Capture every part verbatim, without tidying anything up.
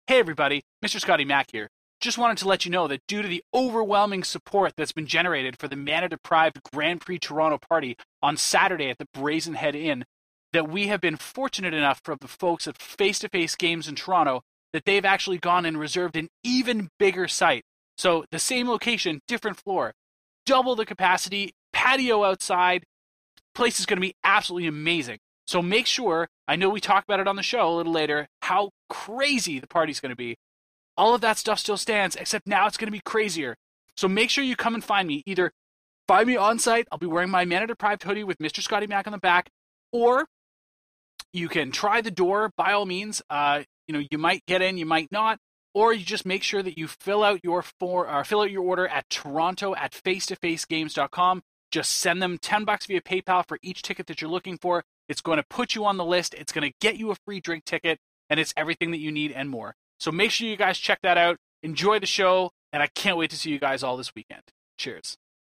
Hey everybody, Mister Scotty Mac here. Just wanted to let you know that due to the overwhelming support that's been generated for the mana-deprived Grand Prix Toronto party on Saturday at the Brazen Head Inn, that we have been fortunate enough for the folks at Face to Face Games in Toronto that they've actually gone and reserved an even bigger site. So the same location, different floor, double the capacity, patio outside, place is going to be absolutely amazing. So make sure, I know we talked about it on the show a little later, how crazy the party's going to be. All of that stuff still stands, except now it's going to be crazier. So make sure you come and find me. Either find me on site, I'll be wearing my Mana Deprived hoodie with Mister Scotty Mac on the back, or you can try the door by all means. Uh, you know, you might get in, you might not, or you just make sure that you fill out your for or fill out your order at Toronto at face to face games dot com. Just send them ten bucks via PayPal for each ticket that you're looking for. It's going to put you on the list. It's going to get you a free drink ticket, and it's everything that you need and more. So make sure you guys check that out. Enjoy the show, and I can't wait to see you guys all this weekend. Cheers.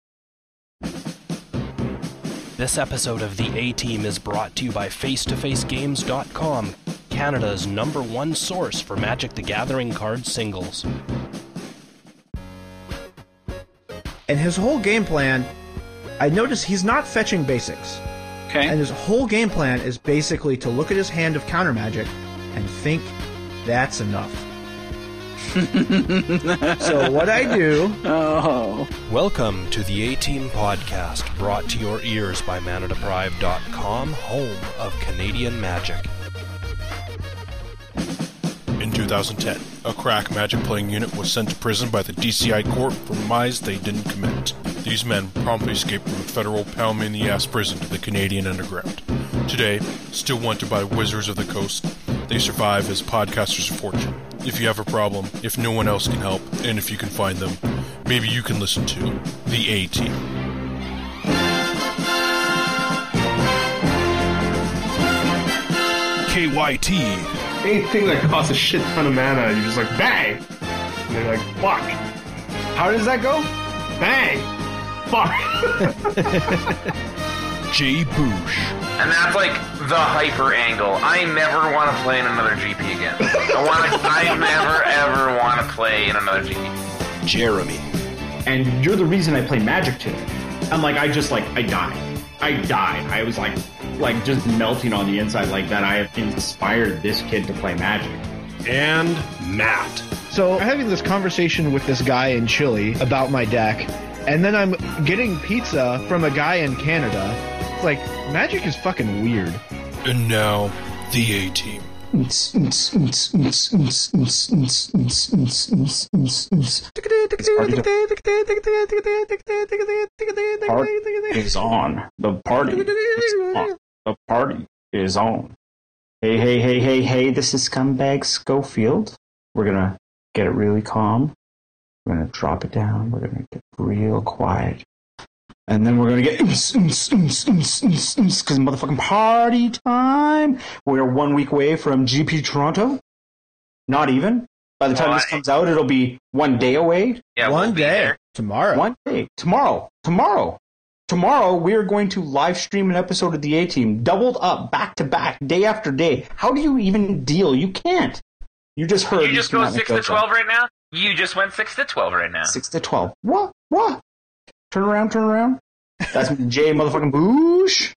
This episode of The A-Team is brought to you by face to face games dot com, Canada's number one source for Magic the Gathering card singles. And his whole game plan, I notice he's not fetching basics. Okay. And his whole game plan is basically to look at his hand of counter magic and think that's enough. So what I do... Oh. Welcome to the A-Team podcast, brought to your ears by mana deprived dot com, home of Canadian Magic. In two thousand ten, a crack Magic playing unit was sent to prison by the D C I Court for crimes they didn't commit. These men promptly escaped from a federal pound-me-in-the-ass prison to the Canadian underground. Today, still wanted by Wizards of the Coast, they survive as podcasters of fortune. If you have a problem, if no one else can help, and if you can find them, maybe you can listen to The A-Team. K Y T. Anything that costs a shit ton of mana, you're just like, bang! And you're like, fuck. How does that go? Bang! Fuck! Jay Boosh. And that's like the hyper angle. I never want to play in another G P again. I want to. I never ever want to play in another G P. Jeremy. And you're the reason I play Magic today. I'm like, I just like, I died. I died. I was like, like just melting on the inside like that. I have inspired this kid to play Magic. And Matt. So I'm having this conversation with this guy in Chile about my deck, and then I'm getting pizza from a guy in Canada. It's like, Magic is fucking weird. And now, The A-Team. Party is on. The party is on. The party is on. Hey, hey, hey, hey, hey, this is Scumbag Schofield. We're gonna get it really calm. We're gonna drop it down. We're gonna get real quiet. And then we're gonna get because motherfucking party time. We're one week away from G P Toronto. Not even. By the time Well, this I- comes out, it'll be one day away. Yeah, One we'll be day. there. Tomorrow. One day. Tomorrow. Tomorrow. Tomorrow, we are going to live stream an episode of the A-Team, doubled up, back to back, day after day. How do you even deal? You can't. You just heard. You just Mister go Matt six to McDougall. twelve right now. You just went six to twelve right now. Six to twelve. What? What? Turn around, turn around. That's Jay motherfucking Boosh.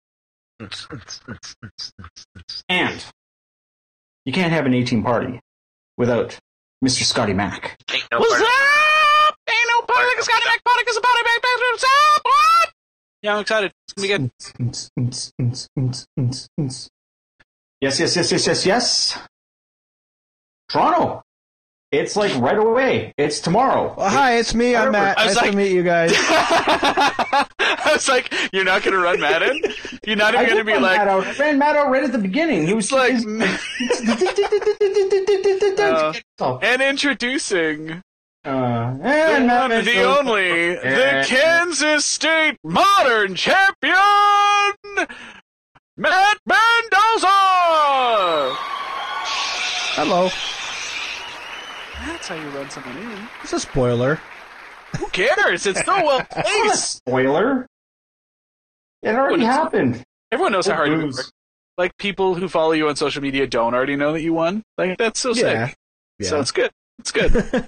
And you can't have an A-Team party without Mister Scotty Mac. Ain't no What's party. up? Ain't no party like a Scotty Mac party because a party back back what's up? What? Yeah, I'm excited. It's going to be good. Yes, yes, yes, yes, yes, yes. Toronto. It's like right away. It's tomorrow. Well, hi, it's me. I'm Matt. I was Nice like- to meet you guys. I was like, you're not going to run Madden? You're not I even going to did be run like... Matt out. I ran Matt out right at the beginning. He was like, like, uh, and introducing uh, the and one, Matt the only, the Kansas State Modern Champion, Matt Mendoza! Hello. That's how you run someone in. It's a spoiler. Who cares? It's so well placed. Spoiler. It already What is- happened. Everyone knows how hard you Lose. work. Like, people who follow you on social media don't already know that you won. Like, that's so Yeah. sick. Yeah. So it's good. It's good.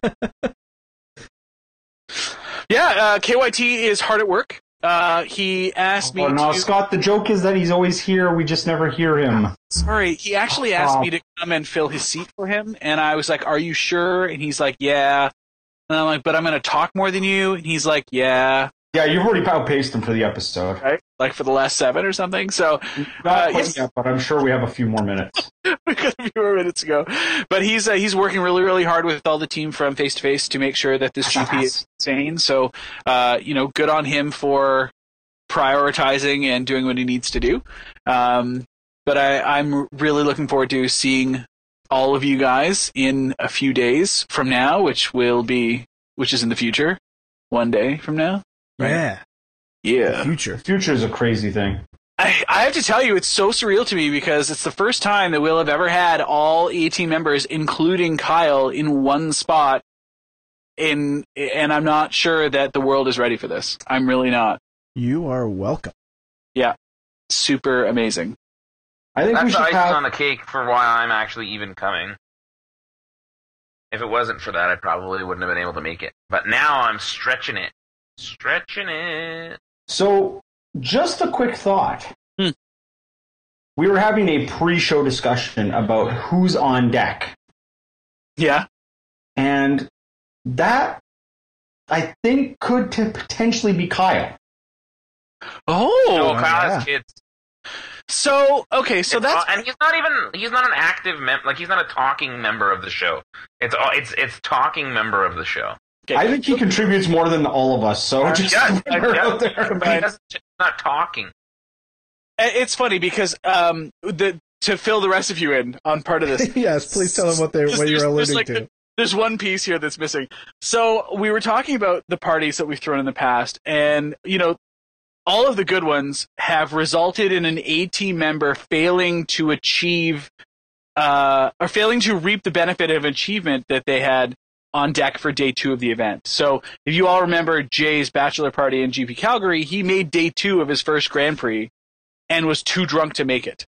yeah, uh, K Y T is hard at work. Uh, he asked me Oh, no, to... Scott, the joke is that he's always here. We just never hear him. Sorry, he actually asked Oh. me to come and fill his seat for him, and I was like, are you sure? And he's like, yeah. And I'm like, but I'm going to talk more than you? And he's like, yeah. Yeah, you've already outpaced him for the episode. Right? Like for the last seven or something. So, Not uh, quite yes. yet, but I'm sure we have a few more minutes. we got a few more minutes ago. But he's uh, he's working really, really hard with all the team from Face to Face to make sure that this G P is insane. So, uh, you know, good on him for prioritizing and doing what he needs to do. Um, but I, I'm really looking forward to seeing all of you guys in a few days from now, which will be, which is in the future, one day from now. Right? Yeah. Yeah. Future. Future is a crazy thing. I, I have to tell you, it's so surreal to me because it's the first time that we'll have ever had all eighteen members, including Kyle, in one spot. In and I'm not sure that the world is ready for this. I'm really not. You are welcome. Yeah, super amazing. I think we That's the should icing have... on the cake for why I'm actually even coming. If it wasn't for that, I probably wouldn't have been able to make it. But now I'm stretching it. Stretching it. So, just a quick thought. Hmm. We were having a pre-show discussion about who's on deck. Yeah. And that, I think, could t- potentially be Kyle. Oh. No, Kyle yeah. has kids. So okay, so It's that's all- and he's not even he's not an active mem like he's not a talking member of the show. It's all it's it's talking member of the show. okay. I think he contributes more than all of us, so just Yeah, put her yeah. out there. But he doesn't, he's not talking. It's funny because um the to fill the rest of you in on part of this. Yes, please tell them what they There's- what you're there's- there's alluding like to. the- There's one piece here that's missing. So we were talking about the parties that we've thrown in the past, and you know, all of the good ones have resulted in an A-team member failing to achieve, uh, or failing to reap the benefit of achievement that they had on deck for day two of the event. So if you all remember Jay's bachelor party in G P Calgary, he made day two of his first Grand Prix and was too drunk to make it.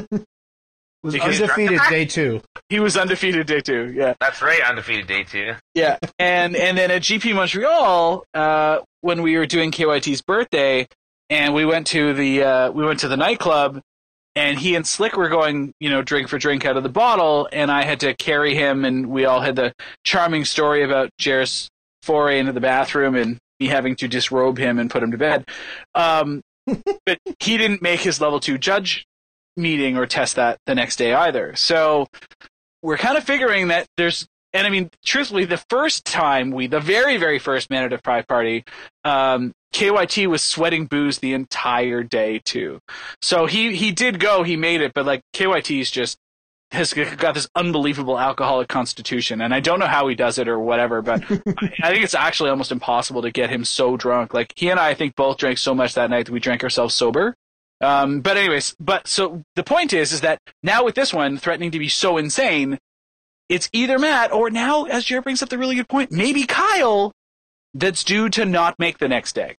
was because- undefeated day two. He was undefeated day two, yeah. That's right, undefeated day two. Yeah, and and then at G P Montreal, uh, when we were doing K Y T's birthday, and we went to the uh, we went to the nightclub, and he and Slick were going, you know, drink for drink out of the bottle, and I had to carry him, and we all had the charming story about Jair's foray into the bathroom and me having to disrobe him and put him to bed. Um, but he didn't make his level two judge meeting or test that the next day either. So we're kind of figuring that there's, and I mean, truthfully, the first time we, the very, very first Man at a Pride party, um, K Y T was sweating booze the entire day too. So he, he did go, he made it, but like K Y T's just has got this unbelievable alcoholic constitution, and I don't know how he does it or whatever, but I, I think it's actually almost impossible to get him so drunk. Like he and I, I think both drank so much that night that we drank ourselves sober. Um, but anyways, but so the point is, is that now with this one threatening to be so insane, it's either Matt or now, as Jared brings up the really good point, maybe Kyle that's due to not make the next day.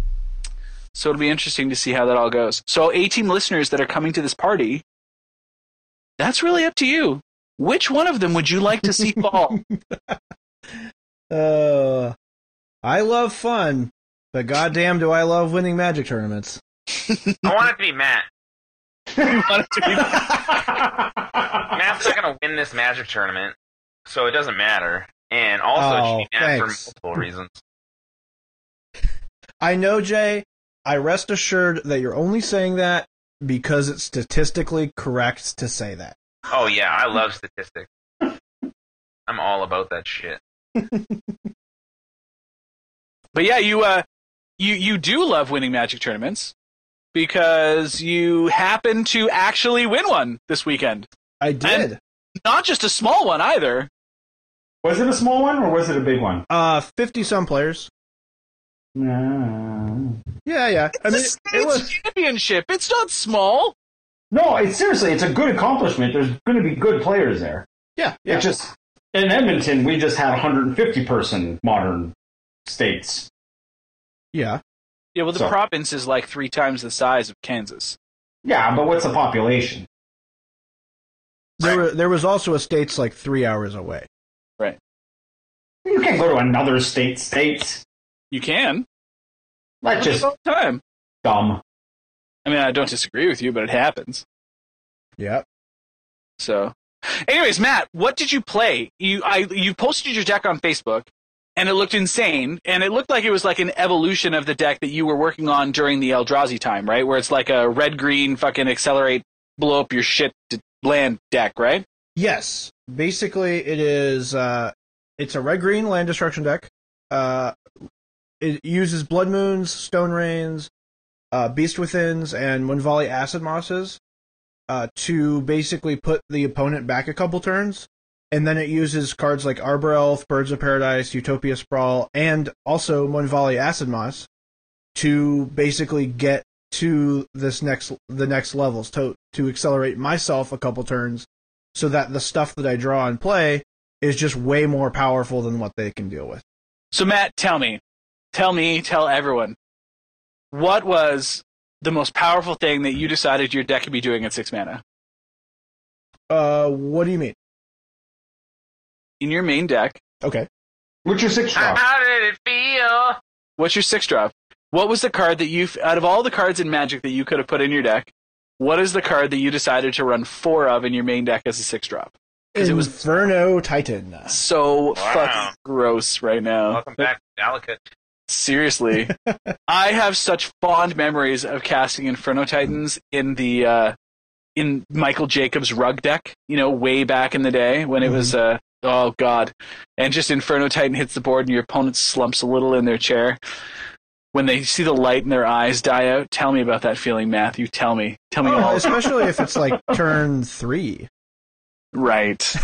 So it'll be interesting to see how that all goes. So A-Team listeners that are coming to this party, that's really up to you. Which one of them would you like to see fall? Uh, I love fun, but goddamn, do I love winning Magic tournaments. I want it to be Matt. You want it to be- Matt's not going to win this Magic tournament, so it doesn't matter. And also, Oh, it should be Matt thanks. for multiple reasons. I know, Jay. I rest assured that you're only saying that because it's statistically correct to say that. Oh yeah, I love statistics. I'm all about that shit. But yeah, you uh, you you do love winning Magic tournaments because you happen to actually win one this weekend. I did. And not just a small one either. Was it a small one or was it a big one? Uh, fifty some players. No, Yeah, yeah. I mean, It's a it state's was. championship. It's not small. no. It's seriously, it's a good accomplishment. There's going to be good players there. Yeah, yeah. It just in Edmonton, we just had one hundred fifty person modern states. Yeah. Yeah, well, the So- province is like three times the size of Kansas. Yeah, but what's the population? There were there was also a state's like three hours away. Right. You can't go to another state state. You can. That's just all the time. dumb. I mean, I don't disagree with you, but it happens. Yep. So, anyways, Matt, what did you play? You I you posted your deck on Facebook, and it looked insane, and it looked like it was like an evolution of the deck that you were working on during the Eldrazi time, right? Where it's like a red-green fucking accelerate, blow up your shit to land deck, right? Yes. Basically, it is. Uh, it's a red-green land destruction deck. Uh, it uses Blood Moons, Stone Rains, uh, Beast Withins, and Moonvali Acid Mosses uh, to basically put the opponent back a couple turns. And then it uses cards like Arbor Elf, Birds of Paradise, Utopia Sprawl, and also Moonvali Acid Moss to basically get to this next the next levels to to accelerate myself a couple turns, so that the stuff that I draw and play is just way more powerful than what they can deal with. So Matt, tell me, tell me, tell everyone, what was the most powerful thing that you decided your deck could be doing at six mana? Uh, what do you mean? In your main deck. Okay. What's your six drop? How did it feel? What's your six drop? What was the card that you, out of all the cards in Magic that you could have put in your deck, what is the card that you decided to run four of in your main deck as a six drop? Because it was Inferno Titan. so Wow. fucking gross right now. Welcome back, Alikut. Seriously. I have such fond memories of casting Inferno Titans in the uh, in Michael Jacobs' rug deck, you know, way back in the day when it Mhm. was, uh, oh god. And just Inferno Titan hits the board and your opponent slumps a little in their chair. When they see the light in their eyes die out, tell me about that feeling, Matthew. Tell me. Tell me Oh, all. especially if it's like turn three. Right.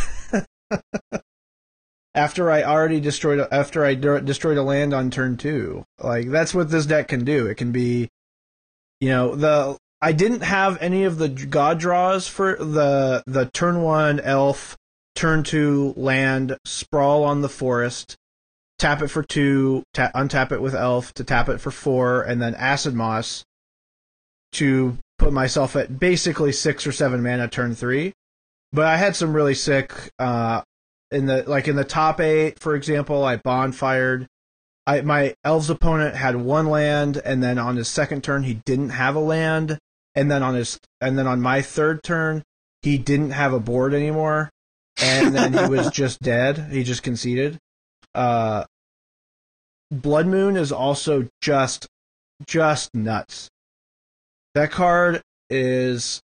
After I already destroyed, a, after I de- destroyed a land on turn two, like that's what this deck can do. It can be, you know, the I didn't have any of the god draws for the the turn one elf, turn two land, sprawl on the forest, tap it for two, ta- untap it with elf to tap it for four, and then acid moss to put myself at basically six or seven mana turn three. But I had some really sick. Uh, In the like in the top eight, for example, I bonfired. I my elves opponent had one land, and then on his second turn he didn't have a land, and then on his and then on my third turn he didn't have a board anymore, and then he was just dead. He just conceded. Uh, Blood Moon is also just just nuts. That card is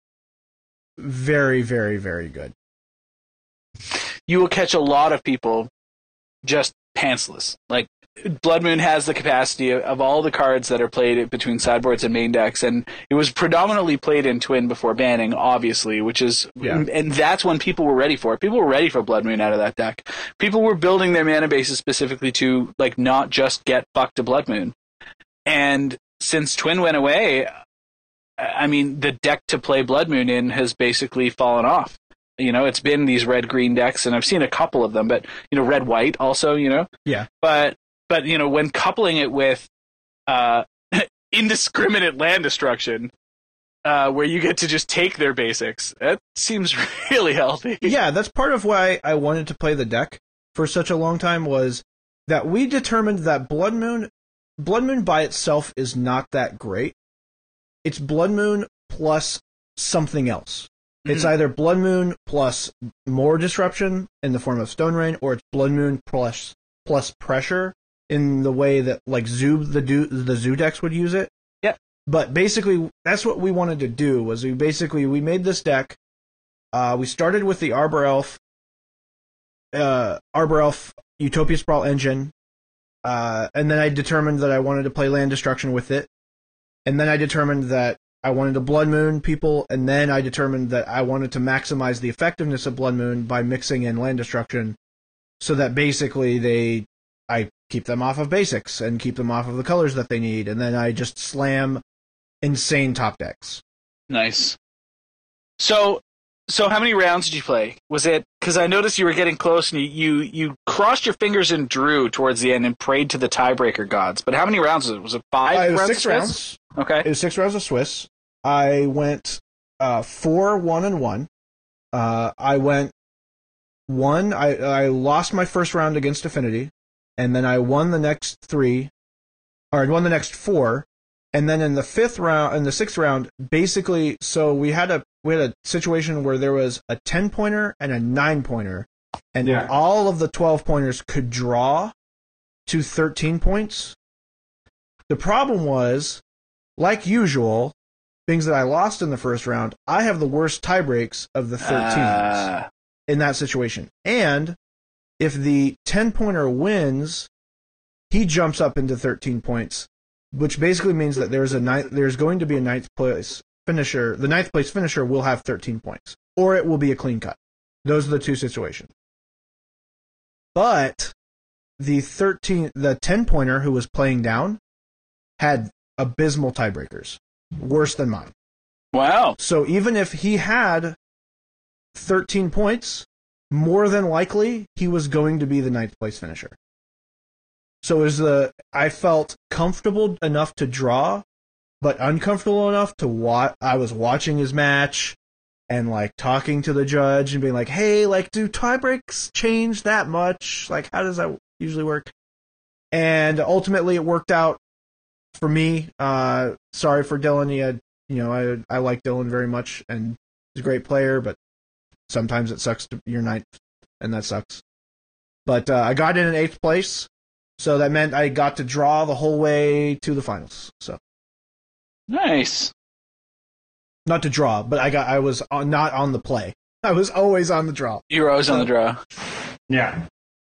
very very very good. You will catch a lot of people just pantsless. Like, Blood Moon has the capacity of, of all the cards that are played between sideboards and main decks, and it was predominantly played in Twin before banning, obviously, which is, Yeah. and that's when people were ready for it. People were ready for Blood Moon out of that deck. People were building their mana bases specifically to, like, not just get fucked to Blood Moon. And since Twin went away, I mean, the deck to play Blood Moon in has basically fallen off. You know, it's been these red-green decks, and I've seen a couple of them, but, you know, red-white also, you know? Yeah. But, but you know, when coupling it with uh, indiscriminate land destruction, uh, where you get to just take their basics, that seems really healthy. Yeah, that's part of why I wanted to play the deck for such a long time, was that we determined that Blood Moon, Blood Moon by itself is not that great. It's Blood Moon plus something else. It's either Blood Moon plus more disruption in the form of Stone Rain, or it's Blood Moon plus plus pressure in the way that like Zoo the do, the Zoo decks would use it. Yeah. But basically, that's what we wanted to do. Was we basically we made this deck. Uh, we started with the Arbor Elf, uh, Arbor Elf Utopia Sprawl engine, uh, and then I determined that I wanted to play land destruction with it, and then I determined that I wanted to Blood Moon people, and then I determined that I wanted to maximize the effectiveness of Blood Moon by mixing in land destruction, so that basically they, I keep them off of basics and keep them off of the colors that they need, and then I just slam insane top decks. Nice. So, so how many rounds did you play? Was it, because I noticed you were getting close, and you, you, you crossed your fingers and drew towards the end and prayed to the tiebreaker gods, but how many rounds was it? Was it five Uh, it was rounds? six rounds. Okay. It was six rounds of Swiss. I went uh, four, one, and one. Uh, I went won. I I lost my first round against Affinity, and then I won the next three, or I won the next four, and then in the fifth round, in the sixth round, basically, so we had a we had a situation where there was a ten pointer and a nine pointer, and Yeah. all of the twelve pointers could draw to thirteen points. The problem was, like usual, things that I lost in the first round, I have the worst tie breaks of the thirteens Uh, in that situation. And if the ten pointer wins, he jumps up into thirteen points, which basically means that there's a ninth, there's going to be a ninth place finisher. The ninth place finisher will have thirteen points, or it will be a clean cut. Those are the two situations. But the thirteen, the ten pointer who was playing down had abysmal tiebreakers, worse than mine. wow. So even if he had thirteen points, more than likely he was going to be the ninth place finisher. So it was the I felt comfortable enough to draw, but uncomfortable enough to watch. I was watching his match and like talking to the judge and being like, "Hey, like, do tie breaks change that much? Like, how does that usually work?" And ultimately, it worked out for me. Uh, sorry for Dylan. He had, you know, I I like Dylan very much, and he's a great player, but sometimes it sucks to you're ninth, and that sucks. But uh, I got in in eighth place, so that meant I got to draw the whole way to the finals. So Nice. not to draw, but I got I was on, not on the play. I was always on the draw. You were always on the draw. Yeah.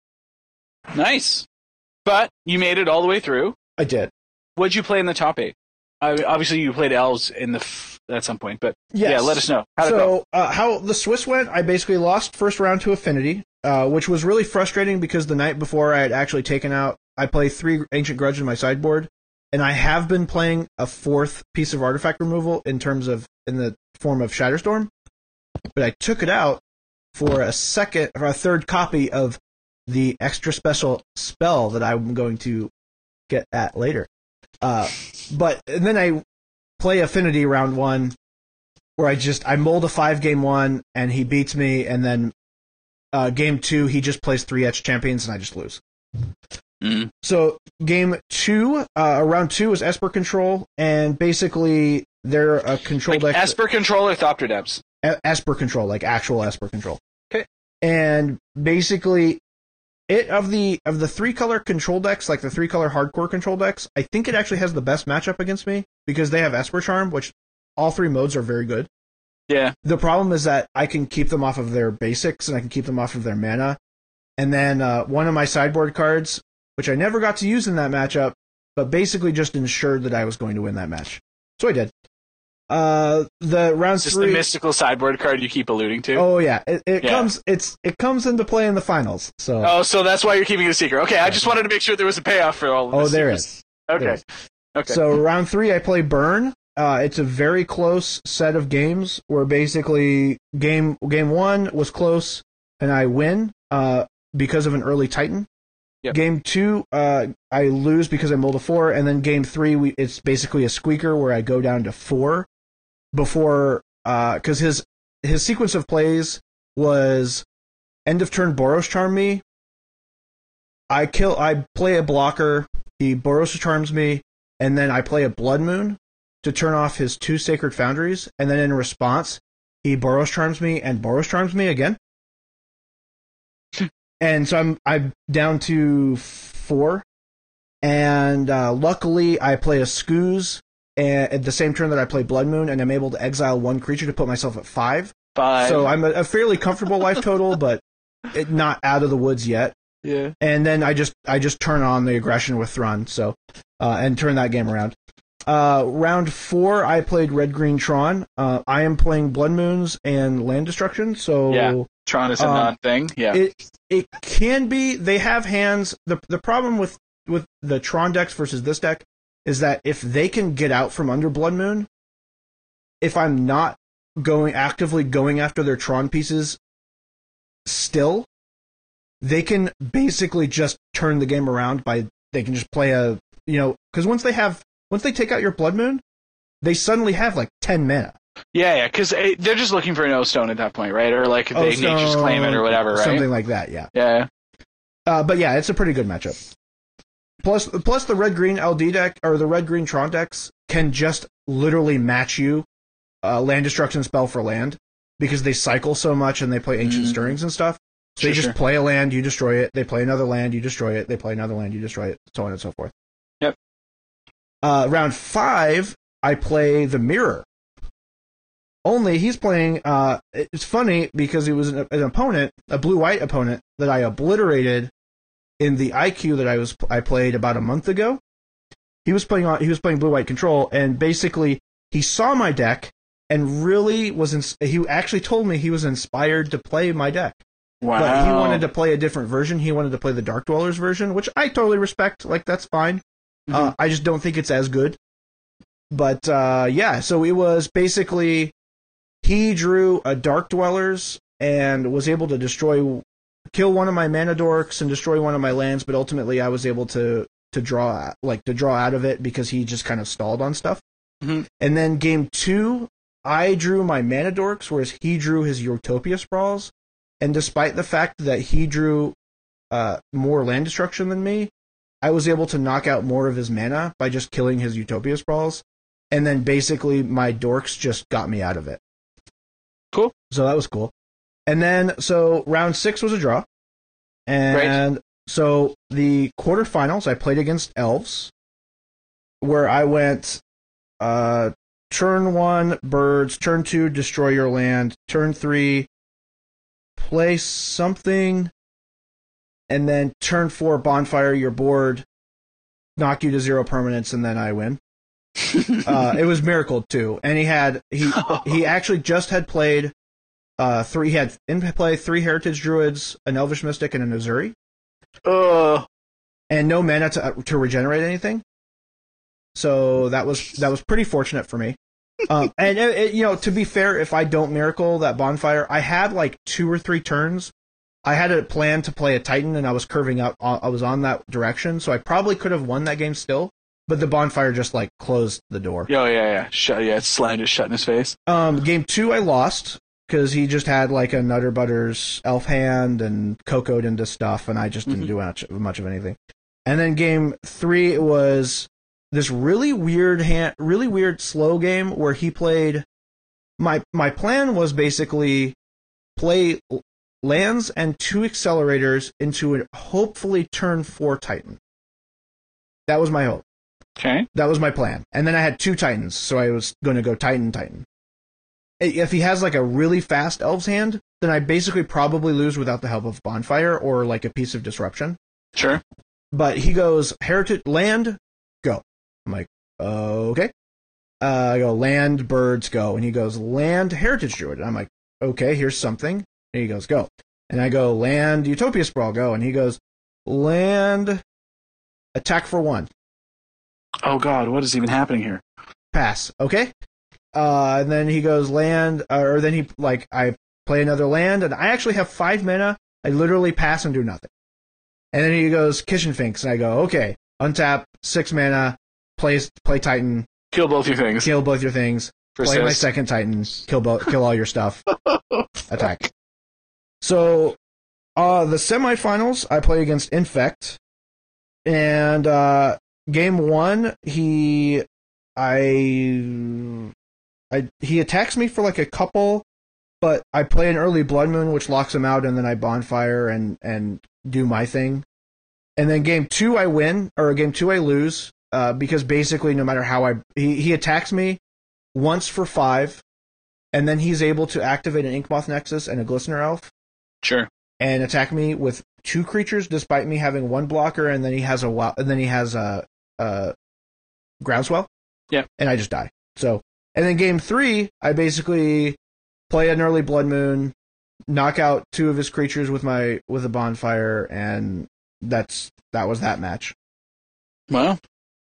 Nice. But you made it all the way through. I did. What'd you play in the top eight? I, obviously, you played elves in the f- at some point, but Yes. yeah, let us know. How'd it go? So uh, how the Swiss went, I basically lost first round to Affinity, uh, which was really frustrating because the night before I had actually taken out, I played three Ancient Grudge in my sideboard, and I have been playing a fourth piece of artifact removal in terms of in the form of Shatterstorm, but I took it out for a second or a third copy of the extra special spell that I'm going to get at later. Uh, but and then I play Affinity round one, where I just I mold a five game one and he beats me, and then uh, game two he just plays three etched champions and I just lose. Mm. So game two, uh, round two is Esper control, and basically they're a control Like deck. Esper control or Thopter E- Esper control, like actual Esper control. Okay. And basically, it of the of the three color control decks, like the three color hardcore control decks, I think it actually has the best matchup against me because they have Esper Charm, which all three modes are very good. Yeah. The problem is that I can keep them off of their basics and I can keep them off of their mana. And then uh, one of my sideboard cards, which I never got to use in that matchup, but basically just ensured that I was going to win that match. So I did. Uh, the round Just three. the mystical sideboard card you keep alluding to. Oh yeah, it, it Yeah. comes. It's it comes into play in the finals. So Oh, so that's why you're keeping it a secret. Okay, I just wanted to make sure there was a payoff for all of oh, this. there is. Okay. There is. Okay. So round three, I play Burn. Uh, it's a very close set of games where basically game game one was close and I win uh, because of an early Titan. Yep. Game two, uh, I lose because I mulled a four, and then game three, we, it's basically a squeaker where I go down to four before because uh, his his sequence of plays was end of turn Boros Charm me. I kill. I play a blocker. He Boros Charms me, and then I play a Blood Moon to turn off his two Sacred Foundries, and then in response, he Boros Charms me and Boros Charms me again. And so I'm I'm down to four, and uh, luckily I play a Scooz and at the same turn that I play Blood Moon, and I'm able to exile one creature to put myself at five. Five. So I'm a, a fairly comfortable life total, but it, not out of the woods yet. Yeah. And then I just I just turn on the aggression with Thrun, so uh, and turn that game around. Uh, round four, I played Red Green Tron. Uh, I am playing Blood Moons and Land Destruction, so Yeah. Tron is a um, non-thing. Yeah. it it can be. They have hands. the The problem with with the Tron decks versus this deck is that if they can get out from under Blood Moon, if I'm not going actively going after their Tron pieces, still, they can basically just turn the game around by they can just play a you know because once they have once they take out your Blood Moon, they suddenly have like ten mana. Yeah, yeah, because they're just looking for an O-Stone at that point, right? Or like they O-Stone, nature's claim it or whatever, right? Something like that, yeah. Yeah. Uh, but yeah, it's a pretty good matchup. Plus, plus the red-green L D deck, or the red-green Tron decks, can just literally match you uh, land destruction spell for land, because they cycle so much and they play Ancient mm-hmm. Stirrings and stuff. So sure, they just sure. play a land, you destroy it. They play another land, you destroy it. They play another land, you destroy it. So on and so forth. Yep. Uh, round five, I play the Mirror. Only he's playing. Uh, it's funny because he was an, an opponent, a blue-white opponent that I obliterated in the I Q that I was I played about a month ago. He was playing on. He was playing blue-white control, and basically he saw my deck and really was. Ins- he actually told me he was inspired to play my deck. Wow. But he wanted to play a different version. He wanted to play the Dark Dwellers version, which I totally respect. Like, that's fine. Mm-hmm. Uh, I just don't think it's as good. But uh, yeah, so it was basically. He drew a Dark Dwellers and was able to destroy, kill one of my mana dorks and destroy one of my lands, but ultimately I was able to to draw like to draw out of it because he just kind of stalled on stuff. Mm-hmm. And then game two, I drew my mana dorks, whereas he drew his Utopia Sprawls. And despite the fact that he drew uh, more land destruction than me, I was able to knock out more of his mana by just killing his Utopia Sprawls. And then basically my dorks just got me out of it. Cool. So that was cool. And then, so round six was a draw. And right. So the quarterfinals, I played against Elves, where I went uh, turn one, birds, turn two, destroy your land, turn three, play something, and then turn four, bonfire your board, knock you to zero permanents, and then I win. uh, it was Miracle too, and he had he he actually just had played uh three he had in play three Heritage Druids, an Elvish Mystic, and an Azuri, uh, and no mana to to regenerate anything. So that was that was pretty fortunate for me. Um, and it, it, you know, to be fair, if I don't Miracle that bonfire, I had like two or three turns. I had a plan to play a Titan, and I was curving up. I was on that direction, so I probably could have won that game still. But the bonfire just, like, closed the door. Oh, yeah, yeah. Shut, yeah, it slammed it shut in his face. Um, game two, I lost, because he just had, like, a Nutter Butters elf hand and cocoed into stuff, and I just didn't mm-hmm. do much, much of anything. And then game three, it was this really weird, hand, really weird slow game where he played... My, my plan was basically play lands and two accelerators into a hopefully turn four Titan. That was my hope. Okay. That was my plan. And then I had two Titans, so I was going to go Titan, Titan. If he has like a really fast Elves hand, then I basically probably lose without the help of Bonfire or like a piece of Disruption. Sure. But he goes, Heritage, land, go. I'm like, okay. Uh, I go, land, birds, go. And he goes, land, Heritage Druid. And I'm like, okay, here's something. And he goes, go. And I go, land, Utopia Sprawl, go. And he goes, land, attack for one. Oh God, what is even happening here? Pass. Okay. Uh, and then he goes land, uh, or then he like I play another land, and I actually have five mana. I literally pass and do nothing. And then he goes Kitchen Finks, and I go okay, untap six mana, play play Titan, kill both your things, kill both your things, Persist. Play my second Titan, kill both, kill all your stuff, attack. So, uh, the semifinals I play against Infect, and uh. Game one, he, I, I, he attacks me for like a couple, but I play an early Blood Moon, which locks him out, and then I bonfire and, and do my thing. And then game two, I win, or game two, I lose, uh, because basically no matter how I, he, he attacks me once for five, and then he's able to activate an Inkmoth Nexus and a Glistener Elf. Sure. And attack me with two creatures, despite me having one blocker, and then he has a, and then he has a, Uh, Groundswell. Yeah. And I just die. So, and then game three, I basically play an early Blood Moon, knock out two of his creatures with my with a bonfire, and that's that was that match. Wow.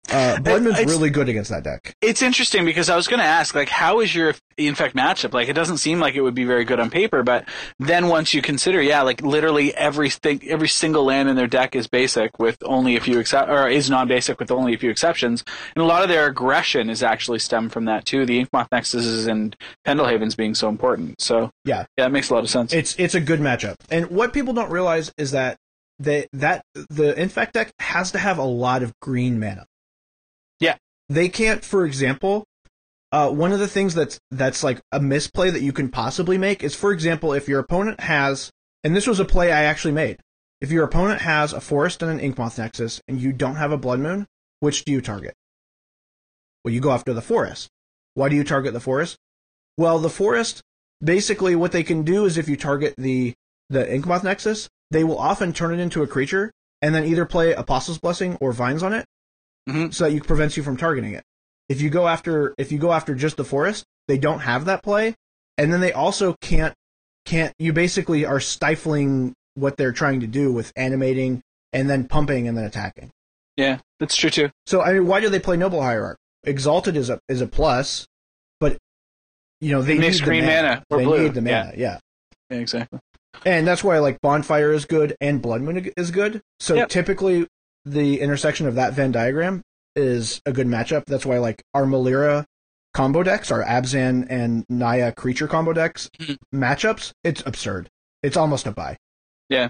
Uh, Blood Moon's It's- really good against that deck. It's interesting because I was going to ask, like, how is your Infect matchup? Like, it doesn't seem like it would be very good on paper, but then once you consider, yeah, like, literally every th- every single land in their deck is basic with only a few except or is non-basic with only a few exceptions, and a lot of their aggression is actually stemmed from that too. The Inkmoth Nexuses and Pendelhavens being so important. So Yeah. yeah, it makes a lot of sense. It's it's a good matchup. And what people don't realize is that they, that the Infect deck has to have a lot of green mana. Yeah. They can't, for example, uh, one of the things that's that's like a misplay that you can possibly make is, for example, if your opponent has, and this was a play I actually made, if your opponent has a Forest and an Inkmoth Nexus and you don't have a Blood Moon, which do you target? Well, you go after the Forest. Why do you target the Forest? Well, the Forest, basically what they can do is if you target the, the Inkmoth Nexus, they will often turn it into a creature and then either play Apostle's Blessing or Vines on it, mm-hmm. so that you prevents you from targeting it. If you go after if you go after just the Forest, they don't have that play, and then they also can't can't you basically are stifling what they're trying to do with animating and then pumping and then attacking. Yeah, that's true too. So I mean, why do they play Noble Hierarch? Exalted is a is a plus, but you know they Mixed need green the mana. mana or they blue. need the mana, yeah. Yeah, exactly. And that's why like Bonfire is good and Blood Moon is good. So Yep. typically the intersection of that Venn diagram is a good matchup. That's why like our Malira combo decks, our Abzan and Naya creature combo decks Mhm. matchups, it's absurd. It's almost a buy. Yeah.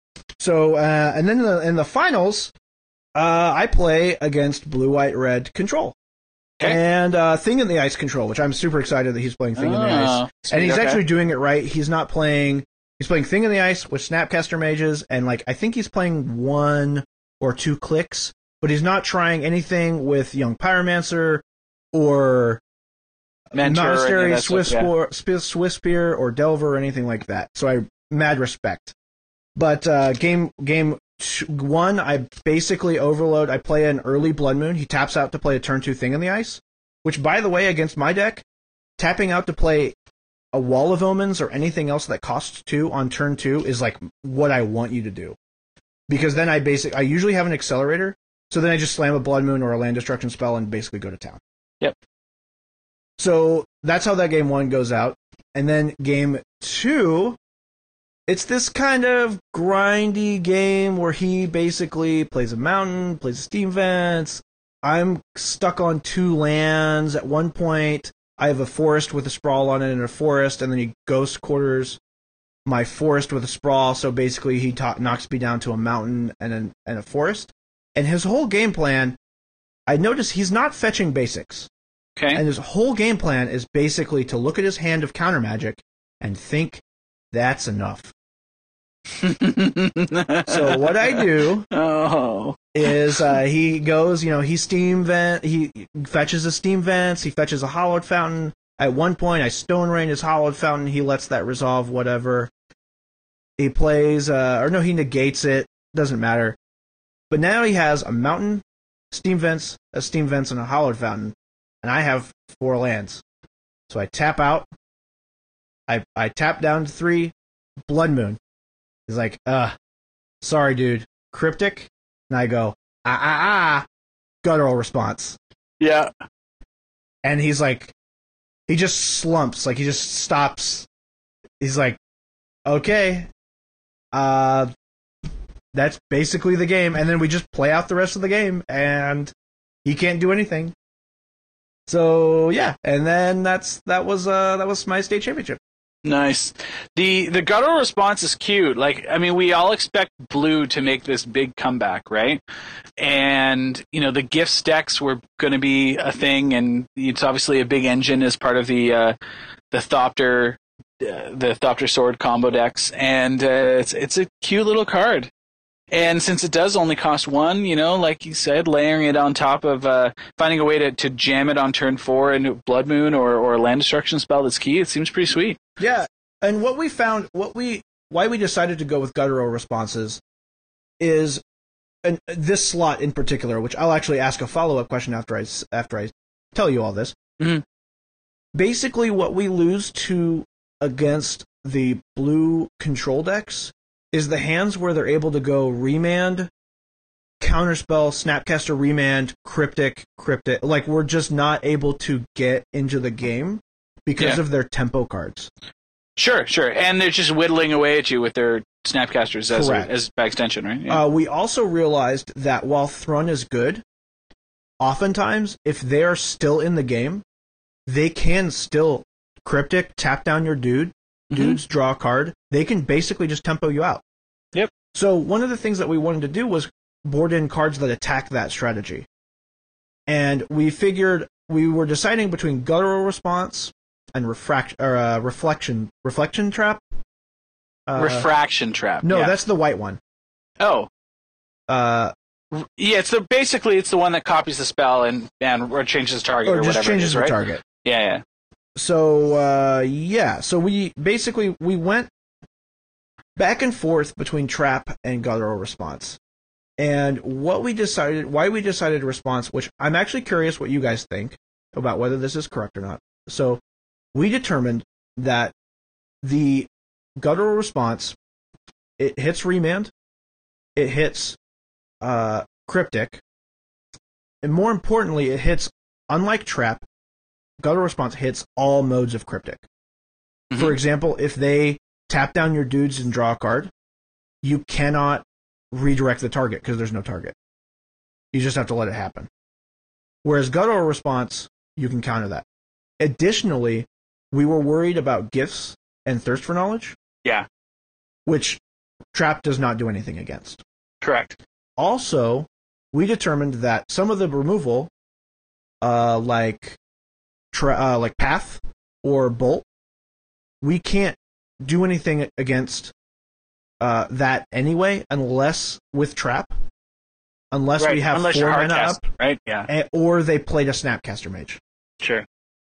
So uh, and then in the, in the finals, uh, I play against Blue White Red Control. Okay. And uh, Thing in the Ice Control, which I'm super excited that he's playing Thing in the Ice. Oh, sweet, And he's okay. actually doing it right. He's not playing. He's playing Thing in the Ice with Snapcaster Mages, and like I think he's playing one or two clicks, but he's not trying anything with Young Pyromancer or Mentor or any of Monastery, that Swiss, stuff, yeah. Spore, Swiss, Swiss Spear, or Delver, or anything like that. So I mad respect. But uh, game game sh- one, I basically overload. I play an early Blood Moon. He taps out to play a turn two Thing in the Ice, which, by the way, against my deck, tapping out to play a Wall of Omens or anything else that costs two on turn two is like what I want you to do. Because then I basic I usually have an accelerator, so then I just slam a Blood Moon or a land destruction spell and basically go to town. Yep. So that's how that game one goes out. And then game two, it's this kind of grindy game where he basically plays a mountain, plays a steam vents. I'm stuck on two lands. At one point, I have a forest with a sprawl on it and a forest, and then he ghost quarters my forest with a sprawl, so basically he ta- knocks me down to a mountain and, an, and a forest. And his whole game plan, I notice he's not fetching basics. Okay. And his whole game plan is basically to look at his hand of counter magic and think that's enough. So what I do oh. is uh, he goes, you know, he steam vent, he fetches a steam vents, he fetches a hollowed fountain. At one point, I stone rain his hollowed fountain. He lets that resolve whatever. He plays, uh, or no, he negates it. Doesn't matter. But now he has a mountain, steam vents, a steam vents, and a hollowed fountain, and I have four lands. So I tap out. I I tap down to three. Blood Moon. He's like, uh, sorry, dude. Cryptic. And I go, ah ah ah. Guttural response. Yeah. And he's like, he just slumps, like he just stops. He's like, okay, uh, that's basically the game. And then we just play out the rest of the game, and he can't do anything. So yeah, and then that's that was uh that was my state championship. Nice. The the guttural response is cute. Like, I mean, we all expect Blue to make this big comeback, right? And, you know, the gifts decks were going to be a thing, and it's obviously a big engine as part of the uh, the Thopter uh, the Thopter Sword combo decks, and uh, it's it's a cute little card. And since it does only cost one, you know, like you said, layering it on top of uh, finding a way to, to jam it on turn four into Blood Moon or, or a land destruction spell that's key, it seems pretty sweet. Yeah, and what we found, what we, why we decided to go with guttural responses is, and this slot in particular, which I'll actually ask a follow-up question after I, after I tell you all this. Mm-hmm. Basically, what we lose to against the blue control decks is the hands where they're able to go remand, Counterspell, Snapcaster Remand, Cryptic, Cryptic. Like, we're just not able to get into the game because Yeah. of their tempo cards. Sure, sure. And they're just whittling away at you with their Snapcasters as, a, Correct. as by extension, right? Yeah. Uh, we also realized that while Thrun is good, oftentimes, if they're still in the game, they can still Cryptic, tap down your dude, dudes, draw a card. They can basically just tempo you out. Yep. So one of the things that we wanted to do was board in cards that attack that strategy. And we figured we were deciding between Guttural Response and refract or uh, reflection reflection trap. Uh, Refraction Trap. no, yeah. that's the white one. Oh. Uh, Yeah, it's the basically it's the one that copies the spell and, and or changes the target or, or just whatever changes it is, the right? target. Yeah, yeah. So uh, yeah, so we basically we went back and forth between trap and guttural response, and what we decided, why we decided response, which I'm actually curious what you guys think about whether this is correct or not. So we determined that the guttural response, it hits remand, it hits uh, cryptic, and more importantly, it hits, unlike trap, guttural response hits all modes of cryptic. Mm-hmm. For example, if they tap down your dudes and draw a card, you cannot redirect the target because there's no target. You just have to let it happen. Whereas guttural response, you can counter that. Additionally, we were worried about gifts and thirst for knowledge. Yeah. Which trap does not do anything against. Correct. Also, we determined that some of the removal, uh, like tra- uh, like path or bolt, we can't do anything against uh, that anyway, unless with trap, unless right. we have Unless four you're mana hardcast, up, right? Yeah. and, or they played a Snapcaster Mage. Sure.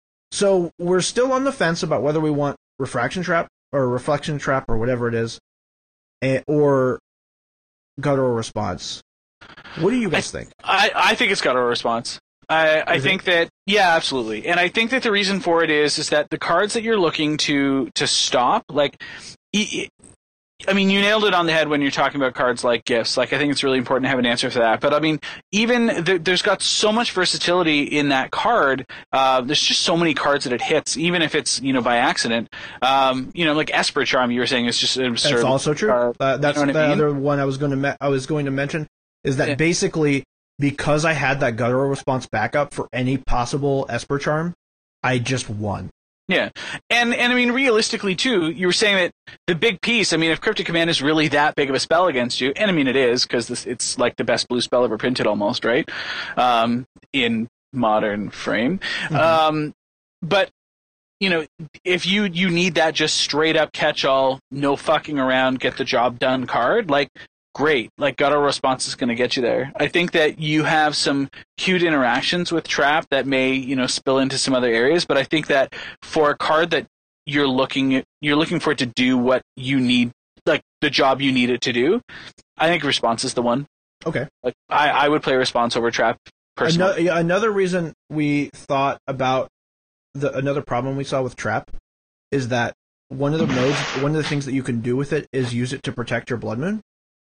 So we're still on the fence about whether we want refraction trap or reflection trap or whatever it is, and, or guttural response. What do you guys I, think? I, I think it's guttural response. I, I think that yeah, absolutely, and I think that the reason for it is is that the cards that you're looking to to stop, like, e- I mean, you nailed it on the head when you're talking about cards like gifts. Like, I think it's really important to have an answer for that. But I mean, even th- there's got so much versatility in that card. Uh, there's just so many cards that it hits, even if it's you know by accident. Um, you know, like Esper Charm, you were saying is just an absurd. That's also true. card. Uh, that's You know the what I mean? other one I was going to me- I was going to mention is that Yeah. basically because I had that guttural response backup for any possible Esper Charm, I just won. Yeah, and and I mean realistically too, you were saying that the big piece. I mean, if Cryptic Command is really that big of a spell against you, and I mean it is because it's like the best blue spell ever printed, almost, right? Um, in modern frame, Mm-hmm. um, but you know, if you you need that just straight up catch all, no fucking around, get the job done card, like. Great, like guttural response is going to get you there. I think that you have some cute interactions with trap that may, you know, spill into some other areas. But I think that for a card that you're looking at, you're looking for it to do what you need, like the job you need it to do. I think response is the one. Okay. Like I, I would play response over trap personally. Another, yeah, another reason we thought about the another problem we saw with trap is that one of the modes, one of the things that you can do with it is use it to protect your Blood Moon.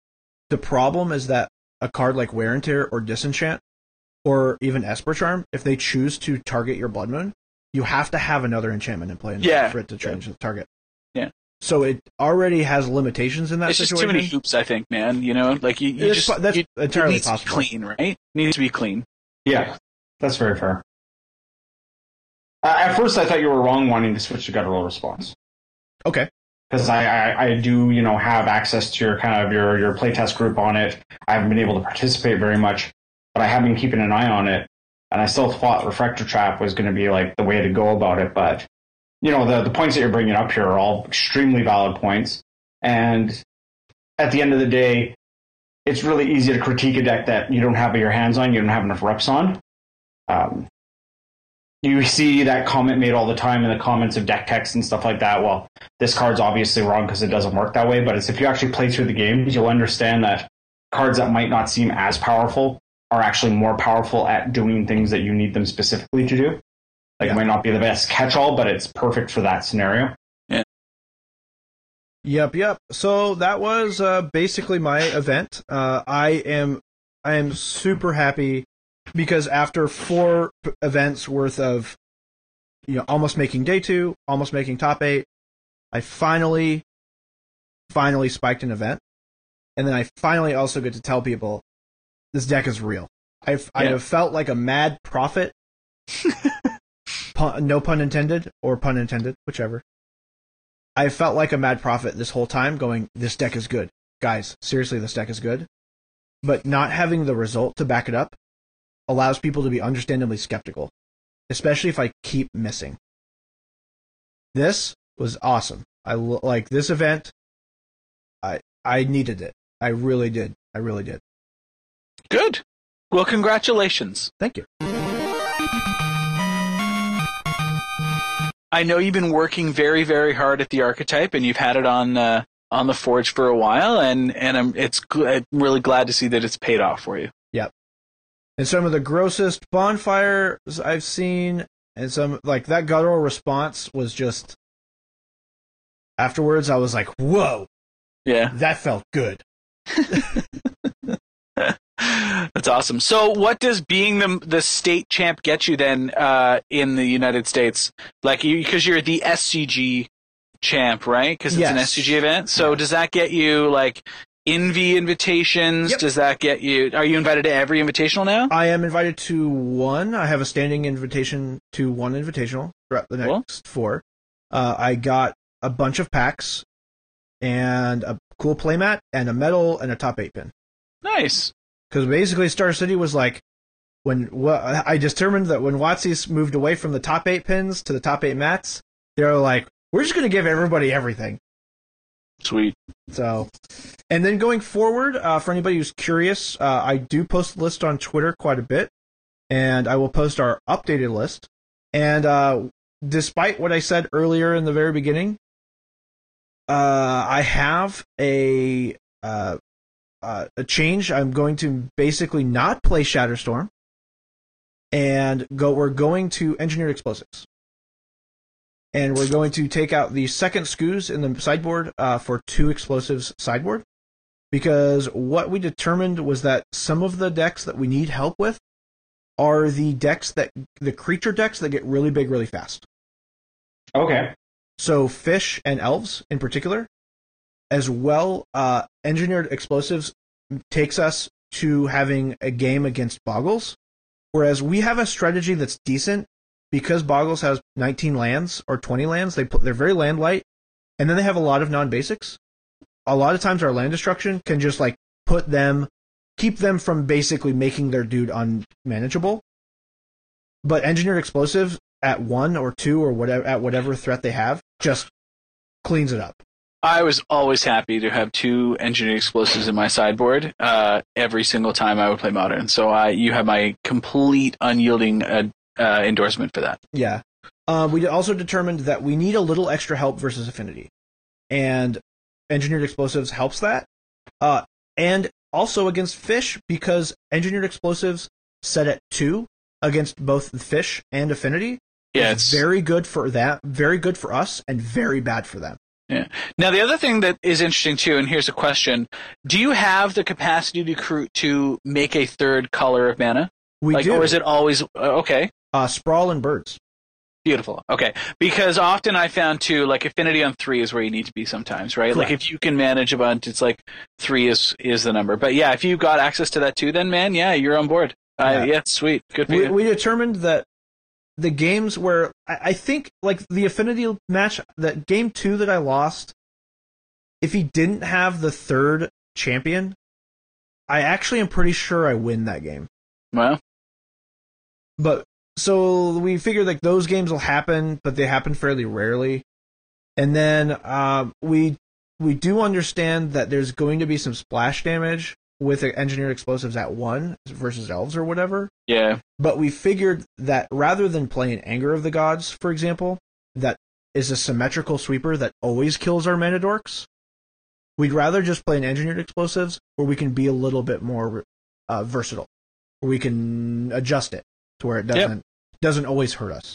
The problem is that a card like Wear and Tear or Disenchant, or even Esper Charm, if they choose to target your Blood Moon, you have to have another enchantment in play in Yeah. order for it to change the target. Yeah. So it already has limitations in that It's just situation. too many hoops, I think, man. You know, like you, you It's just po- that's you, entirely it needs possible. to be clean, right? It needs to be clean. Yeah, that's very fair. Uh, at first, I thought you were wrong wanting to switch to guttural response. Okay. Because I, I, I do, you know, have access to your kind of your, your playtest group on it. I haven't been able to participate very much, but I have been keeping an eye on it. And I still thought Refractor Trap was going to be like the way to go about it. But, you know, the, the points that you're bringing up here are all extremely valid points. And at the end of the day, it's really easy to critique a deck that you don't have your hands on, you don't have enough reps on. Um, you see that comment made all the time in the comments of deck text and stuff like that. Well, this card's obviously wrong because it doesn't work that way. But it's if you actually play through the games, you'll understand that cards that might not seem as powerful are actually more powerful at doing things that you need them specifically to do. Like, Yeah. it might not be the best catch-all, but it's perfect for that scenario. Yep, yep. So that was uh, basically my event. Uh, I am I am super happy because after four p- events worth of, you know, almost making day two, almost making top eight, I finally, finally spiked an event. And then I finally also get to tell people this deck is real. I've, yeah. I have felt like a mad prophet. pun, no pun intended, or pun intended, whichever. I felt like a mad prophet this whole time going, this deck is good. Guys, seriously, this deck is good. But not having the result to back it up allows people to be understandably skeptical, especially if I keep missing. This was awesome. I like this event. I I needed it. I really did. I really did. Good. Well, congratulations. Thank you. I know you've been working very, very hard at the archetype, and you've had it on uh, on the Forge for a while, and and I'm it's I'm really glad to see that it's paid off for you. Yep. And some of the grossest bonfires I've seen, and some like that guttural response was just. Afterwards, I was like, "Whoa, yeah, that felt good." That's awesome. So, what does being the the state champ get you then uh, in the United States? Like, because you, you're the S C G champ, right? Because it's yes. an S C G event. So, yeah. does that get you like Envy invitations? Yep. Does that get you? Are you invited to every invitational now? I am invited to one. I have a standing invitation to one invitational throughout the next cool. four. Uh, I got a bunch of packs and a cool playmat and a medal and a top eight pin. Nice. Because basically Star City was like, when well, I determined that when WotC's moved away from the top eight pins to the top eight mats, they were like, we're just going to give everybody everything. Sweet. So, and then going forward, uh, for anybody who's curious, uh, I do post the list on Twitter quite a bit, and I will post our updated list. And uh, despite what I said earlier in the very beginning, uh, I have a uh, uh, a change. I'm going to basically not play Shatterstorm, and go. We're going to Engineered Explosives. And we're going to take out the second S K Us in the sideboard uh, for two explosives sideboard. Because what we determined was that some of the decks that we need help with are the decks that, the creature decks that get really big really fast. Okay. So fish and elves in particular. As well, uh, Engineered Explosives takes us to having a game against Boggles. Whereas we have a strategy that's decent. Because Boggles has nineteen lands or twenty lands, they put, they're very land light, and then they have a lot of non-basics. A lot of times our land destruction can just like put them, keep them from basically making their dude unmanageable. But Engineered Explosives at one or two or whatever at whatever threat they have just cleans it up. I was always happy to have two Engineered Explosives in my sideboard uh, every single time I would play Modern. So uh, you have my complete unyielding uh, Uh, endorsement for that. Yeah. Uh, we also determined that we need a little extra help versus Affinity. And Engineered Explosives helps that. Uh, and also against Fish, because Engineered Explosives set at two against both Fish and Affinity. Yeah, it's very good for that, very good for us, and very bad for them. Yeah. Now, the other thing that is interesting, too, and here's a question. Do you have the capacity to, cru- to make a third color of mana? We like, do. Or is it always... Uh, okay. Uh, Sprawl and Birds. Beautiful. Okay. Because often I found, too, like, Affinity on three is where you need to be sometimes, right? Correct. Like, if you can manage a bunch, it's like three is is the number. But, yeah, if you've got access to that, too, then, man, yeah, you're on board. Uh, yeah. yeah, sweet. Good for we, you. We determined that the games where... I, I think, like, the Affinity match, that game two that I lost, if he didn't have the third champion, I actually am pretty sure I win that game. Well. But... So we figured like those games will happen, but they happen fairly rarely. And then um, we we do understand that there's going to be some splash damage with Engineered Explosives at one versus Elves or whatever. Yeah. But we figured that rather than playing Anger of the Gods, for example, that is a symmetrical sweeper that always kills our mana dorks, we'd rather just play an Engineered Explosives where we can be a little bit more uh, versatile, where we can adjust it to where it doesn't. Yep. Doesn't always hurt us.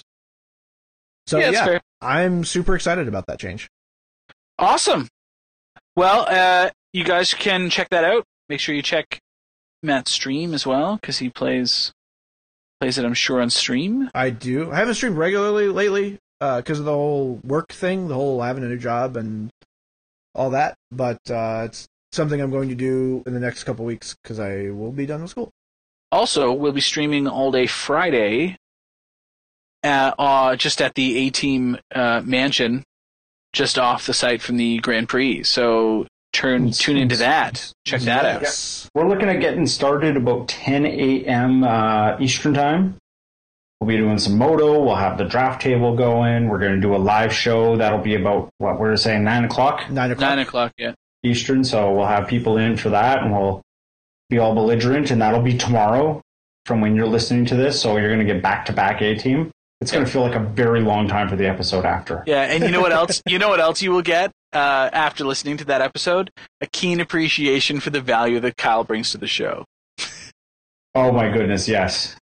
So yeah, yeah fair. I'm super excited about that change. Awesome. Well, uh, you guys can check that out. Make sure you check Matt stream as well? Because he plays plays it, I'm sure, on stream. I do. I haven't streamed regularly lately because uh, of the whole work thing, the whole having a new job and all that. But uh, it's something I'm going to do in the next couple weeks because I will be done with school. Also, we'll be streaming all day Friday at, uh, just at the A-Team uh, mansion, just off the site from the Grand Prix. So turn tune into that. Check that out. Yes. We're looking at getting started about ten a.m. Uh, Eastern time. We'll be doing some moto. We'll have the draft table going. We're going to do a live show. That'll be about, what we're saying, nine o'clock? Nine o'clock. Nine o'clock, yeah. Eastern. So we'll have people in for that, and we'll be all belligerent, and that'll be tomorrow from when you're listening to this. So you're going to get back-to-back A-Team. It's going to feel like a very long time for the episode after. Yeah, and you know what else? You know what else you will get uh, after listening to that episode? A keen appreciation for the value that Kyle brings to the show. Oh my goodness, yes.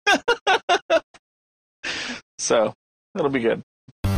So that'll be good.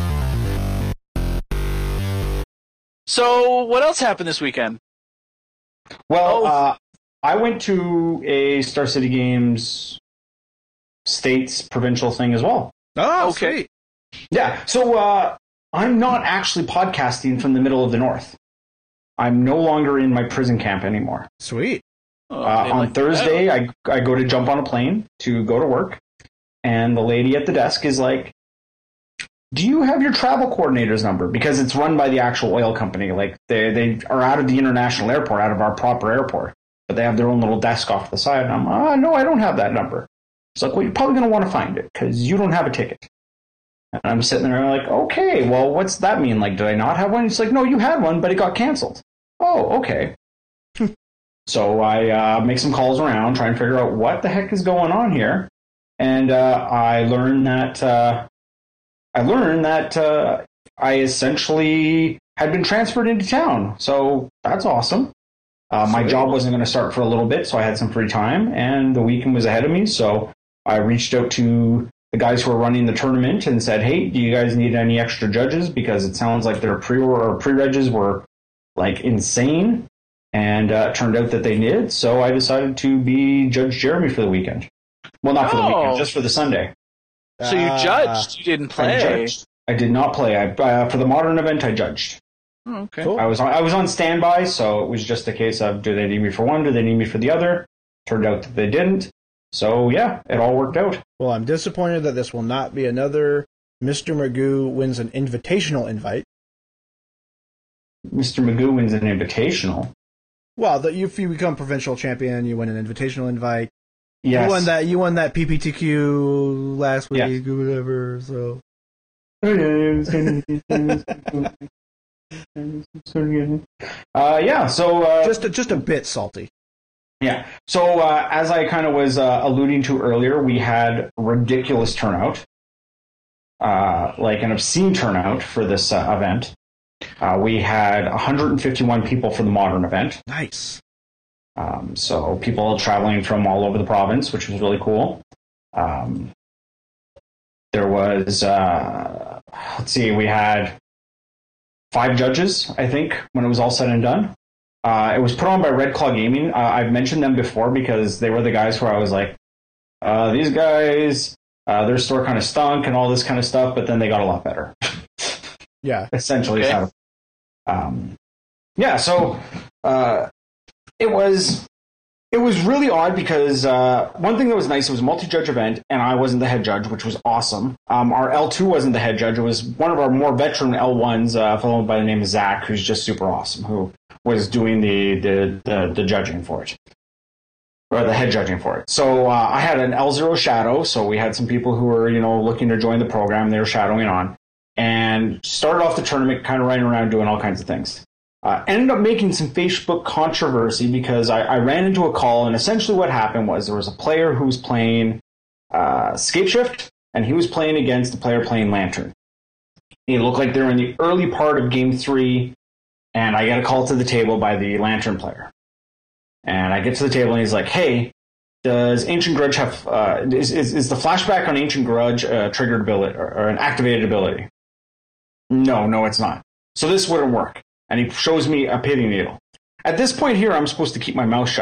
So what else happened this weekend? Well, Oh. uh, I went to a Star City Games states provincial thing as well. Oh, Okay. sweet. Yeah, so uh, I'm not actually podcasting from the middle of the north. I'm no longer in my prison camp anymore. Sweet. Oh, Uh, they on like- Thursday, I, I go to jump on a plane to go to work, and the lady at the desk is like, do you have your travel coordinator's number? Because it's run by the actual oil company. Like, they, they are out of the international airport, out of our proper airport, but they have their own little desk off to the side. And I'm, ah, no, I don't have that number. It's like, well, you're probably going to want to find it because you don't have a ticket. And I'm sitting there like, okay, well, what's that mean? Like, did I not have one? It's like, no, you had one, but it got canceled. Oh, okay. So I uh, make some calls around, try and figure out what the heck is going on here. And uh, I learned that uh, I learned that uh, I essentially had been transferred into town. So that's awesome. Uh, my Sweet. job wasn't going to start for a little bit, so I had some free time, and the weekend was ahead of me. So I reached out to the guys who are running the tournament and said, hey, do you guys need any extra judges? Because it sounds like their pre or pre-regs were like insane. And uh, it turned out that they did. So I decided to be Judge Jeremy for the weekend. Well, not for the Oh. weekend, just for the Sunday. So you Uh, judged, you didn't I play. judged. I did not play. I, uh, for the modern event, I judged. Oh, okay. Cool. I was on, I was on standby, so it was just a case of, do they need me for one? Do they need me for the other? Turned out that they didn't. So, yeah, it all worked out. Well, I'm disappointed that this will not be another Mister Magoo wins an invitational invite. Mister Magoo wins an invitational. Well, that if you become provincial champion, you win an invitational invite. Yes. You won that. You won that P P T Q last week, Yes. or whatever. So Uh, yeah, so... Uh, just a, just a bit salty. Yeah. So uh, as I kind of was uh, alluding to earlier, we had ridiculous turnout, uh, like an obscene turnout for this uh, event. Uh, we had one hundred fifty-one people for the modern event. Nice. Um, so people traveling from all over the province, which was really cool. Um, there was, uh, let's see, we had five judges, I think, when it was all said and done. Uh, it was put on by Red Claw Gaming. Uh, I've mentioned them before because they were the guys where I was like, uh, these guys, uh, their store kind of stunk and all this kind of stuff, but then they got a lot better. Yeah. Essentially. Okay. So, um, yeah, so uh, it was it was really odd because uh, one thing that was nice, it was a multi-judge event, and I wasn't the head judge, which was awesome. Um, our L two wasn't the head judge. It was one of our more veteran L ones, uh, a fellow by the name of Zach, who's just super awesome, who was doing the, the, the, the judging for it. Or the head judging for it. So uh, I had an L zero shadow, so we had some people who were, you know, looking to join the program. They were shadowing on. And started off the tournament kind of running around doing all kinds of things. Uh, ended up making some Facebook controversy because I, I ran into a call, and essentially what happened was there was a player who was playing uh, Scapeshift, and he was playing against a player playing Lantern. It looked like they were in the early part of game three, and I get a call to the table by the Lantern player. And I get to the table, and he's like, hey, does Ancient Grudge have, uh, is, is, is the flashback on Ancient Grudge a triggered ability, or, or an activated ability? No, no, it's not. So this wouldn't work. And he shows me a pity needle. At this point here, I'm supposed to keep my mouth shut.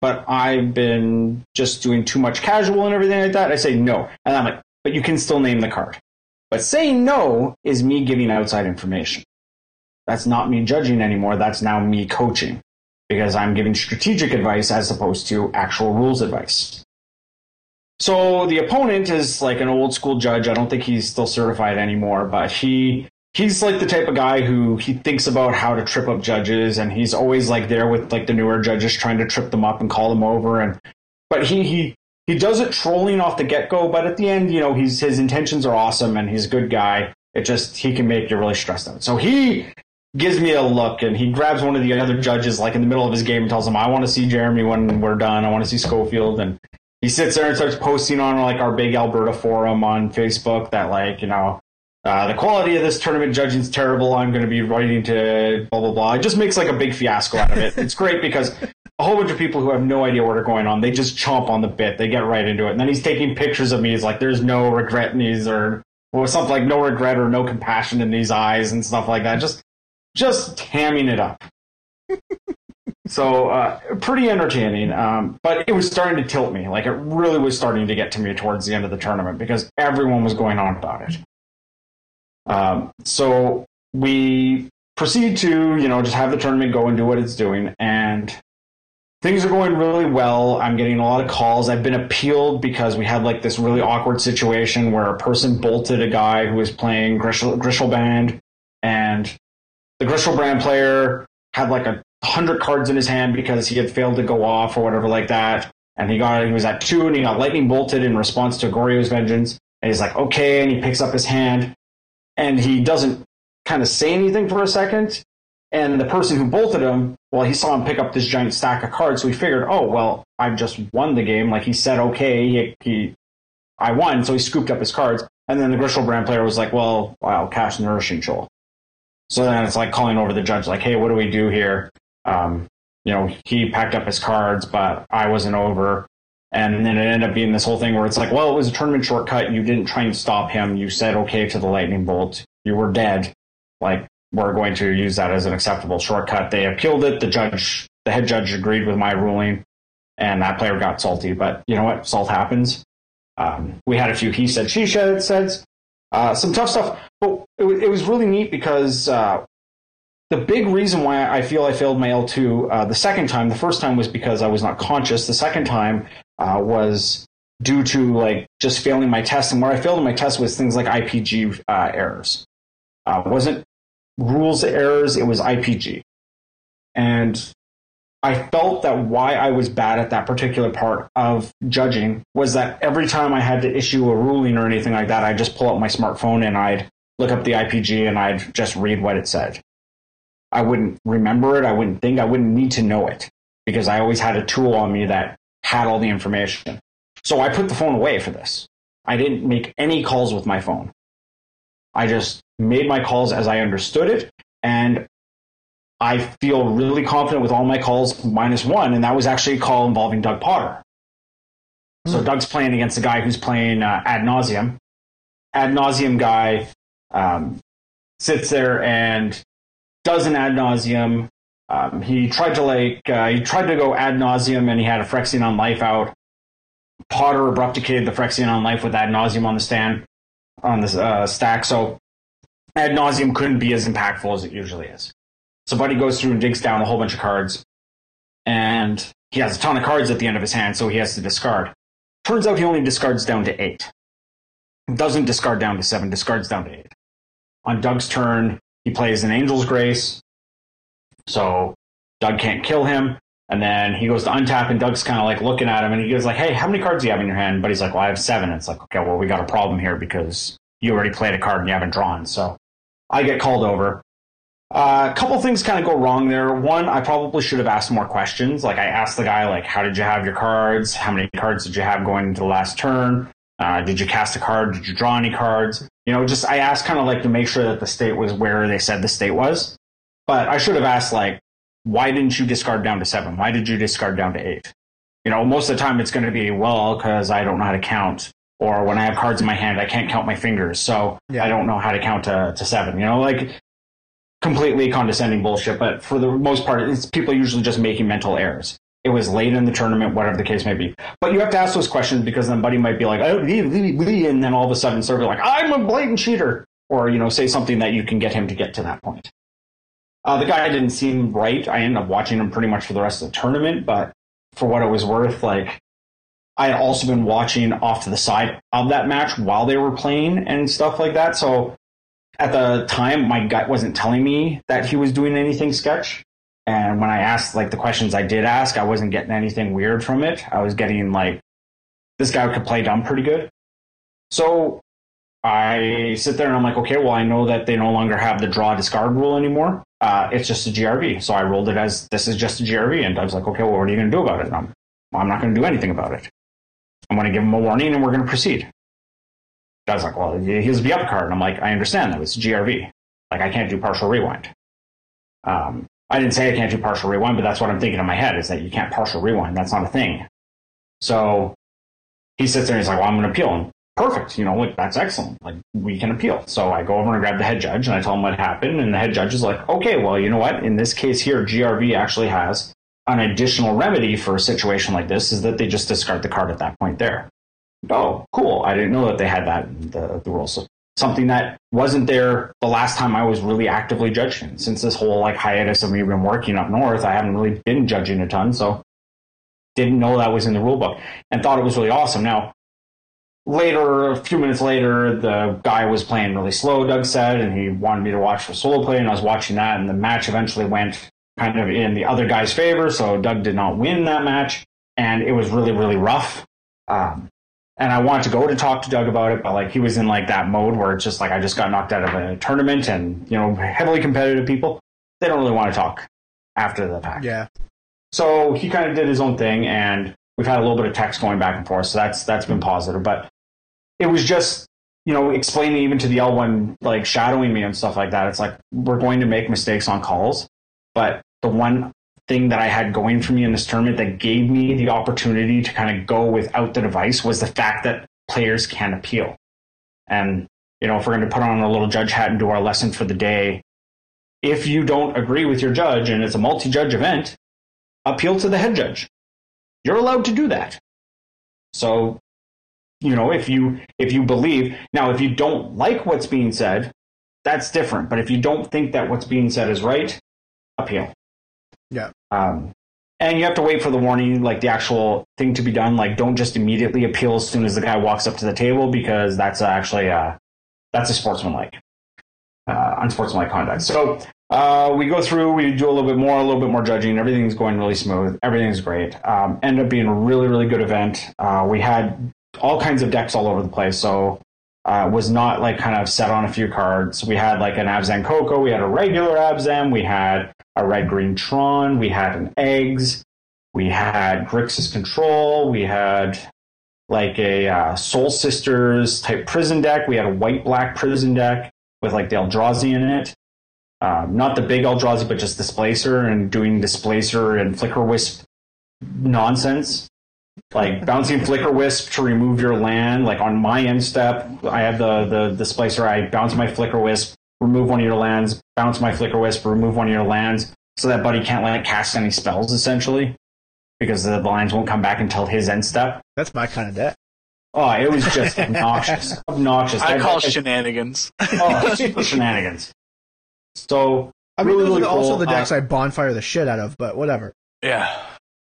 but I've been just doing too much casual and everything like that. I say no. And I'm like, but you can still name the card. But saying no is me giving outside information. That's not me judging anymore. That's now me coaching, because I'm giving strategic advice as opposed to actual rules advice. So the opponent is like an old school judge. I don't think he's still certified anymore, but he he's like the type of guy who he thinks about how to trip up judges, and he's always like there with like the newer judges trying to trip them up and call them over. And but he he he does it trolling off the get-go, but at the end, you know, he's his intentions are awesome and he's a good guy. It just he can make you really stressed out. So he gives me a look, and he grabs one of the other judges like in the middle of his game and tells him, I want to see Jeremy when we're done. I want to see Schofield. And he sits there and starts posting on like our big Alberta forum on Facebook that like, you know, uh, the quality of this tournament judging is terrible. I'm going to be writing to blah, blah, blah. It just makes like a big fiasco out of it. It's great because a whole bunch of people who have no idea what are going on, they just chomp on the bit. They get right into it. And then he's taking pictures of me. He's like, there's no regret in these, or, or something like no regret or no compassion in these eyes and stuff like that. Just, just hamming it up. So, uh, pretty entertaining. Um, but it was starting to tilt me. Like, it really was starting to get to me towards the end of the tournament because everyone was going on about it. Um, so we proceed to, you know, just have the tournament go and do what it's doing. And things are going really well. I'm getting a lot of calls. I've been appealed because we had like this really awkward situation where a person bolted a guy who was playing Grishel, Griselbrand, and the Griselbrand player had like a hundred cards in his hand because he had failed to go off or whatever like that. And he got he was at two and he got lightning bolted in response to Goryo's vengeance. And he's like, okay, and he picks up his hand and he doesn't kind of say anything for a second. And the person who bolted him, well, he saw him pick up this giant stack of cards, so he figured, oh, well, I've just won the game. Like, he said, okay, he, he I won, so he scooped up his cards. And then the Griselbrand player was like, well, I'll cast Nourishing Shoal. So then it's like calling over the judge, like, hey, what do we do here? Um, you know, he packed up his cards, but I wasn't over. And then it ended up being this whole thing where it's like, well, it was a tournament shortcut. You didn't try and stop him. You said okay to the lightning bolt. You were dead. Like, we're going to use that as an acceptable shortcut. They appealed it. The judge, the head judge agreed with my ruling, and that player got salty. But you know what? Salt happens. Um, we had a few he said, she said, says, uh, some tough stuff. But it, it was really neat because uh, the big reason why I feel I failed my L two uh, the second time, the first time was because I was not conscious. The second time uh, was due to like just failing my test. And where I failed in my test was things like I P G uh, errors. Uh, wasn't rules errors, it was I P G. And I felt that why I was bad at that particular part of judging was that every time I had to issue a ruling or anything like that, I'd just pull out my smartphone and I'd look up the I P G and I'd just read what it said. I wouldn't remember it, I wouldn't think, I wouldn't need to know it because I always had a tool on me that had all the information. So I put the phone away for this. I didn't make any calls with my phone. I just made my calls as I understood it, and I feel really confident with all my calls minus one, and that was actually a call involving Doug Potter. Mm-hmm. So Doug's playing against a guy who's playing uh, Ad Nauseam. Ad Nauseam guy um, sits there and does an Ad Nauseam. Um, he tried to like uh, he tried to go Ad Nauseam, and he had a Phyrexian on life out. Potter abrupticated the Phyrexian on life with Ad Nauseam on the stand. on the uh, stack, so Ad Nauseam couldn't be as impactful as it usually is. So Buddy goes through and digs down a whole bunch of cards, and he has a ton of cards at the end of his hand, so he has to discard. Turns out he only discards down to eight. Doesn't discard down to seven, discards down to eight. On Doug's turn, he plays an Angel's Grace, so Doug can't kill him, and then he goes to untap, and Doug's kind of like looking at him, and he goes like, hey, how many cards do you have in your hand? But he's like, well, I have seven. It's like, okay, well, we got a problem here because you already played a card and you haven't drawn. So I get called over. Uh, a couple things kind of go wrong there. One, I probably should have asked more questions. Like, I asked the guy, like, how did you have your cards? How many cards did you have going into the last turn? Uh, did you cast a card? Did you draw any cards? You know, just I asked kind of like to make sure that the state was where they said the state was. But I should have asked, like, why didn't you discard down to seven? Why did you discard down to eight? You know, most of the time it's going to be, well, because I don't know how to count. Or when I have cards in my hand, I can't count my fingers. So yeah. I don't know how to count to, to seven. You know, like completely condescending bullshit. But for the most part, it's people usually just making mental errors. it was late in the tournament, whatever the case may be. But you have to ask those questions because then Buddy might be like, oh, and then all of a sudden start like, I'm a blatant cheater. Or, you know, say something that you can get him to get to that point. Uh, the guy didn't seem right. I ended up watching him pretty much for the rest of the tournament, but for what it was worth, like, I had also been watching off to the side of that match while they were playing and stuff like that. So at the time, my gut wasn't telling me that he was doing anything sketch. And when I asked, like, the questions I did ask, I wasn't getting anything weird from it. I was getting, like, this guy could play dumb pretty good. So I sit there and I'm like, okay, well, I know that they no longer have the draw discard rule anymore. Uh, it's just a G R V. So I rolled it as this is just a G R V. And I was like, okay, well, what are you going to do about it? And I'm, well, I'm not going to do anything about it. I'm going to give him a warning and we're going to proceed. I was like, well, here's the up card. And I'm like, I understand that. It's G R V. Like, I can't do partial rewind. Um, I didn't say I can't do partial rewind, but that's what I'm thinking in my head is that you can't partial rewind. That's not a thing. So he sits there and he's like, well, I'm going to appeal. And perfect. You know, like, that's excellent. Like, we can appeal. So I go over and grab the head judge and I tell him what happened. And the head judge is like, okay, well, you know what? In this case here, G R V actually has an additional remedy for a situation like this is that they just discard the card at that point there. Oh, cool. I didn't know that they had that in the, the rules. So something that wasn't there the last time I was really actively judging. Since this whole like hiatus of me been working up north, I haven't really been judging a ton, so didn't know that was in the rule book and thought it was really awesome. Now, later, a few minutes later, the guy was playing really slow, Doug said, and he wanted me to watch for solo play, and I was watching that, and the match eventually went kind of in the other guy's favor, so Doug did not win that match, and it was really, really rough. Um, and I wanted to go to talk to Doug about it, but like he was in like that mode where it's just like I just got knocked out of a tournament, and you know, heavily competitive people, they don't really want to talk after the fact. Yeah. So he kind of did his own thing, and we've had a little bit of text going back and forth, so that's that's been positive. But it was just, you know, explaining even to the L one, like shadowing me and stuff like that. It's like we're going to make mistakes on calls, but the one thing that I had going for me in this tournament that gave me the opportunity to kind of go without the device was the fact that players can appeal. And, you know, if we're going to put on a little judge hat and do our lesson for the day, if you don't agree with your judge and it's a multi-judge event, appeal to the head judge. You're allowed to do that. So, you know, if you if you believe, now if you don't like what's being said, that's different. But if you don't think that what's being said is right, appeal. Yeah. Um, and you have to wait for the warning, like the actual thing to be done. Like, don't just immediately appeal as soon as the guy walks up to the table, because that's actually uh, that's a sportsmanlike, uh, unsportsmanlike conduct. So uh, we go through, we do a little bit more, a little bit more judging. Everything's going really smooth. Everything's great. Um, ended up being a really, really good event. Uh, we had all kinds of decks all over the place. So uh, was not like kind of set on a few cards. We had like an Abzan Coco. We had a regular Abzan. We had a red green Tron, we had an Eggs, we had Grixis Control, we had like a uh, Soul Sisters type prison deck, we had a white black prison deck with like the Eldrazi in it. Um, not the big Eldrazi, but just Displacer, and doing Displacer and Flicker Wisp nonsense. Like bouncing Flicker Wisp to remove your land. Like on my end step, I have the, the Displacer, I bounce my Flicker Wisp, remove one of your lands, bounce my Flicker Wisp, remove one of your lands, so that Buddy can't like cast any spells, essentially, because the lands won't come back until his end step. That's my kind of deck. Oh, it was just obnoxious. Obnoxious. I that, call that, shenanigans. Oh, super shenanigans. So, I mean, really, those really are also cool. the decks uh, I bonfire the shit out of, but whatever. Yeah.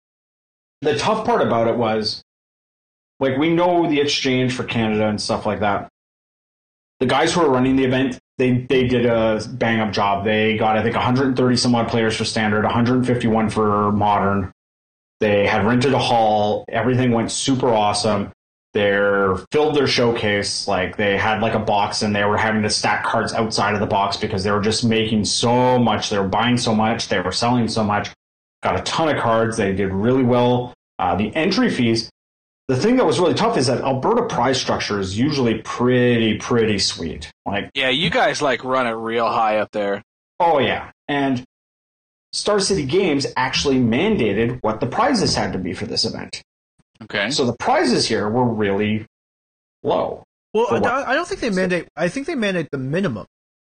The tough part about it was, like, we know the exchange for Canada and stuff like that. The guys who are running the event, they they did a bang up job. They got, I think, one hundred thirty some odd players for standard, one hundred fifty-one for modern. They had rented a hall. Everything went super awesome. They filled their showcase. Like, they had like a box, and they were having to stack cards outside of the box because they were just making so much. They were buying so much. They were selling so much. Got a ton of cards. They did really well. Uh, the entry fees. The thing that was really tough is that Alberta prize structure is usually pretty, pretty sweet. Like, Yeah, you guys like run it real high up there. oh yeah. And Star City Games actually mandated what the prizes had to be for this event. Okay. So the prizes here were really low. Well, For I, what? I don't think they mandate. I think they mandate the minimum.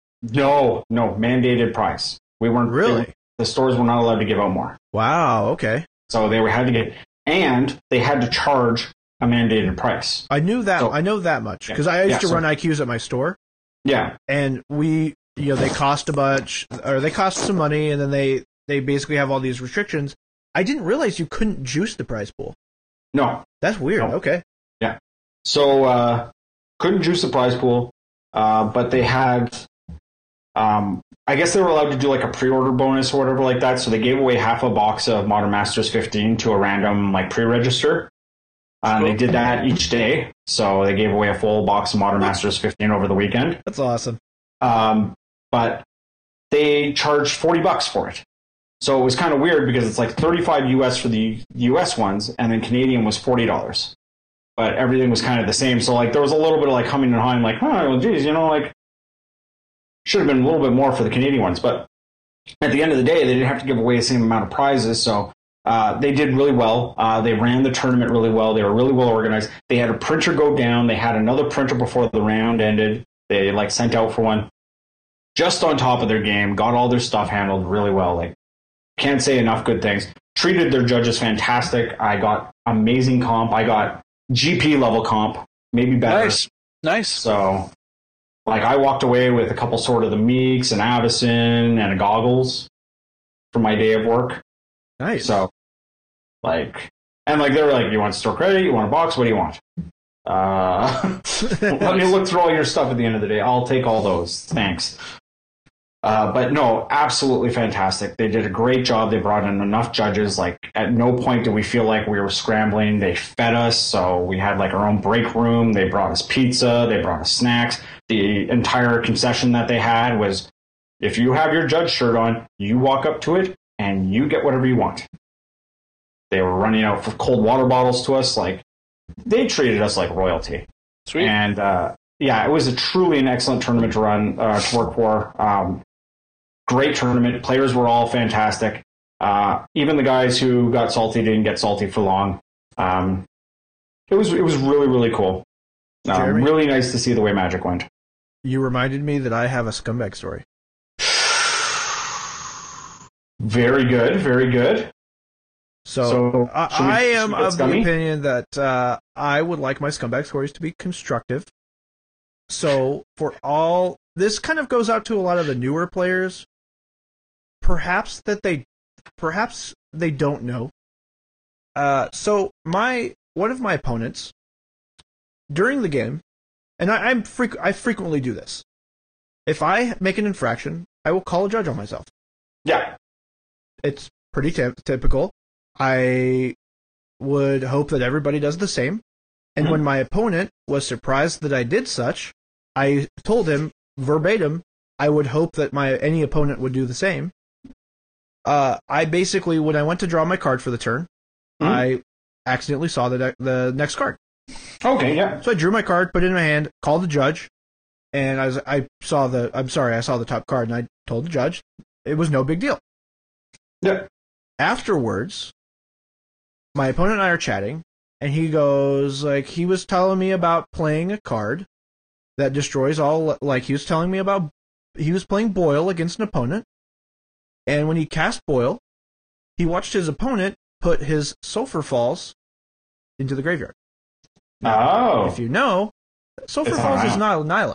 No, no, mandated prize. We weren't Really? they- the stores were not allowed to give out more. Wow. Okay. So they were had to get, and they had to charge a mandated price. I knew that. So, I know that much because I used yeah, to so, run I Qs at my store. Yeah, and we, you know, they cost a bunch, or they cost some money, and then they they basically have all these restrictions. I didn't realize you couldn't juice the prize pool. No, that's weird. No. Okay. Yeah. So uh, couldn't juice the prize pool, uh, but they had. Um, I guess they were allowed to do like a pre-order bonus or whatever like that. So they gave away half a box of Modern Masters fifteen to a random like pre-register. Um, they did that each day. So they gave away a full box of Modern Masters fifteen over the weekend. That's awesome. Um, but they charged forty bucks for it. So it was kind of weird because it's like thirty-five U S for the U S ones, and then Canadian was forty dollars. But everything was kind of the same. So like there was a little bit of like humming and hawing, like, oh, well, geez, you know, like, should have been a little bit more for the Canadian ones, but at the end of the day, they didn't have to give away the same amount of prizes, so uh, they did really well. Uh, they ran the tournament really well. They were really well organized. They had a printer go down. They had another printer before the round ended. They like sent out for one. Just on top of their game, got all their stuff handled really well. Like, can't say enough good things. Treated their judges fantastic. I got amazing comp. I got G P level comp, maybe better. Nice, nice. So. Like, I walked away with a couple sort of the Meeks and Avison and goggles for my day of work. Nice. So, like, and like, they were like, you want store credit? You want a box? What do you want? Uh, let me look through all your stuff at the end of the day. I'll take all those. Thanks. Uh, but no, absolutely fantastic. They did a great job. They brought in enough judges. Like, at no point did we feel like we were scrambling. They fed us. So we had like our own break room. They brought us pizza. They brought us snacks. The entire concession that they had was, if you have your judge shirt on, you walk up to it and you get whatever you want. They were running out for cold water bottles to us. Like, they treated us like royalty. Sweet. And uh, yeah, it was a truly an excellent tournament to run, uh, to work for. Um, great tournament. Players were all fantastic. Uh, even the guys who got salty didn't get salty for long. Um, it was it was really really cool. Um, really nice to see the way Magic went. You reminded me that I have a scumbag story. Very good, very good. So, so I, we, I am of scummy? the opinion that uh, I would like my scumbag stories to be constructive. So for all, this kind of goes out to a lot of the newer players. Perhaps that they, perhaps they don't know. Uh, so my one of my opponents during the game, and I, I'm freq- I frequently do this. If I make an infraction, I will call a judge on myself. Yeah, it's pretty t- typical. I would hope that everybody does the same. And mm-hmm. when my opponent was surprised that I did such, I told him verbatim, I would hope that my any opponent would do the same. Uh, I basically, when I went to draw my card for the turn, mm-hmm. I accidentally saw the de- the next card. Okay, yeah. So I drew my card, put it in my hand, called the judge, and I was, I saw the, I'm sorry, I saw the top card, and I told the judge it was no big deal. Yeah. Afterwards, my opponent and I are chatting, and he goes, like, he was telling me about playing a card that destroys all, like, he was telling me about, he was playing Boil against an opponent, and when he cast Boil, he watched his opponent put his Sulfur Falls into the graveyard. Now, oh. If you know, Sulfur It's Falls not is not an island.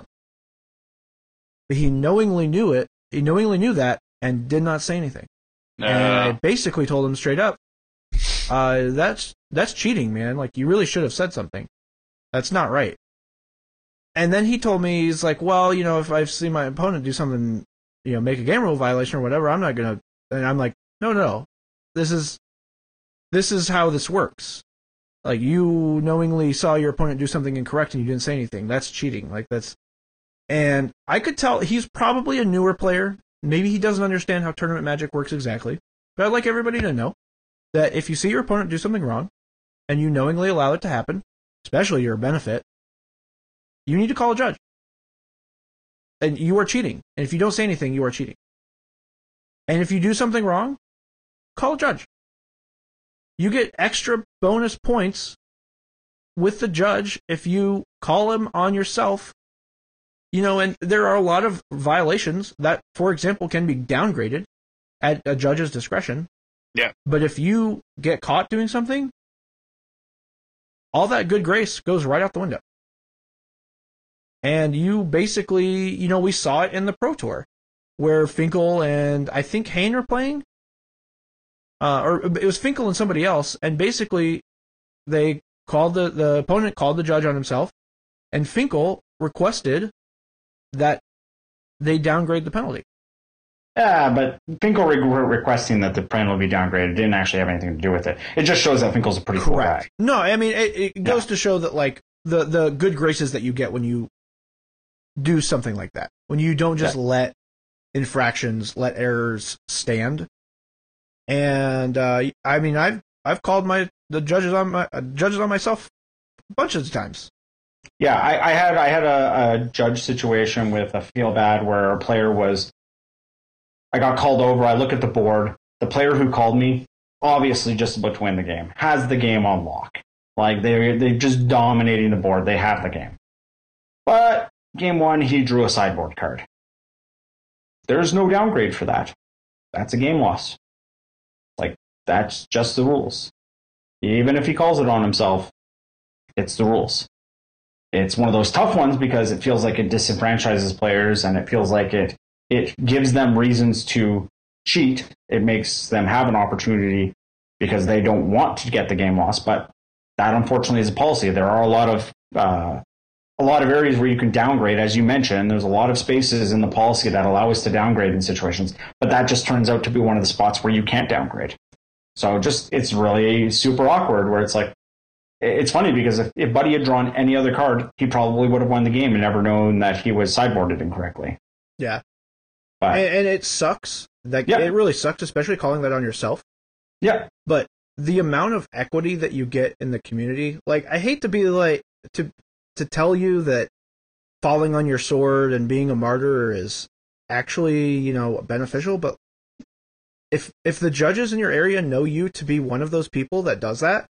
But he knowingly knew it, he knowingly knew that, and did not say anything. No. And I basically told him straight up, uh, that's that's cheating, man. Like, you really should have said something. That's not right. And then he told me, he's like, well, you know, if I've seen my opponent do something, you know, make a game rule violation or whatever, I'm not gonna. And I'm like, no, no, this is this is how this works. Like, you knowingly saw your opponent do something incorrect and you didn't say anything. That's cheating. Like, that's. And I could tell he's probably a newer player. Maybe he doesn't understand how tournament magic works exactly. But I'd like everybody to know that if you see your opponent do something wrong, and you knowingly allow it to happen, especially your benefit, you need to call a judge. And you are cheating. And if you don't say anything, you are cheating. And if you do something wrong, call a judge. You get extra bonus points with the judge if you call him on yourself. You know, and there are a lot of violations that, for example, can be downgraded at a judge's discretion. Yeah. But if you get caught doing something, all that good grace goes right out the window. And you basically, you know, we saw it in the Pro Tour, where Finkel and I think Hayne are playing, uh, or it was Finkel and somebody else, and basically they called the, the opponent called the judge on himself, and Finkel requested that they downgrade the penalty. Yeah, but Finkel re- requesting that the penalty be downgraded didn't actually have anything to do with it. It just shows that Finkel's a pretty cool guy. No, I mean, it, it goes Yeah. to show that, like, the, the good graces that you get when you do something like that. When you don't just Yeah. let infractions, let errors stand. And, uh, I mean, I've, I've called my, the judges on my, uh, judges on myself a bunch of times. Yeah, I, I had I had a, a judge situation with a feel bad where a player was. I got called over. I look at the board. The player who called me, obviously just about to win the game, has the game on lock. Like they they just dominating the board. They have the game. But game one, he drew a sideboard card. There's no downgrade for that. That's a game loss. Like that's just the rules. Even if he calls it on himself, it's the rules. It's one of those tough ones because it feels like it disenfranchises players and it feels like it it gives them reasons to cheat. It makes them have an opportunity because they don't want to get the game lost. But that, unfortunately, is a policy. There are a lot of uh, a lot of areas where you can downgrade, as you mentioned. There's a lot of spaces in the policy that allow us to downgrade in situations, but that just turns out to be one of the spots where you can't downgrade. So just it's really super awkward where it's like. It's funny because if, if Buddy had drawn any other card, he probably would have won the game and never known that he was sideboarded incorrectly. Yeah. But, And, and it sucks. Like, Yeah. it really sucks, especially calling that on yourself. yeah, But the amount of equity that you get in the community, like, I hate to be like, to to tell you that falling on your sword and being a martyr is actually, you know, beneficial, but if if the judges in your area know you to be one of those people that does that,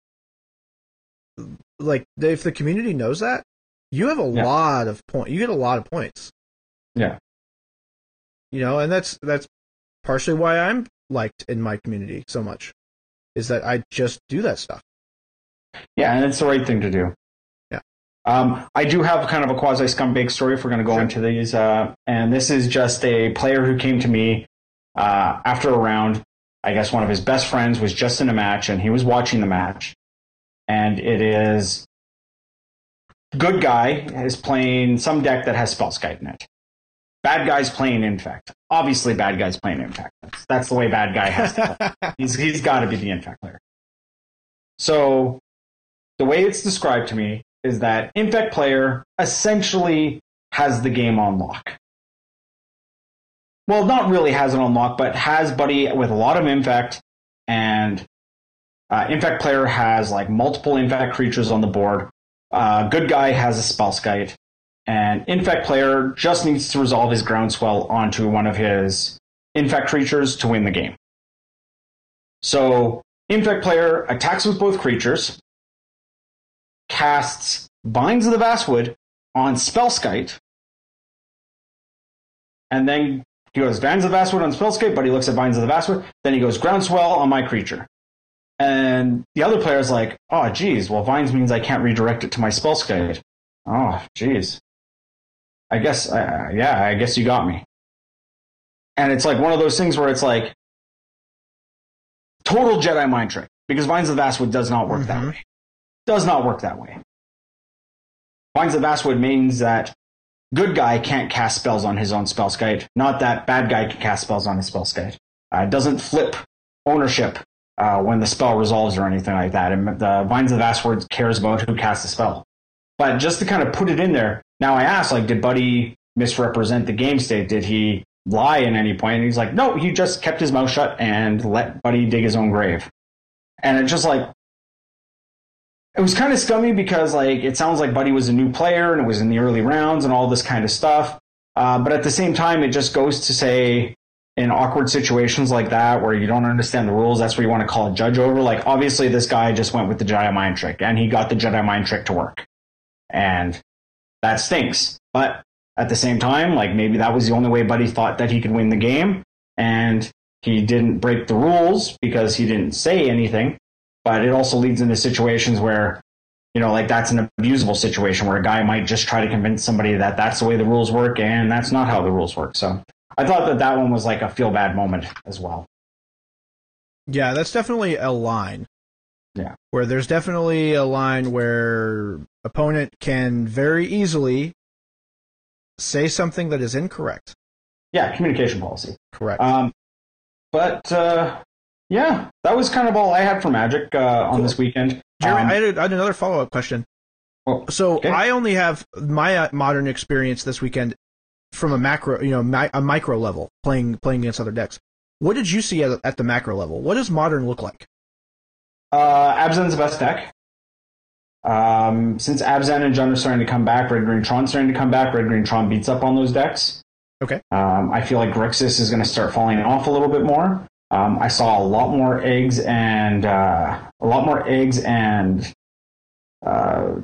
like, if the community knows that, you have a Yeah. lot of point. You get a lot of points. yeah, You know, and that's that's partially why I'm liked in my community so much, is that I just do that stuff. yeah, and it's the right thing to do. Yeah. Um, I do have kind of a quasi scumbag story if we're going to go Sure. into these, uh, and this is just a player who came to me uh, after a round. I guess one of his best friends was just in a match, and he was watching the match. And it is good guy is playing some deck that has Spellskite in it. Bad guy's playing Infect. Obviously, bad guy's playing Infect. That's, that's the way bad guy has to play. he's he's got to be the Infect player. So the way it's described to me is that Infect player essentially has the game on lock. Well, not really has it on lock, but has Buddy with a lot of Infect and. Uh, Infect player has like multiple Infect creatures on the board. Uh, good guy has a Spellskite. And Infect player just needs to resolve his Groundswell onto one of his Infect creatures to win the game. So Infect player attacks with both creatures, casts Binds of the Vastwood on Spellskite, and then he goes Binds of the Vastwood on Spellskite, but he looks at Binds of the Vastwood, then he goes Groundswell on my creature. And the other player's like, oh, geez, well, Vines means I can't redirect it to my Spellskite. Oh, geez. I guess, uh, yeah, I guess you got me. And it's like one of those things where it's like, total Jedi mind trick, because Vines of the Vastwood does not work Mm-hmm. that way. Does not work that way. Vines of the Vastwood means that good guy can't cast spells on his own Spellskite, not that bad guy can cast spells on his Spellskite. Uh, it doesn't flip ownership Uh, when the spell resolves or anything like that. And the Vines of the Vastwood cares about who casts the spell. But just to kind of put it in there, now I asked, like, did Buddy misrepresent the game state? Did he lie at any point? And he's like, no, he just kept his mouth shut and let Buddy dig his own grave. And it's just like, it was kind of scummy because, like, it sounds like Buddy was a new player and it was in the early rounds and all this kind of stuff. Uh, but at the same time, it just goes to say, in awkward situations like that where you don't understand the rules, that's where you want to call a judge over. Like, obviously, this guy just went with the Jedi mind trick, and he got the Jedi mind trick to work. And that stinks. But at the same time, like, maybe that was the only way Buddy thought that he could win the game, and he didn't break the rules because he didn't say anything, but it also leads into situations where, you know, like that's an abusable situation where a guy might just try to convince somebody that that's the way the rules work, and that's not how the rules work. So I thought that that one was like a feel-bad moment as well. Yeah, that's definitely a line. Yeah. Where there's definitely a line where opponent can very easily say something that is incorrect. Yeah, communication policy. Correct. Um, but, uh, yeah, that was kind of all I had for Magic uh, on Cool. this weekend. Jeremy, Um, I, had, I had another follow-up question. Oh, So okay. I only have my uh, Modern experience this weekend from a macro, you know, mi- a micro level, playing playing against other decks. What did you see at, at the macro level? What does Modern look like? Uh, Abzen's the best deck. Um, since Abzen and Jund are starting to come back, Red Green Tron's starting to come back. Red Green Tron beats up on those decks. Okay. Um, I feel like Grixis is going to start falling off a little bit more. Um, I saw a lot more eggs and uh, a lot more eggs and uh,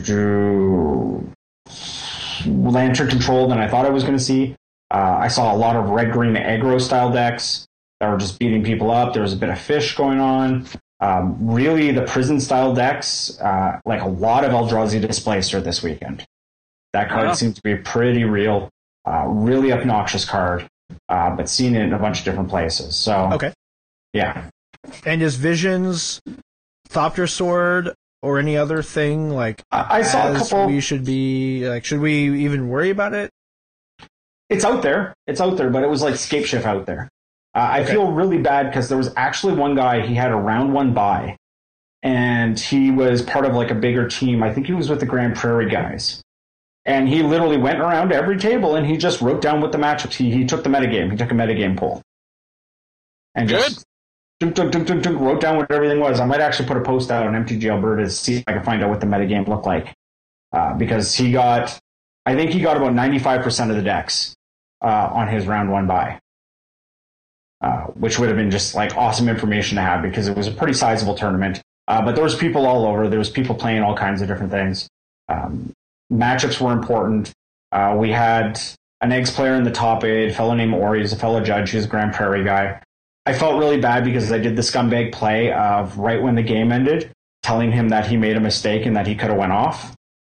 Lantern control than I thought I was going to see. Uh, I saw a lot of red green aggro style decks that were just beating people up. There was a bit of fish going on. Um, really, the prison style decks, uh, like a lot of Eldrazi Displacer this weekend. That card Wow. seems to be pretty real. Uh, really obnoxious card, uh, but seen it in a bunch of different places. So, Okay. yeah. And is Visions, Thopter Sword, or any other thing like I, I saw a as couple. we should be like? Should we even worry about it? It's out there. It's out there, but it was like Scapeshift out there. Uh, I Okay. feel really bad because there was actually one guy, he had a round one bye, and he was part of like a bigger team. I think he was with the Grand Prairie guys. And he literally went around every table and he just wrote down what the matchups. He, he took the metagame. He took a metagame poll. And just dunk, dunk, dunk, dunk, dunk, wrote down what everything was. I might actually put a post out on M T G Alberta to see if I can find out what the metagame looked like. Uh, because he got, I think he got about ninety-five percent of the decks uh, on his round one bye. Uh, which would have been just like awesome information to have because it was a pretty sizable tournament. Uh, but there was people all over. There was people playing all kinds of different things. Um, matchups were important. Uh, we had an eggs player in the top eight, a fellow named Ori, who's a fellow judge, who's a Grand Prairie guy. I felt really bad because I did the scumbag play of right when the game ended, telling him that he made a mistake and that he could have went off.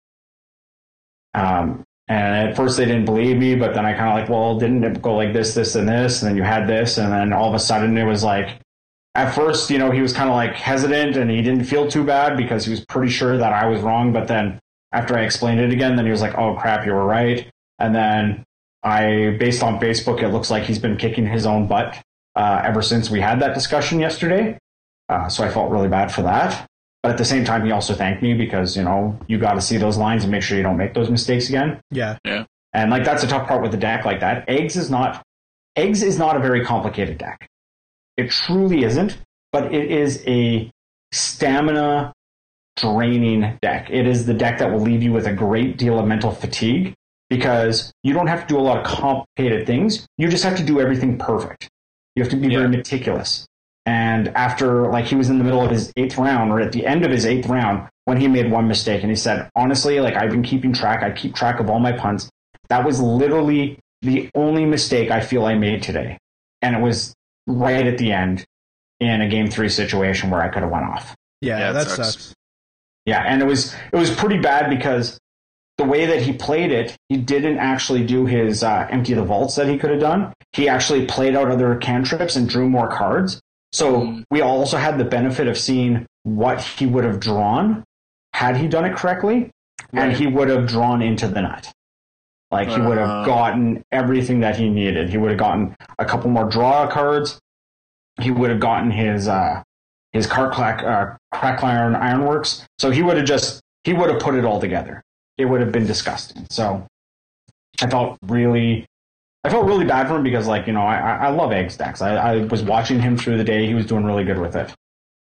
Um, and at first they didn't believe me, but then I kind of like, well, didn't it go like this, this, and this? And then you had this, and then all of a sudden it was like, at first, you know, he was kind of like hesitant and he didn't feel too bad because he was pretty sure that I was wrong. But then after I explained it again, then he was like, oh crap, you were right. And then I, based on Facebook, it looks like he's been kicking his own butt uh, ever since we had that discussion yesterday. Uh, so I felt really bad for that. But at the same time, he also thanked me because, you know, you got to see those lines and make sure you don't make those mistakes again. Yeah. And like, that's a tough part with the deck like that. Eggs is not, eggs is not a very complicated deck. It truly isn't, but it is a stamina draining deck. It is the deck that will leave you with a great deal of mental fatigue because you don't have to do a lot of complicated things. You just have to do everything perfect. You have to be Yeah. very meticulous. And after, like, he was in the middle of his eighth round or at the end of his eighth round when he made one mistake and he said, honestly, like, I've been keeping track. I keep track of all my punts. That was literally the only mistake I feel I made today. And it was right at the end in a game three situation where I could have went off. Yeah, Yeah, it that sucks. sucks. Yeah, and it was it was pretty bad because the way that he played it, he didn't actually do his uh, empty the vaults that he could have done. He actually played out other cantrips and drew more cards. So Mm. we also had the benefit of seeing what he would have drawn had he done it correctly, and Right. he would have drawn into the nut. Like, he would Uh. have gotten everything that he needed. He would have gotten a couple more draw cards. He would have gotten his uh, his card clack, uh, crackle iron ironworks. So he would have just he would have put it all together. It would have been disgusting. So I felt really I felt really bad for him because, like, you know, I I love eggs decks. I, I was watching him through the day. He was doing really good with it.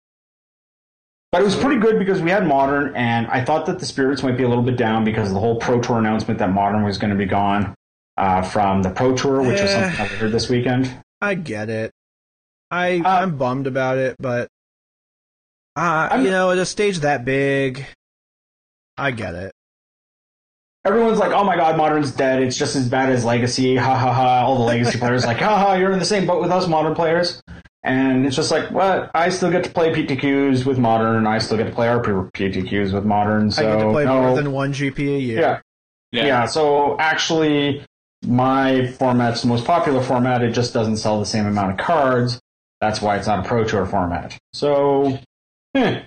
But it was pretty good because we had Modern, and I thought that the spirits might be a little bit down because of the whole Pro Tour announcement that Modern was going to be gone uh, from the Pro Tour, which was Eh. something that we heard this weekend. I get it. I Uh, I'm bummed about it, but uh, I'm- you know, at a stage that big, I get it. everyone's like, oh my god, Modern's dead. It's just as bad as Legacy. Ha ha ha. All the Legacy players like, ha ha, you're in the same boat with us, Modern players. And it's just like, what? I still get to play P T Qs with Modern, and I still get to play our P T Qs with Modern. So I get to play no, more than one G P a year. Yeah. yeah. Yeah, so actually, my format's the most popular format. It just doesn't sell the same amount of cards. That's why it's not a Pro Tour format. So, eh.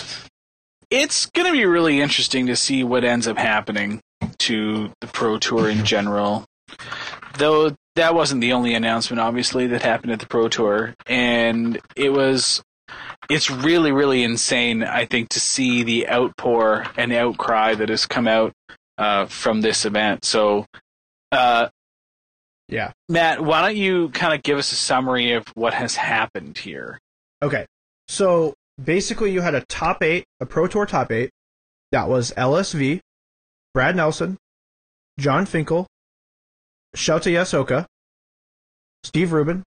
It's going to be really interesting to see what ends up happening to the Pro Tour in general. Though that wasn't the only announcement, obviously, that happened at the Pro Tour. And it was, it's really, really insane, I think, to see the outpour and outcry that has come out uh, from this event. So, uh, yeah. Matt, why don't you kind of give us a summary of what has happened here? Okay. So, basically, you had a top eight, a Pro Tour top eight. That was L S V, Brad Nelson, John Finkel, Shota Yasoka, Steve Rubin.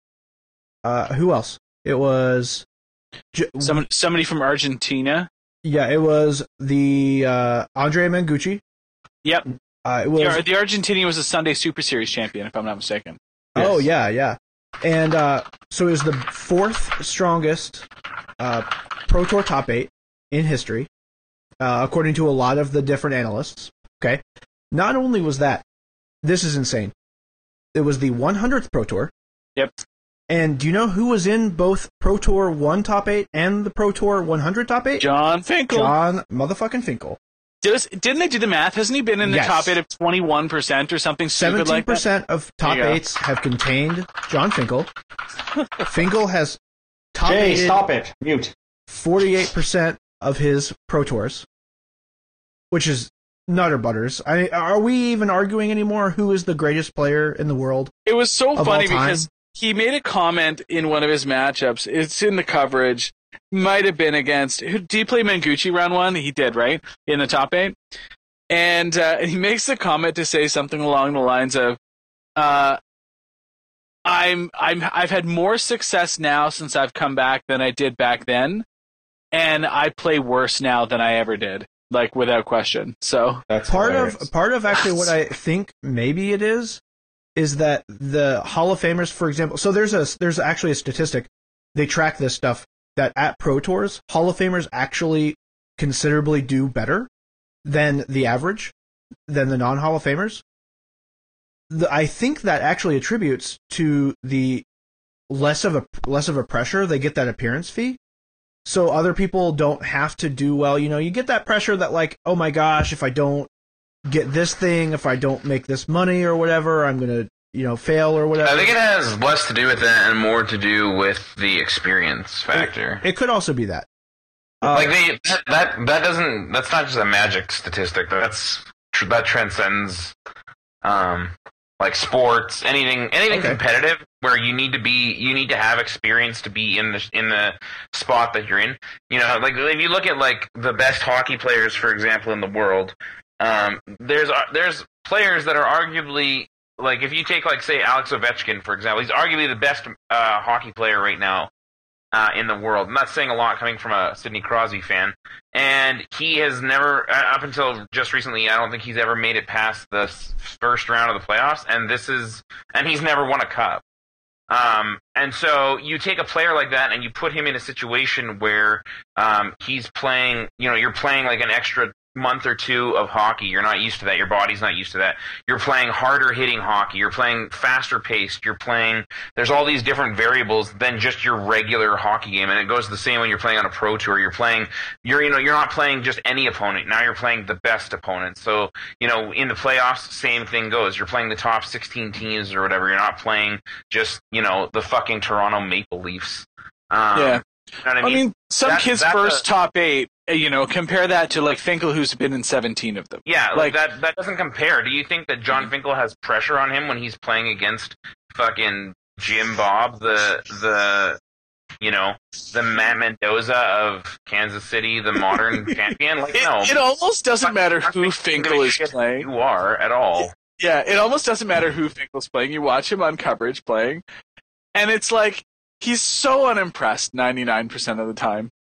Uh, who else? It was J- Some, somebody from Argentina. Yeah, it was the uh, Andre Mangucci. Yep. Uh, it was the, the Argentinian was a Sunday Super Series champion, if I'm not mistaken. Oh yeah, yeah. And uh, so it was the fourth strongest uh, Pro Tour top eight in history, uh, according to a lot of the different analysts. Okay. Not only was that, this is insane. It was the one hundredth Pro Tour. Yep. And do you know who was in both Pro Tour one top eight and the Pro Tour one hundred top eight? John Finkel. John motherfucking Finkel. Does, didn't they do the math? Hasn't he been in the Yes. top eight of twenty-one percent or something stupid like that? seventeen percent of top There you go. eights have contained John Finkel. Finkel has top Jay, eighted stop it. Mute. forty-eight percent of his Pro Tours, which is nutter butters. I, are we even arguing anymore who is the greatest player in the world? It was so Of funny all time? because he made a comment in one of his matchups. It's in the coverage. Might have been against. Who, did he play Mangucci round one? He did, right? In the top eight. And uh, he makes the comment to say something along the lines of, uh, I'm, I'm, I've had more success now since I've come back than I did back then. And I play worse now than I ever did. Like, without question. So That's Part hilarious. of part of actually what I think maybe it is is that the Hall of Famers, for example, so there's a there's actually a statistic. They track this stuff that at Pro Tours, Hall of Famers actually considerably do better than the average, than the non-Hall of Famers. The, I think that actually attributes to the less of a less of a pressure. They get that appearance fee. So other people don't have to do well. You know, you get that pressure that like, oh my gosh, if I don't get this thing, if I don't make this money or whatever, I'm going to, you know, fail or whatever. I think it has less to do with that and more to do with the experience factor. It could also be that. Uh, like they, that, that that doesn't that's not just a Magic statistic. That's that transcends um like sports, anything anything Okay. competitive where you need to be you need to have experience to be in the in the spot that you're in. You know, like if you look at like the best hockey players, for example, in the world, um, there's there's players that are arguably like if you take like say Alex Ovechkin, for example, he's arguably the best uh, hockey player right now. Uh, in the world. I'm not saying a lot coming from a Sidney Crosby fan. And he has never, uh, up until just recently, I don't think he's ever made it past the s- first round of the playoffs. And this is, and he's never won a cup. Um, and so you take a player like that and you put him in a situation where um, he's playing, you know, you're playing like an extra month or two of hockey. You're not used to that. Your body's not used to that. You're playing harder hitting hockey. You're playing faster paced. You're playing, there's all these different variables than just your regular hockey game. And it goes the same when you're playing on a pro tour. You're playing, you're, you know, you're not playing just any opponent. Now you're playing the best opponent. So, you know, in the playoffs, same thing goes. You're playing the top sixteen teams or whatever. You're not playing just, you know, the fucking Toronto Maple Leafs. Um, yeah. You know what I I mean? mean, some That- kids' that's first a- top eight, you know, compare that to like Finkel, who's been in seventeen of them. Yeah, Like- like that. That doesn't compare. Do you think that John Finkel has pressure on him when he's playing against fucking Jim Bob, the the you know the Matt Mendoza of Kansas City, the modern champion? Like It, no, it almost doesn't matter John who Finkel doesn't Finkel give a is shit who playing. You are at all. Yeah, it almost doesn't matter who Finkel's playing. You watch him on coverage playing, and it's like he's so unimpressed ninety-nine percent of the time.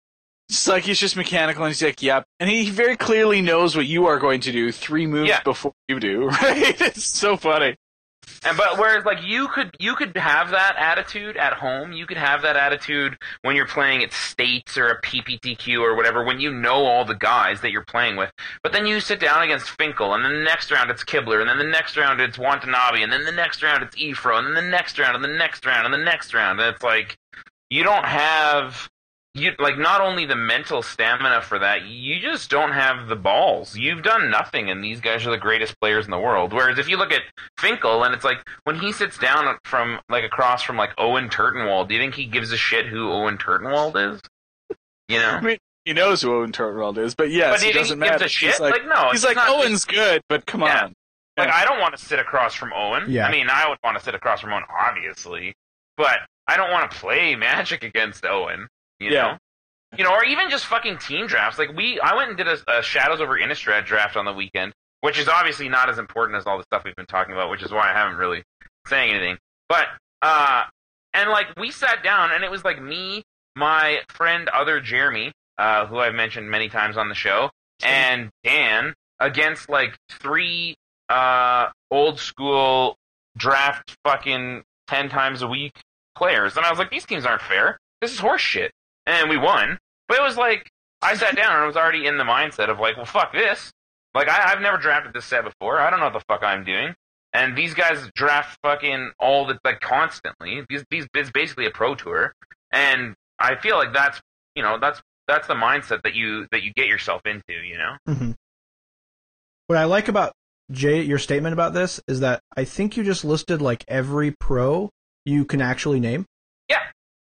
It's like he's just mechanical, and he's like, "Yep," and he very clearly knows what you are going to do three moves Yeah. before you do. Right? It's so funny. And but whereas like you could you could have that attitude at home, you could have that attitude when you're playing at States or a P P T Q or whatever, when you know all the guys that you're playing with. But then you sit down against Finkel, and then the next round it's Kibler, and then the next round it's Watanabe, and then the next round it's Ifro, and then the next round, and the next round, and the next round. And it's like you don't have you like not only the mental stamina for that, you just don't have the balls. You've done nothing, and these guys are the greatest players in the world. Whereas if you look at Finkel, and it's like when he sits down from like across from like Owen Turtenwald, do you think he gives a shit who Owen Turtenwald is? You know, I mean, he knows who Owen Turtenwald is, but yes, but do you it think doesn't he gives matter. a shit? He's like, like no, he's it's like not, Owen's good, but come Yeah. on. Like, Yeah. I don't want to sit across from Owen. Yeah. I mean, I would want to sit across from Owen, obviously, but I don't want to play Magic against Owen. You Yeah. know, you know, or even just fucking team drafts. Like we, I went and did a, a Shadows over Innistrad draft on the weekend, which is obviously not as important as all the stuff we've been talking about, which is why I haven't really saying anything. But uh, and like we sat down, and it was like me, my friend, other Jeremy, uh, who I've mentioned many times on the show, and Dan against like three uh, old school draft fucking ten times a week players. And I was like, these teams aren't fair. This is horse shit. And we won. But it was like, I sat down and I was already in the mindset of like, well, fuck this. Like, I, I've never drafted this set before. I don't know what the fuck I'm doing. And these guys draft fucking all the, like, constantly. These, these, it's basically a pro tour. And I feel like that's, you know, that's, that's the mindset that you, that you get yourself into, you know? Mm-hmm. What I like about Jay, your statement about this is that I think you just listed like every pro you can actually name. Yeah.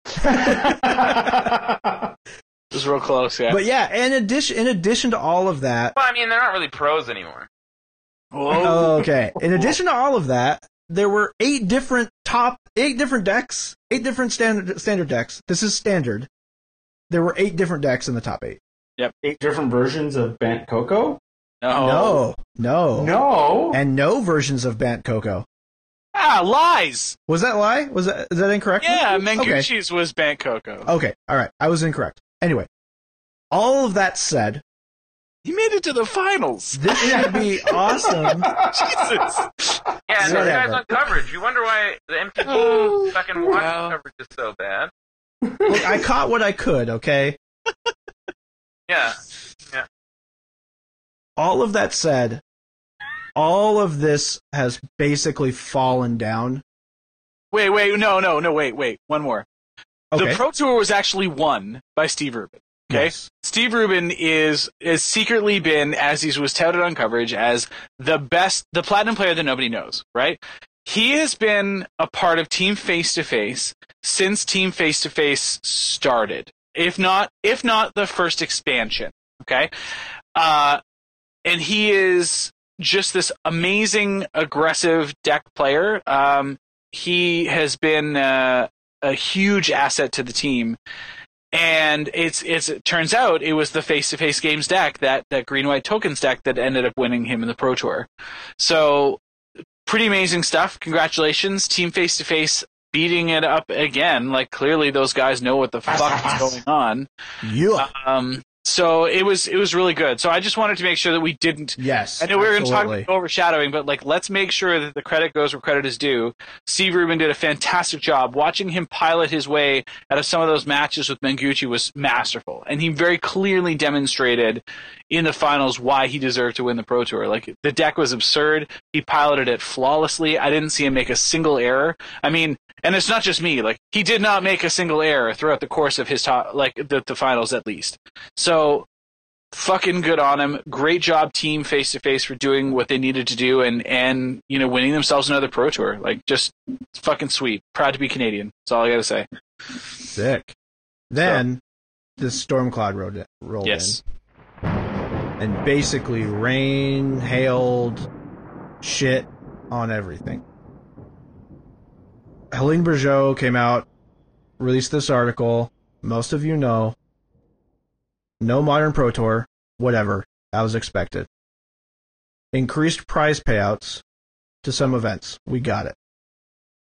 It was real close, yeah. But yeah, in addition, in addition to all of that, Well, I mean, they're not really pros anymore. Whoa. okay. In addition to all of that, there were eight different top, eight different decks, eight different standard standard decks. This is standard. There were eight different decks in the top eight. Eight different versions of Bant Coco? No. No, no, No. and no versions of Bant Coco. Ah, lies! Was that lie? Was that is that incorrect? Yeah, Okay. Mengucci's was Bant Coco. Okay, all right. I was incorrect. Anyway, all of that said, He made it to the finals. this would be awesome. Jesus. Yeah, and those Whatever. guys on coverage. You wonder why the M T V Oh, fucking watch wow. coverage is so bad. Look, I caught what I could, okay? Yeah. All of that said, all of this has basically fallen down. Wait, wait, no, no, no, wait, wait. One more. Okay. The Pro Tour was actually won by Steve Rubin. Okay, Yes. Steve Rubin is has secretly been, as he was touted on coverage, as the best, the platinum player that nobody knows. Right? He has been a part of Team Face to Face since Team Face to Face started, if not, if not the first expansion. Okay, uh, and he is just this amazing, aggressive deck player. Um, he has been uh, a huge asset to the team. And it's, it's it turns out it was the face-to-face games deck, that, that green-white tokens deck, that ended up winning him in the Pro Tour. So, pretty amazing stuff. Congratulations, Team Face-to-Face beating it up again. Like, clearly those guys know what the fuck is going on. Yeah. Um, so it was it was really good. So I just wanted to make sure that we didn't. Yes. I know we were going to talk absolutely. about overshadowing, but like, let's make sure that the credit goes where credit is due. Steve Rubin did a fantastic job. Watching him pilot his way out of some of those matches with Mengucci was masterful, and he very clearly demonstrated in the finals why he deserved to win the Pro Tour. Like, the deck was absurd. He piloted it flawlessly. I didn't see him make a single error. I mean, and it's not just me. Like, he did not make a single error throughout the course of his top, like the, the finals at least. So, fucking good on him. Great job, team, face to face, for doing what they needed to do, and and you know, winning themselves another Pro Tour. Like, just fucking sweet. Proud to be Canadian. That's all I gotta say. Sick. Then the storm cloud rolled, rolled Yes. in. And basically rain, hailed, shit on everything. Helene Bergeau came out, released this article. Most of you know. No Modern Pro Tour. Whatever. That was expected. Increased prize payouts to some events. We got it.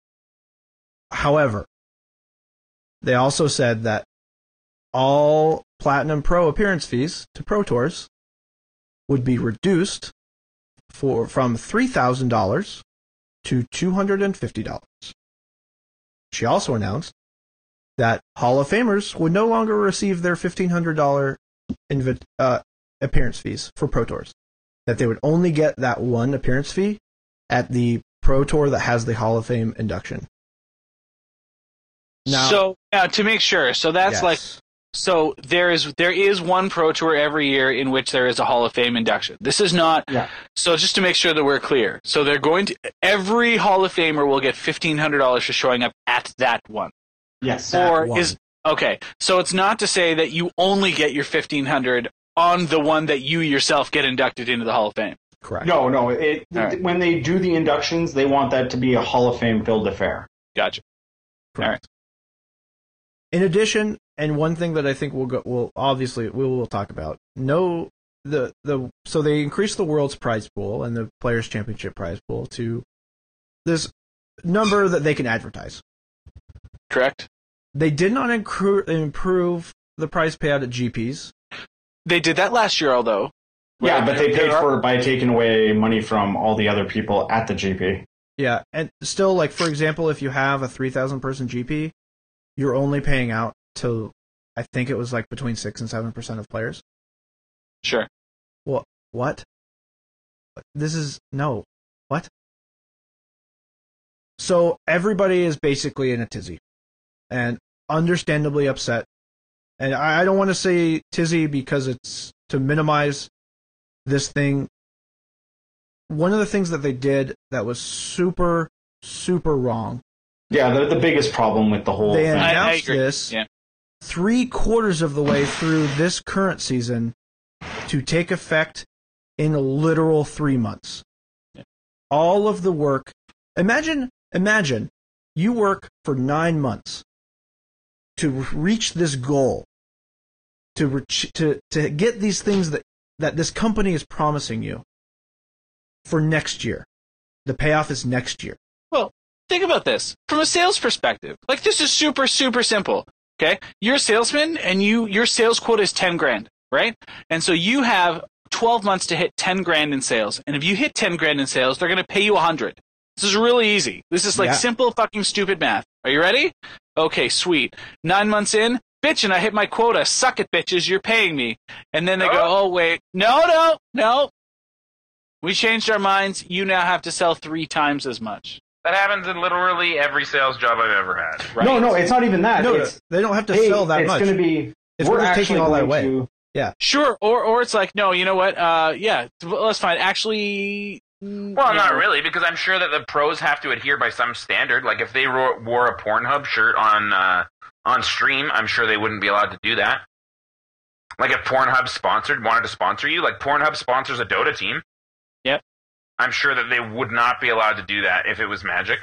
However, they also said that all Platinum Pro appearance fees to Pro Tours would be reduced for from three thousand dollars to two hundred fifty dollars. She also announced that Hall of Famers would no longer receive their fifteen hundred dollars invi- uh, appearance fees for Pro Tours. That they would only get that one appearance fee at the Pro Tour that has the Hall of Fame induction. Now, so uh, to make sure, so that's yes. like, so there is there is one Pro Tour every year in which there is a Hall of Fame induction. This is not. Yeah. So just to make sure that we're clear, so they're going to every Hall of Famer will get fifteen hundred dollars for showing up at that one. Yes. Or one. is okay. So it's not to say that you only get your fifteen hundred on the one that you yourself get inducted into the Hall of Fame. Correct. No, no. It, right. When they do the inductions, they want that to be a Hall of Fame filled affair. Gotcha. Correct. All right. In addition, and one thing that I think we'll go, we'll obviously we will talk about. No, the the so they increased the world's prize pool and the Players Championship prize pool to this number that they can advertise. Correct. They did not incru- improve the prize payout at G Ps. They did that last year, although. Yeah, but they paid There are- for it by taking away money from all the other people at the G P. Yeah, and still, like for example, if you have a three thousand person G P, you're only paying out to, I think it was like between six and seven percent of players. Sure. Well, what? This is no. What? So everybody is basically in a tizzy, and understandably upset. And I, I don't want to say tizzy because it's to minimize this thing. One of the things that they did that was super, super wrong. Yeah, they're the biggest problem with the whole They thing. I- I announced agree. this Yeah. three quarters of the way through this current season to take effect in a literal three months. Yeah. All of the work. Imagine, imagine, you work for nine months to reach this goal, to reach, to to get these things that that this company is promising you for next year. The payoff is next year. Well, think about this from a sales perspective. Like, this is super, super simple. Okay, you're a salesman, and you your sales quota is ten grand, right? And so you have twelve months to hit ten grand in sales. And if you hit ten grand in sales, they're going to pay you a hundred. This is really easy. This is like Yeah. simple fucking stupid math. Are you ready? Okay, sweet. Nine months in, bitch, and I hit my quota. Suck it, bitches. You're paying me. And then they go, oh wait, no, no, no. We changed our minds. You now have to sell three times as much. That happens in literally every sales job I've ever had. Right? No, no, it's not even that. No, it's, they don't have to hey, sell that it's much. going to be. It's we're we're just taking actually all that going away. to- Sure, or or it's like, no, you know what? Uh, yeah, well, that's fine. Actually, mm, Well, not no. really, because I'm sure that the pros have to adhere by some standard. Like if they wore, wore a Pornhub shirt on uh, on stream, I'm sure they wouldn't be allowed to do that. Like if Pornhub sponsored wanted to sponsor you, like Pornhub sponsors a Dota team. Yep. I'm sure that they would not be allowed to do that if it was Magic.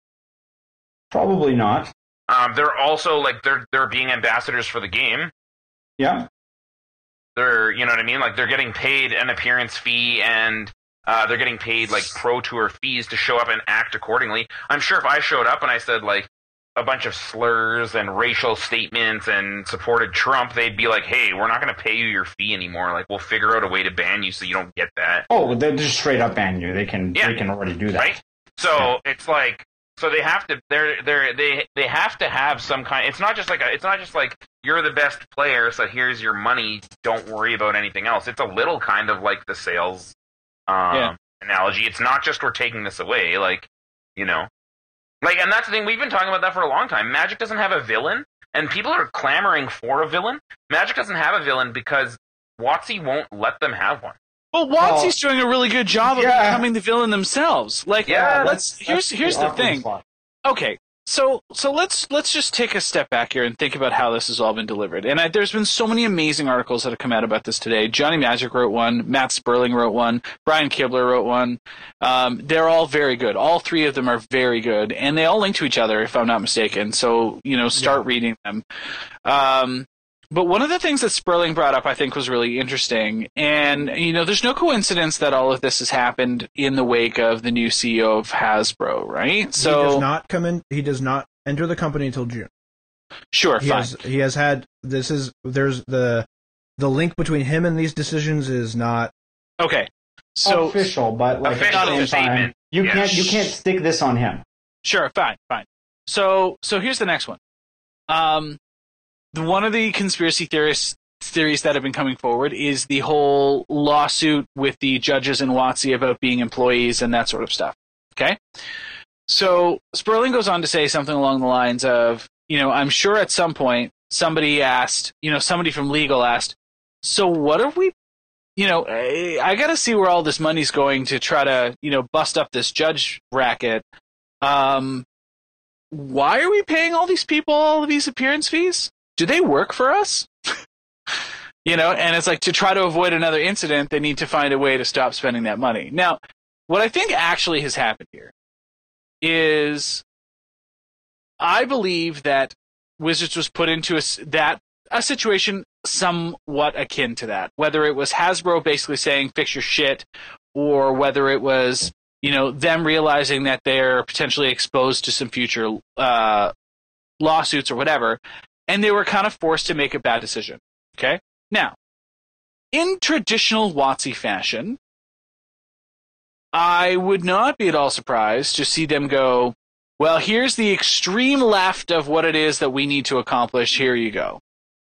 Probably not. Um, they're also like they're they're being ambassadors for the game. Yeah. They're, you know what I mean? Like they're getting paid an appearance fee and uh, they're getting paid like pro tour fees to show up and act accordingly. I'm sure if I showed up and I said like a bunch of slurs and racial statements and supported Trump, they'd be like, "Hey, we're not going to pay you your fee anymore. Like we'll figure out a way to ban you so you don't get that." Oh, they just straight up ban you. They can. Yeah. They can already do that. Right? So it's like, so they have to, they're, they're, they, they have to have some kind. It's not just like a, it's not just like you're the best player, so here's your money. Don't worry about anything else. It's a little kind of like the sales um, Yeah. analogy. It's not just we're taking this away, like, you know, like, and that's the thing. We've been talking about that for a long time. Magic doesn't have a villain, and people are clamoring for a villain. Magic doesn't have a villain because WotC won't let them have one. Well, WotC's doing a really good job of Yeah. becoming the villain themselves. Like, Yeah, let's here's That's here's the awkward thing. spot. Okay, so so let's let's just take a step back here and think about how this has all been delivered. And I, there's been so many amazing articles that have come out about this today. Johnny Magic wrote one, Matt Sperling wrote one, Brian Kibler wrote one. Um, they're all very good. All three of them are very good, and they all link to each other, if I'm not mistaken. So you know, start reading them. Um, But one of the things that Sperling brought up, I think, was really interesting. And, you know, there's no coincidence that all of this has happened in the wake of the new C E O of Hasbro, right? he does So, not come in. He does not enter the company until June. Sure, he fine. has he has had this is there's the the link between him and these decisions is not Okay. So official, but like Official at the same statement. time, you Yeah. can't you can't stick this on him. Sure, fine, fine. So, so here's the next one. Um, the, one of the conspiracy theorists theories that have been coming forward is the whole lawsuit with the judges in WotC about being employees and that sort of stuff. Okay, so Sperling goes on to say something along the lines of, you know, I'm sure at some point somebody asked, you know, somebody from legal asked, so what are we? You know, I, I got to see where all this money's going to try to, you know, bust up this judge racket. Um, why are we paying all these people all of these appearance fees? Do they work for us? You know, and it's like to try to avoid another incident, they need to find a way to stop spending that money. Now, what I think actually has happened here is I believe that Wizards was put into a, that a situation somewhat akin to that, whether it was Hasbro basically saying fix your shit, or whether it was, you know, them realizing that they're potentially exposed to some future uh, lawsuits or whatever, and they were kind of forced to make a bad decision. Okay? Now, in traditional WotC fashion, I would not be at all surprised to see them go, well, here's the extreme left of what it is that we need to accomplish. Here you go.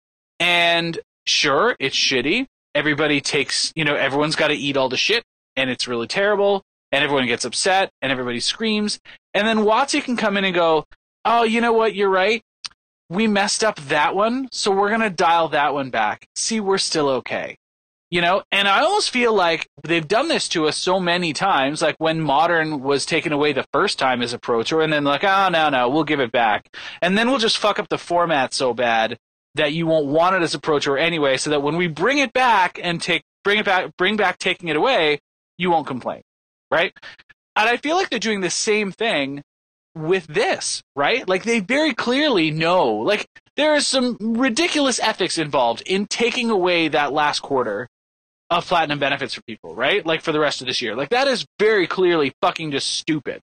And sure, it's shitty. Everybody takes, you know, everyone's got to eat all the shit, and it's really terrible, and everyone gets upset, and everybody screams. And then WotC can come in and go, oh, you know what, you're right. We messed up that one, so we're going to dial that one back. See, we're still okay. You know, and I almost feel like they've done this to us so many times, like when Modern was taken away the first time as a Pro Tour, and then like, oh, no, no, we'll give it back. And then we'll just fuck up the format so bad that you won't want it as a Pro Tour anyway, so that when we bring it back and take bring it back, bring back taking it away, you won't complain, right? And I feel like they're doing the same thing with this, right? Like, they very clearly know, like, there is some ridiculous ethics involved in taking away that last quarter of platinum benefits for people, right? Like, for the rest of this year. Like, that is very clearly fucking just stupid.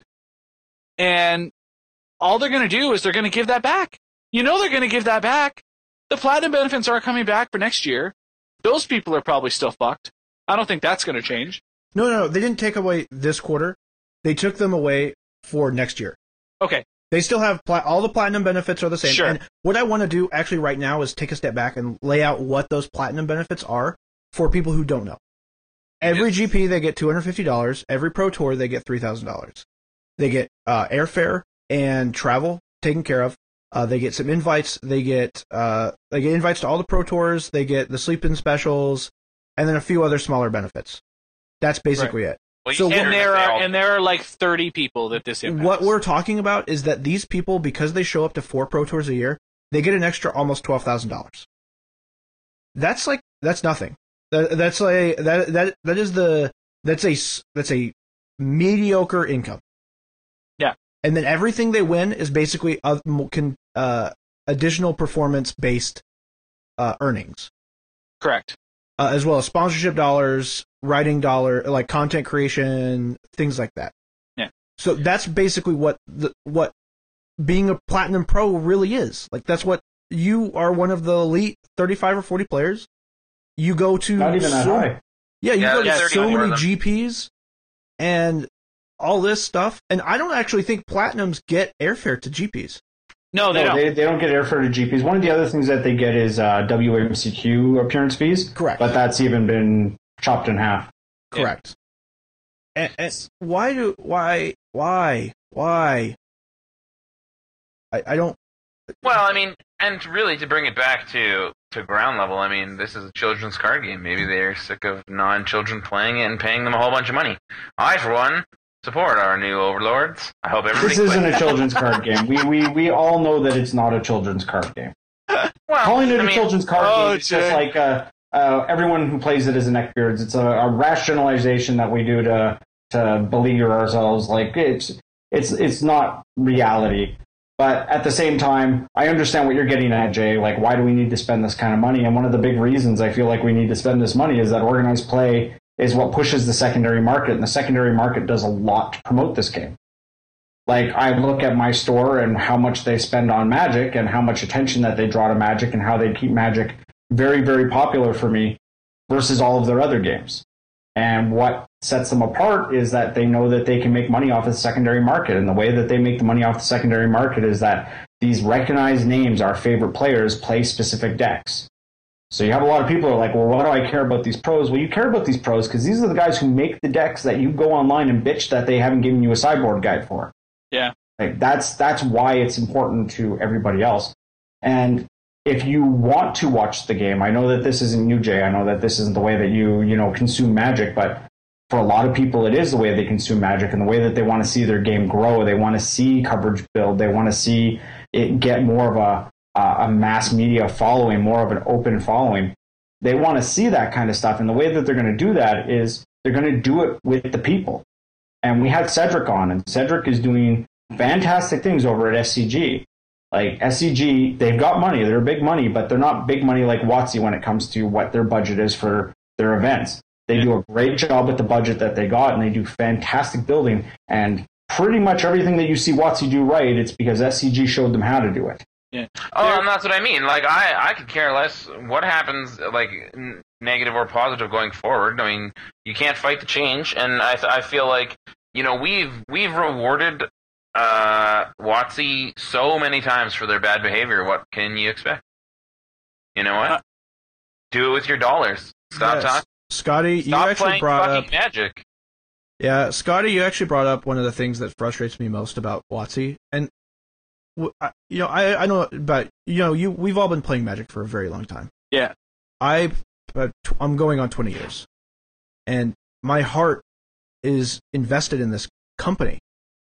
And all they're going to do is they're going to give that back. You know they're going to give that back. The platinum benefits aren't coming back for next year. Those people are probably still fucked. I don't think that's going to change. No, no, they didn't take away this quarter. They took them away for next year. Okay. They still have pla- all the platinum benefits are the same. Sure. And what I want to do actually right now is take a step back and lay out what those platinum benefits are for people who don't know. Every Yes. G P they get two hundred fifty dollars. Every Pro Tour they get three thousand dollars. They get uh, airfare and travel taken care of. Uh, they get some invites. They get uh, they get invites to all the Pro Tours. They get the sleep-in specials, and then a few other smaller benefits. That's basically it. Well, you So said what- And that there they are all- and there are like thirty people that this impacts. What we're talking about is that these people, because they show up to four Pro Tours a year, they get an extra almost twelve thousand dollars. That's like that's nothing. That, that's a that that that is the that's a s- that's a mediocre income. Yeah. And then everything they win is basically uh, mo- can, uh, additional performance based uh, earnings, Correct. uh, as well as sponsorship dollars, writing dollar, like content creation, things like that. Yeah. So that's basically what the what being a platinum pro really is. Like, that's what you are, one of the elite thirty-five or forty players. You go to Not even that so, high. Yeah, you Yeah, go to yeah, so thirty-four of many them. G Ps and all this stuff. And I don't actually think platinums get airfare to G Ps. No, they No, don't. they, they don't get airfare to G Ps. One of the other things that they get is uh, W M C Q appearance fees. Correct. But that's even been chopped in half. Correct. And, and why do why why why? I, I don't. Well, I mean, and really to bring it back to, to ground level, I mean, this is a children's card game. Maybe they're sick of non-children playing it and paying them a whole bunch of money. I, for one, support our new overlords. I hope everybody This isn't quits. a children's card game. We, we we all know that it's not a children's card game. Well, Calling it I a mean, children's card oh, game is just Jay. like uh, uh, everyone who plays it is a neckbeards. It's a, a rationalization that we do to to beleaguer ourselves. Like it's it's it's not reality. But at the same time, I understand what you're getting at, Jay. Like, why do we need to spend this kind of money? And one of the big reasons I feel like we need to spend this money is that organized play is what pushes the secondary market, and the secondary market does a lot to promote this game. Like, I look at my store and how much they spend on Magic and how much attention that they draw to Magic and how they keep Magic very, very popular for me versus all of their other games. And what sets them apart is that they know that they can make money off the secondary market. And the way that they make the money off the secondary market is that these recognized names, our favorite players, play specific decks. So you have a lot of people who are like, well, why do I care about these pros? Well, you care about these pros because these are the guys who make the decks that you go online and bitch that they haven't given you a sideboard guide for. Yeah. Like, that's that's why it's important to everybody else. And if you want to watch the game, I know that this isn't you, Jay. I know that this isn't the way that you, you know, consume Magic, but for a lot of people, it is the way they consume Magic and the way that they want to see their game grow. They want to see coverage build. They want to see it get more of a uh, a mass media following, more of an open following. They want to see that kind of stuff, and the way that they're going to do that is they're going to do it with the people. And we had Cedric on, and Cedric is doing fantastic things over at S C G. Like, S C G, they've got money. They're big money, but they're not big money like WotC when it comes to what their budget is for their events. They do a great job with the budget that they got, and they do fantastic building. And pretty much everything that you see WotC do right, it's because S C G showed them how to do it. Yeah. Oh, and that's what I mean. Like, I, I could care less what happens, like, n- negative or positive going forward. I mean, you can't fight the change, and I, I feel like, you know, we've we've rewarded uh, WotC so many times for their bad behavior. What can you expect? You know what? Do it with your dollars. Stop Yes. talking. Scotty, you Stop actually playing brought fucking up Magic. Yeah, Scotty, you actually brought up one of the things that frustrates me most about WotC, and w- I- you know, I I know, but you know, you we've all been playing Magic for a very long time. Yeah. I, but I'm going on twenty years, and my heart is invested in this company,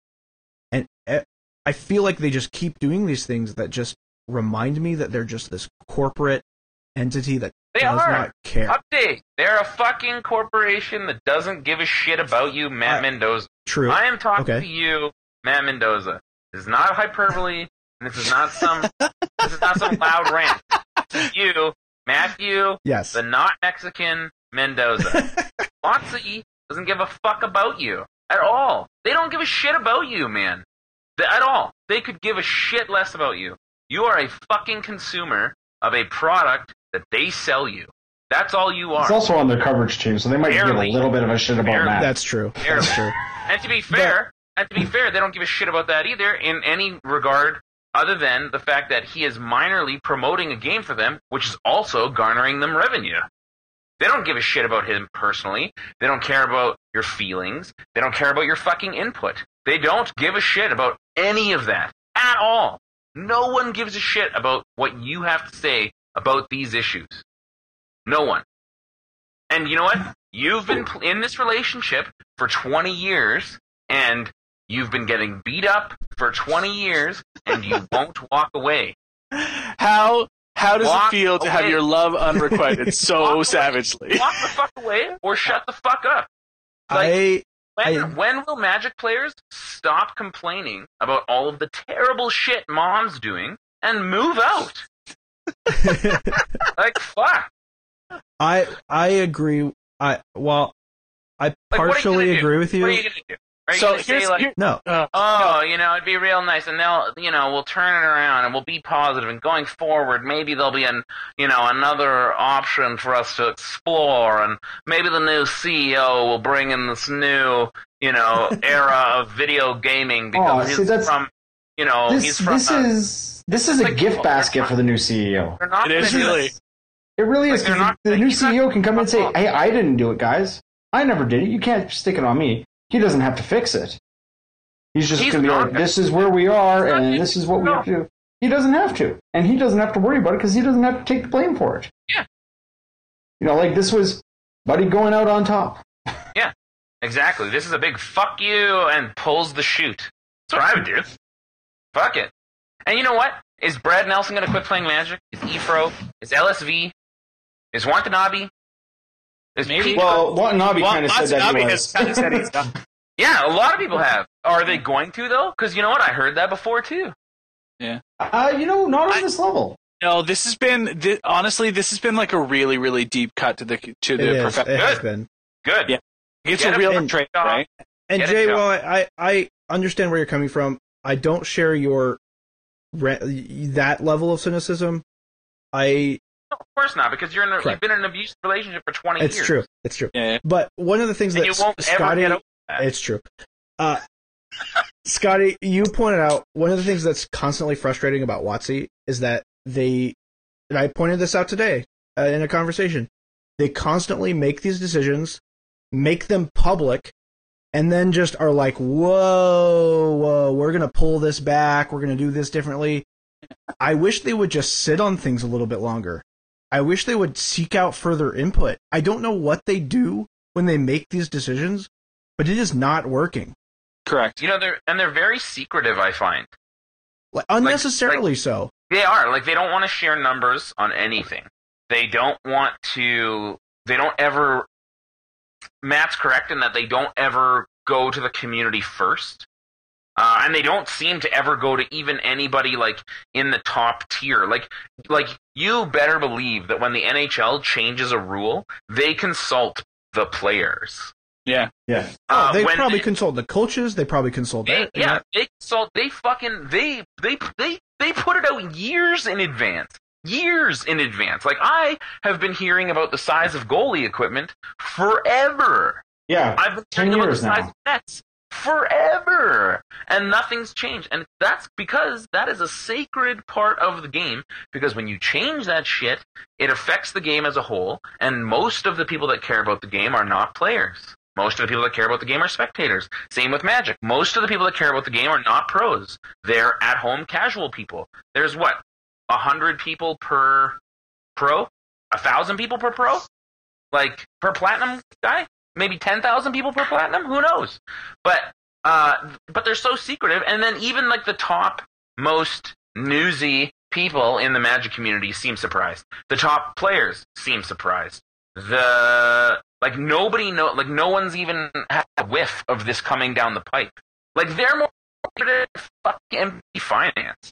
and e- I feel like they just keep doing these things that just remind me that they're just this corporate entity that They does are. not care. Update. They're a fucking corporation that doesn't give a shit about you, Matt I- Mendoza. True. I am talking Okay. to you, Matt Mendoza. This is not hyperbole. And this is not some. This is not some loud rant. This is you, Matthew, Yes. the not Mexican Mendoza. WotC doesn't give a fuck about you at all. They don't give a shit about you, man. They, at all. They could give a shit less about you. You are a fucking consumer of a product that they sell you. That's all you are. It's also on their coverage team, so they might Barely. give a little bit of a shit about Barely. that. That's true. Barely. That's true. And to be fair, and to be fair, they don't give a shit about that either in any regard other than the fact that he is minorly promoting a game for them, which is also garnering them revenue. They don't give a shit about him personally. They don't care about your feelings. They don't care about your fucking input. They don't give a shit about any of that at all. No one gives a shit about what you have to say about these issues. No one. And you know what? You've been pl- in this relationship for twenty years, and you've been getting beat up for twenty years, and you won't walk away. How how does Walk it feel to have away. your love unrequited so Walk away. savagely? Walk the fuck away, or shut the fuck up. Like, I when, I- when will Magic players stop complaining about all of the terrible shit Mom's doing and move out? Like, fuck. I I agree. I well, I Like, what are you partially gonna do? agree with you. What are you gonna do? Are you So gonna say, here's like, here, No, uh, oh, you know, it'd be real nice, and they'll, you know, we'll turn it around, and we'll be positive, and going forward, maybe there'll be an, you know, another option for us to explore, and maybe the new C E O will bring in this new, you know, era of video gaming because Oh, see, he's that's- from, you know, he's This, from. this uh, is this is a like, gift well, basket they're for the new C E O. they're not It is gonna do really. this. It really is. Like, they're 'cause not- the new he's not- C E O can come in and say, not- "Hey, I didn't do it, guys. I never did it. You can't stick it on me." He doesn't have to fix it. He's just He's going to be not like, gonna- "This is where we are, He's not and gonna- this is what we no. have to do." He doesn't have to, and he doesn't have to worry about it because he doesn't have to take the blame for it. Yeah. You know, like this was Buddy going out on top. Exactly. This is a big fuck you and pulls the chute. That's what I would do. Fuck it. And you know what? Is Brad Nelson going to quit playing Magic? Is Efro? Is L S V? Is Watanabe? Is Maybe. Pete? Well, Watanabe Well, kind of said that he Watanabe was. has kind of said he's done. Yeah, a lot of people have. Are they going to, though? Because you know what? I heard that before, too. Uh, you know, not on I- this level. No, this has been thi- honestly, this has been like a really, really deep cut to the to it the is. profession. It has Good. been. Good. Yeah. It's Get a him real in. trade, Job. right? And Get it, Jay, Joe. well, I, I understand where you're coming from. I don't share your that level of cynicism. I no, of course not, because you're in a, you've been in an abusive relationship for twenty it's years. It's true. It's true. Yeah. But one of the things and that you won't Scotty, ever get over that. It's true. Uh, Scotty, you pointed out one of the things that's constantly frustrating about WotC is that they, and I pointed this out today uh, in a conversation, they constantly make these decisions, make them public, and then just are like, whoa, whoa, we're going to pull this back, we're going to do this differently. I wish they would just sit on things a little bit longer. I wish they would seek out further input. I don't know what they do when they make these decisions, but it is not working. Correct. You know, they're and they're very secretive, I find. Like, unnecessarily like, like, so. They are. Like, they don't want to share numbers on anything. They don't want to... They don't ever... Matt's correct in that they don't ever go to the community first. Uh, and they don't seem to ever go to even anybody, like, in the top tier. Like, like you better believe that when the N H L changes a rule, they consult the players. Yeah. Yeah. Oh, they uh, probably they, consult the coaches. They probably consult they, that. Yeah, that. they consult. They fucking they they they they put it out years in advance. Years in advance. Like, I have been hearing about the size of goalie equipment forever. Yeah. I've been ten hearing years about the size now. of nets forever, and nothing's changed. And that's because that is a sacred part of the game. Because when you change that shit, it affects the game as a whole. And most of the people that care about the game are not players. Most of the people that care about the game are spectators. Same with Magic. Most of the people that care about the game are not pros. They're at-home casual people. There's, what, a hundred people per pro? A thousand people per pro? Like, per platinum guy? Maybe ten thousand people per platinum? Who knows? But uh, but they're so secretive. And then even, like, the top most newsy people in the Magic community seem surprised. The top players seem surprised. The... Like, nobody know, like, no one's even had a whiff of this coming down the pipe. Like, they're more fucking empty finance.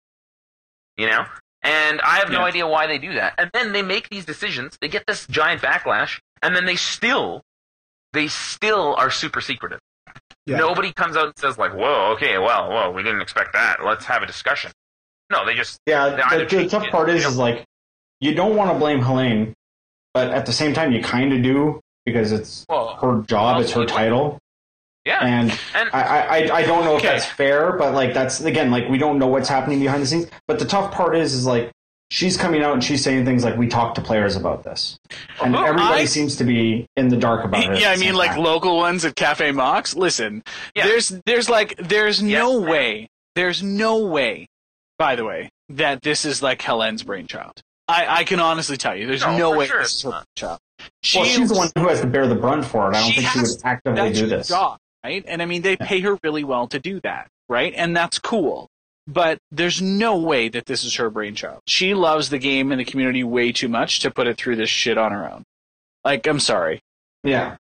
You know? And I have no Yeah. idea why they do that. And then they make these decisions, they get this giant backlash, and then they still, they still are super secretive. Yeah. Nobody comes out and says, like, whoa, okay, well, whoa, we didn't expect that. Let's have a discussion. No, they just... Yeah, they either the, the change tough it, part is, you know? is like, you don't want to blame Helene, but at the same time, you kind of do, because it's Well, her job, it's her well, title. Yeah. And, And- I, I, I don't know if Okay. that's fair, but, like, that's, again, like, we don't know what's happening behind the scenes. But the tough part is, is, like, she's coming out and she's saying things like, we talked to players about this. And Oh, everybody I- seems to be in the dark about it. Yeah, at I the mean, same like time. local ones at Cafe Mox. Listen, Yeah. there's, there's like, there's no Yes. way, there's no way, by the way, that this is like Helene's brainchild. I, I can honestly tell you, there's No, no for way sure this it's is her not. brainchild. Well, she's the one who has to bear the brunt for it. I don't She think she has would actively that's do her this. job, right? And I mean, they pay her really well to do that, right? And that's cool. But there's no way that this is her brainchild. She loves the game and the community way too much to put it through this shit on her own. Like, I'm sorry. Yeah.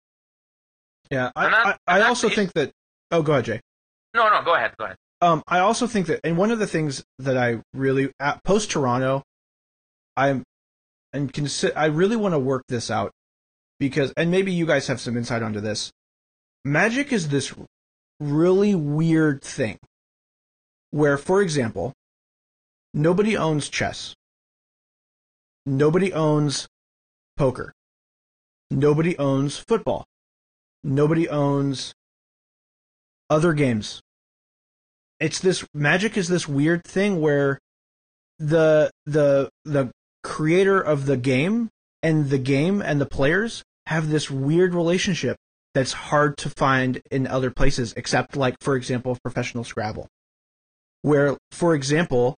Yeah, I, And that- I, I and also that's- think that... Oh, go ahead, Jay. No, no, go ahead, go ahead. Um, I also think that, and one of the things that I really... At, post-Toronto, I'm... And consi- I really want to work this out, because... And maybe you guys have some insight onto this. Magic is this really weird thing, where, for example, nobody owns chess. Nobody owns poker. Nobody owns football. Nobody owns other games. It's this Magic is this weird thing where the the the creator of the game and the game and the players have this weird relationship that's hard to find in other places, except, like, for example, professional Scrabble, where, for example,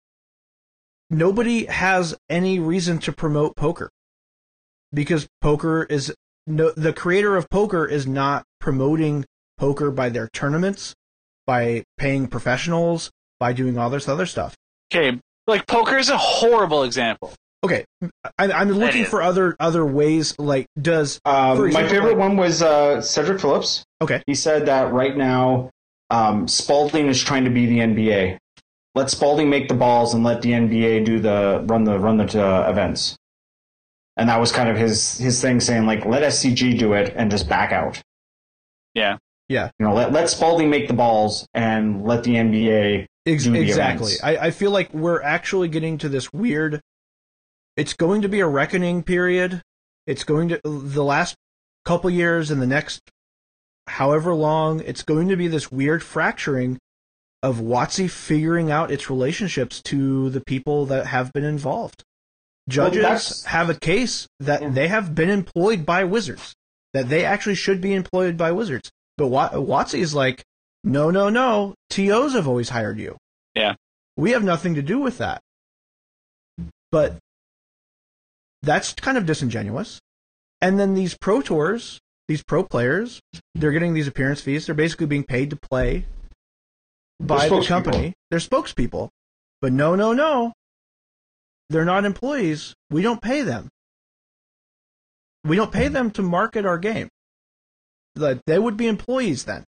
nobody has any reason to promote poker, because poker is no, the creator of poker is not promoting poker by their tournaments, by paying professionals, by doing all this other stuff. Okay, like poker is a horrible example. Okay, I, I'm looking is. for other other ways. Like, does Um, for my example, favorite like- one was uh, Cedric Phillips. Okay. He said that right now um, Spalding is trying to be the N B A. Let Spalding make the balls and let the N B A do the run the run the uh, events. And that was kind of his his thing, saying like, let S C G do it and just back out. Yeah. Yeah. You know, let let Spalding make the balls and let the N B A Ex- do the exactly. events. I, I feel like we're actually getting to this weird. It's going to be a reckoning period. It's going to the last couple years and the next however long. It's going to be this weird fracturing of WotC figuring out its relationships to the people that have been involved. Judges Well, have a case that Yeah. they have been employed by Wizards, that they actually should be employed by Wizards. But Wat- WotC is like, no, no, no. T Os have always hired you. Yeah. We have nothing to do with that. But that's kind of disingenuous. And then these pro tours, these pro players, they're getting these appearance fees. They're basically being paid to play by They're the company. They're spokespeople. But no, no, no. They're not employees. We don't pay them. We don't pay them to market our game. Like, they would be employees then.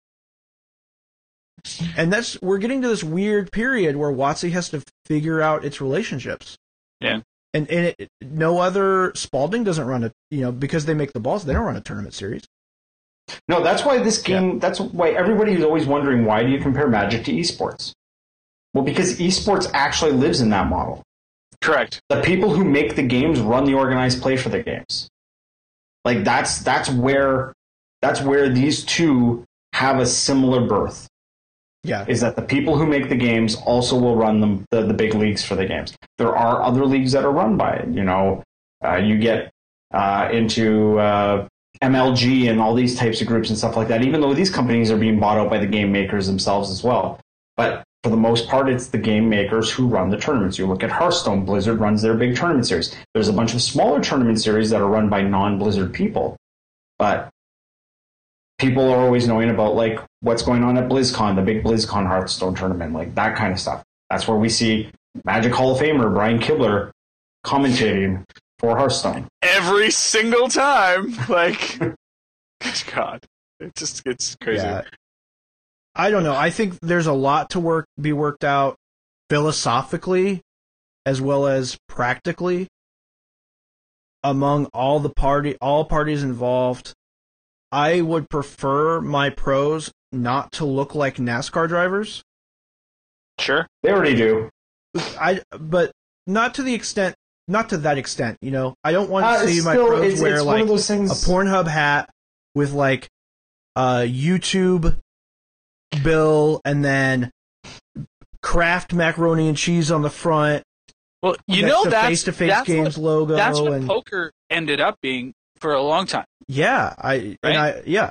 And that's we're getting to this weird period where WotC has to figure out its relationships. Yeah. And and it, no other Spalding doesn't run a you know because they make the balls, they don't run a tournament series. No, that's why this game, that's why everybody is always wondering, why do you compare Magic to esports? Well, because esports actually lives in that model. Correct. The people who make the games run the organized play for the games. Like that's that's where that's where these two have a similar birth. Yeah. Is that the people who make the games also will run them the, the big leagues for the games. There are other leagues that are run by it. You know, uh, you get uh, into uh, M L G and all these types of groups and stuff like that, even though these companies are being bought out by the game makers themselves as well. But for the most part, it's the game makers who run the tournaments. You look at Hearthstone, Blizzard runs their big tournament series. There's a bunch of smaller tournament series that are run by non-Blizzard people. But people are always knowing about like what's going on at BlizzCon, the big BlizzCon Hearthstone tournament, like that kind of stuff. That's where we see Magic Hall of Famer Brian Kibler commentating for Hearthstone. Every single time. Like, good God. It just gets crazy. Yeah. I don't know. I think there's a lot to work be worked out philosophically as well as practically among all the party all parties involved. I would prefer my pros not to look like NASCAR drivers. Sure. They already do. I but not to the extent not to that extent, you know. I don't want to Uh, see it's my still- pros it's- wear it's one like of those things- a Pornhub hat with like a YouTube bill and then Kraft macaroni and cheese on the front. Well, you That's know the that's face-to-face that's games what, logo That's what and poker ended up being for a long time. yeah, I and I yeah.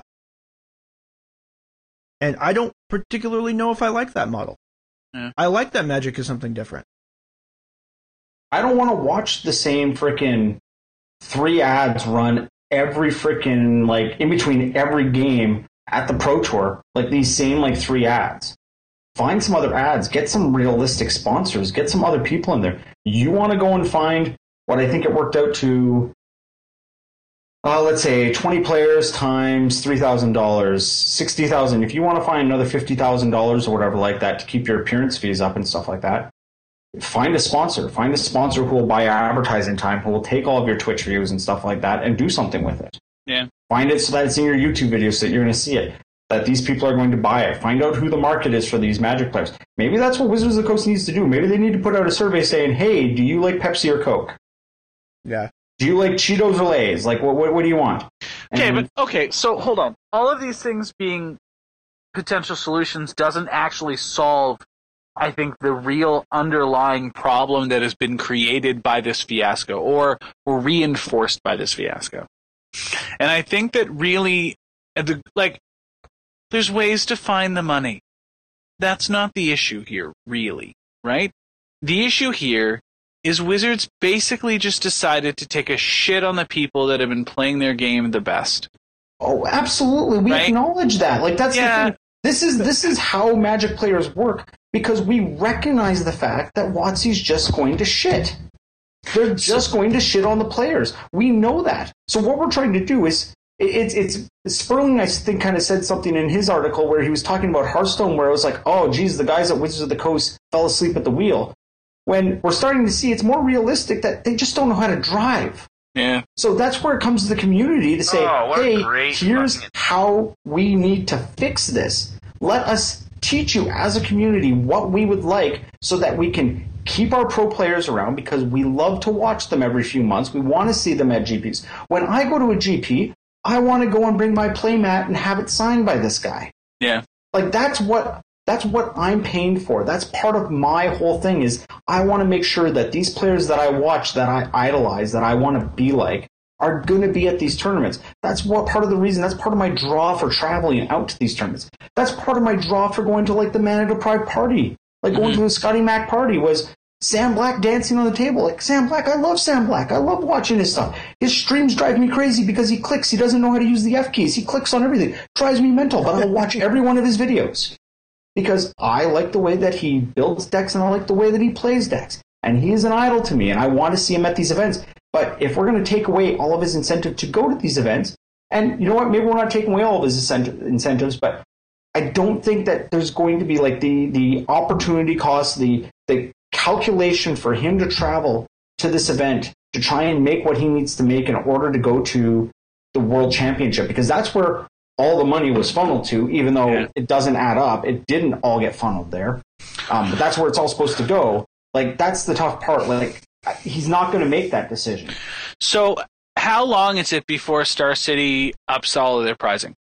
And I don't particularly know if I like that model. Yeah. I like that Magic is something different. I don't want to watch the same freaking three ads run every freaking, like, in between every game at the Pro Tour, like these same, like, three ads. Find some other ads. Get some realistic sponsors. Get some other people in there. You want to go and find what I think it worked out to, uh, let's say, twenty players times three thousand dollars, sixty thousand dollars. If you want to find another fifty thousand dollars or whatever like that to keep your appearance fees up and stuff like that, find a sponsor. Find a sponsor who will buy advertising time, who will take all of your Twitch views and stuff like that and do something with it. Yeah. Find it so that it's in your YouTube videos so that you're going to see it, that these people are going to buy it. Find out who the market is for these Magic players. Maybe that's what Wizards of the Coast needs to do. Maybe they need to put out a survey saying, hey, do you like Pepsi or Coke? Yeah. Do you like Cheetos or Lay's? Like, what, what, what do you want? Okay, And- but okay, so hold on. All of these things being potential solutions doesn't actually solve, I think, the real underlying problem that has been created by this fiasco or, or reinforced by this fiasco. And I think that really, the, like, there's ways to find the money. That's not the issue here, really, right? The issue here is Wizards basically just decided to take a shit on the people that have been playing their game the best. Oh, absolutely. We Right? acknowledge that. Like, that's Yeah. the thing. This is this is how Magic players work, because we recognize the fact that WotC's just going to shit. They're just going to shit on the players. We know that. So what we're trying to do is, it- it's it's Sperling, I think, kind of said something in his article where he was talking about Hearthstone, where it was like, oh, geez, the guys at Wizards of the Coast fell asleep at the wheel. When we're starting to see it's more realistic that they just don't know how to drive. Yeah. So that's where it comes to the community to say, Oh, what a hey, great here's fucking- how we need to fix this. Let us teach you as a community what we would like so that we can keep our pro players around, because we love to watch them every few months. We want to see them at G Ps. When I go to a G P, I want to go and bring my playmat and have it signed by this guy. Yeah. Like, that's what that's what I'm paying for. That's part of my whole thing, is I want to make sure that these players that I watch, that I idolize, that I want to be like, are going to be at these tournaments. That's what part of the reason. That's part of my draw for traveling out to these tournaments. That's part of my draw for going to, like, the Manito Pride party. Like, going Mm-hmm. to the Scotty Mac party was Sam Black dancing on the table. Like, Sam Black, I love Sam Black. I love watching his stuff. His streams drive me crazy because he clicks. He doesn't know how to use the F keys. He clicks on everything. Drives me mental, but I'll watch every one of his videos because I like the way that he builds decks and I like the way that he plays decks. And he is an idol to me, and I want to see him at these events. But if we're going to take away all of his incentive to go to these events, and you know what, maybe we're not taking away all of his incentives, but I don't think that there's going to be like the, the opportunity cost, the the calculation for him to travel to this event to try and make what he needs to make in order to go to the World Championship, because that's where all the money was funneled to, even though Yeah. it doesn't add up. It didn't all get funneled there. Um, but that's where it's all supposed to go. Like, that's the tough part. Like, he's not going to make that decision. So, how long is it before Star City ups all of their pricing?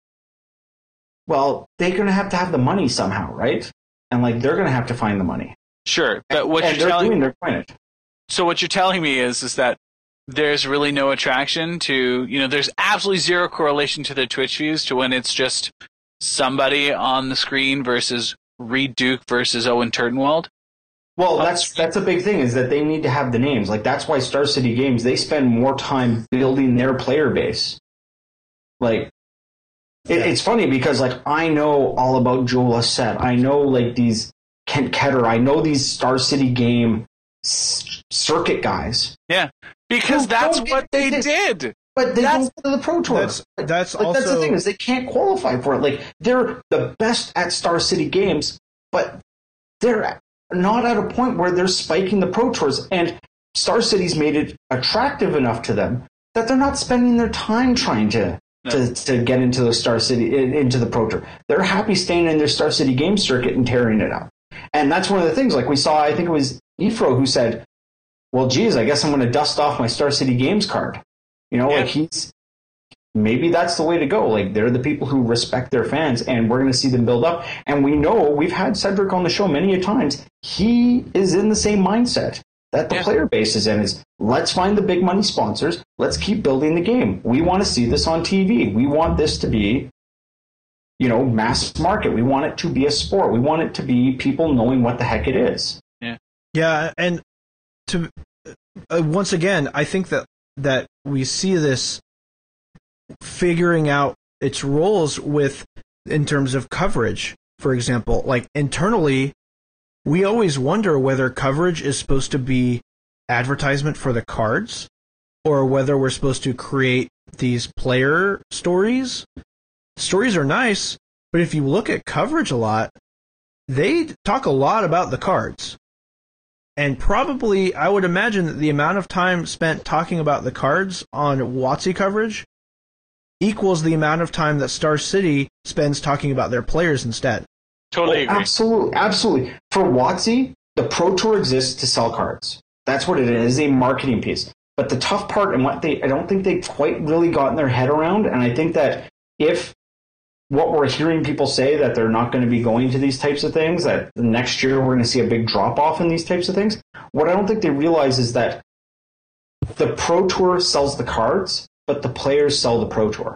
Well, they're going to have to have the money somehow, right? And, like, they're going to have to find the money. Sure, but what and you're they're telling doing their point. so what you're telling me is is that there's really no attraction to, you know, there's absolutely zero correlation to their Twitch views to when it's just somebody on the screen versus Reed Duke versus Owen Turtenwald. Well, that's that's a big thing, is that they need to have the names. Like, that's why Star City Games, they spend more time building their player base. Like, it, it's funny because, like, I know all about Joel Asset. I know, like, these Kent Ketter. I know these Star City Game s- circuit guys. Yeah, because No, that's no, what they- they they- did. But they That's- don't go to the Pro Tour. That's that's like, also that's the thing, is they can't qualify for it. Like, they're the best at Star City Games, but they're not at a point where they're spiking the Pro Tours. And Star City's made it attractive enough to them that they're not spending their time trying to No. to, to get into the Star City in- into the Pro Tour. They're happy staying in their Star City Games circuit and tearing it up. And that's one of the things. Like, we saw, I think it was Ifro who said, "Well, geez, I guess I'm going to dust off my Star City Games card." You know, Yeah. like, he's. Maybe that's the way to go. Like, they're the people who respect their fans, and we're going to see them build up. And we know, we've had Cedric on the show many a times. He is in the same mindset that the Yeah. player base is in. Is let's find the big money sponsors. Let's keep building the game. We want to see this on T V. We want this to be, you know, mass market. We want it to be a sport. We want it to be people knowing what the heck it is. Yeah, and to uh, once again, I think that that we see this figuring out its roles with in terms of coverage. For example, like internally, we always wonder whether coverage is supposed to be advertisement for the cards or whether we're supposed to create these player stories. Stories are nice, but if you look at coverage a lot, they talk a lot about the cards. And probably, I would imagine that the amount of time spent talking about the cards on WotC coverage equals the amount of time that Star City spends talking about their players instead. Totally Oh, agree. absolutely, absolutely. For WotC, the Pro Tour exists to sell cards. That's what it is, a marketing piece. But the tough part, and what they, I don't think they've quite really gotten their head around, and I think that if what we're hearing people say, that they're not going to be going to these types of things, that next year we're going to see a big drop-off in these types of things, what I don't think they realize is that the Pro Tour sells the cards, but the players sell the Pro Tour.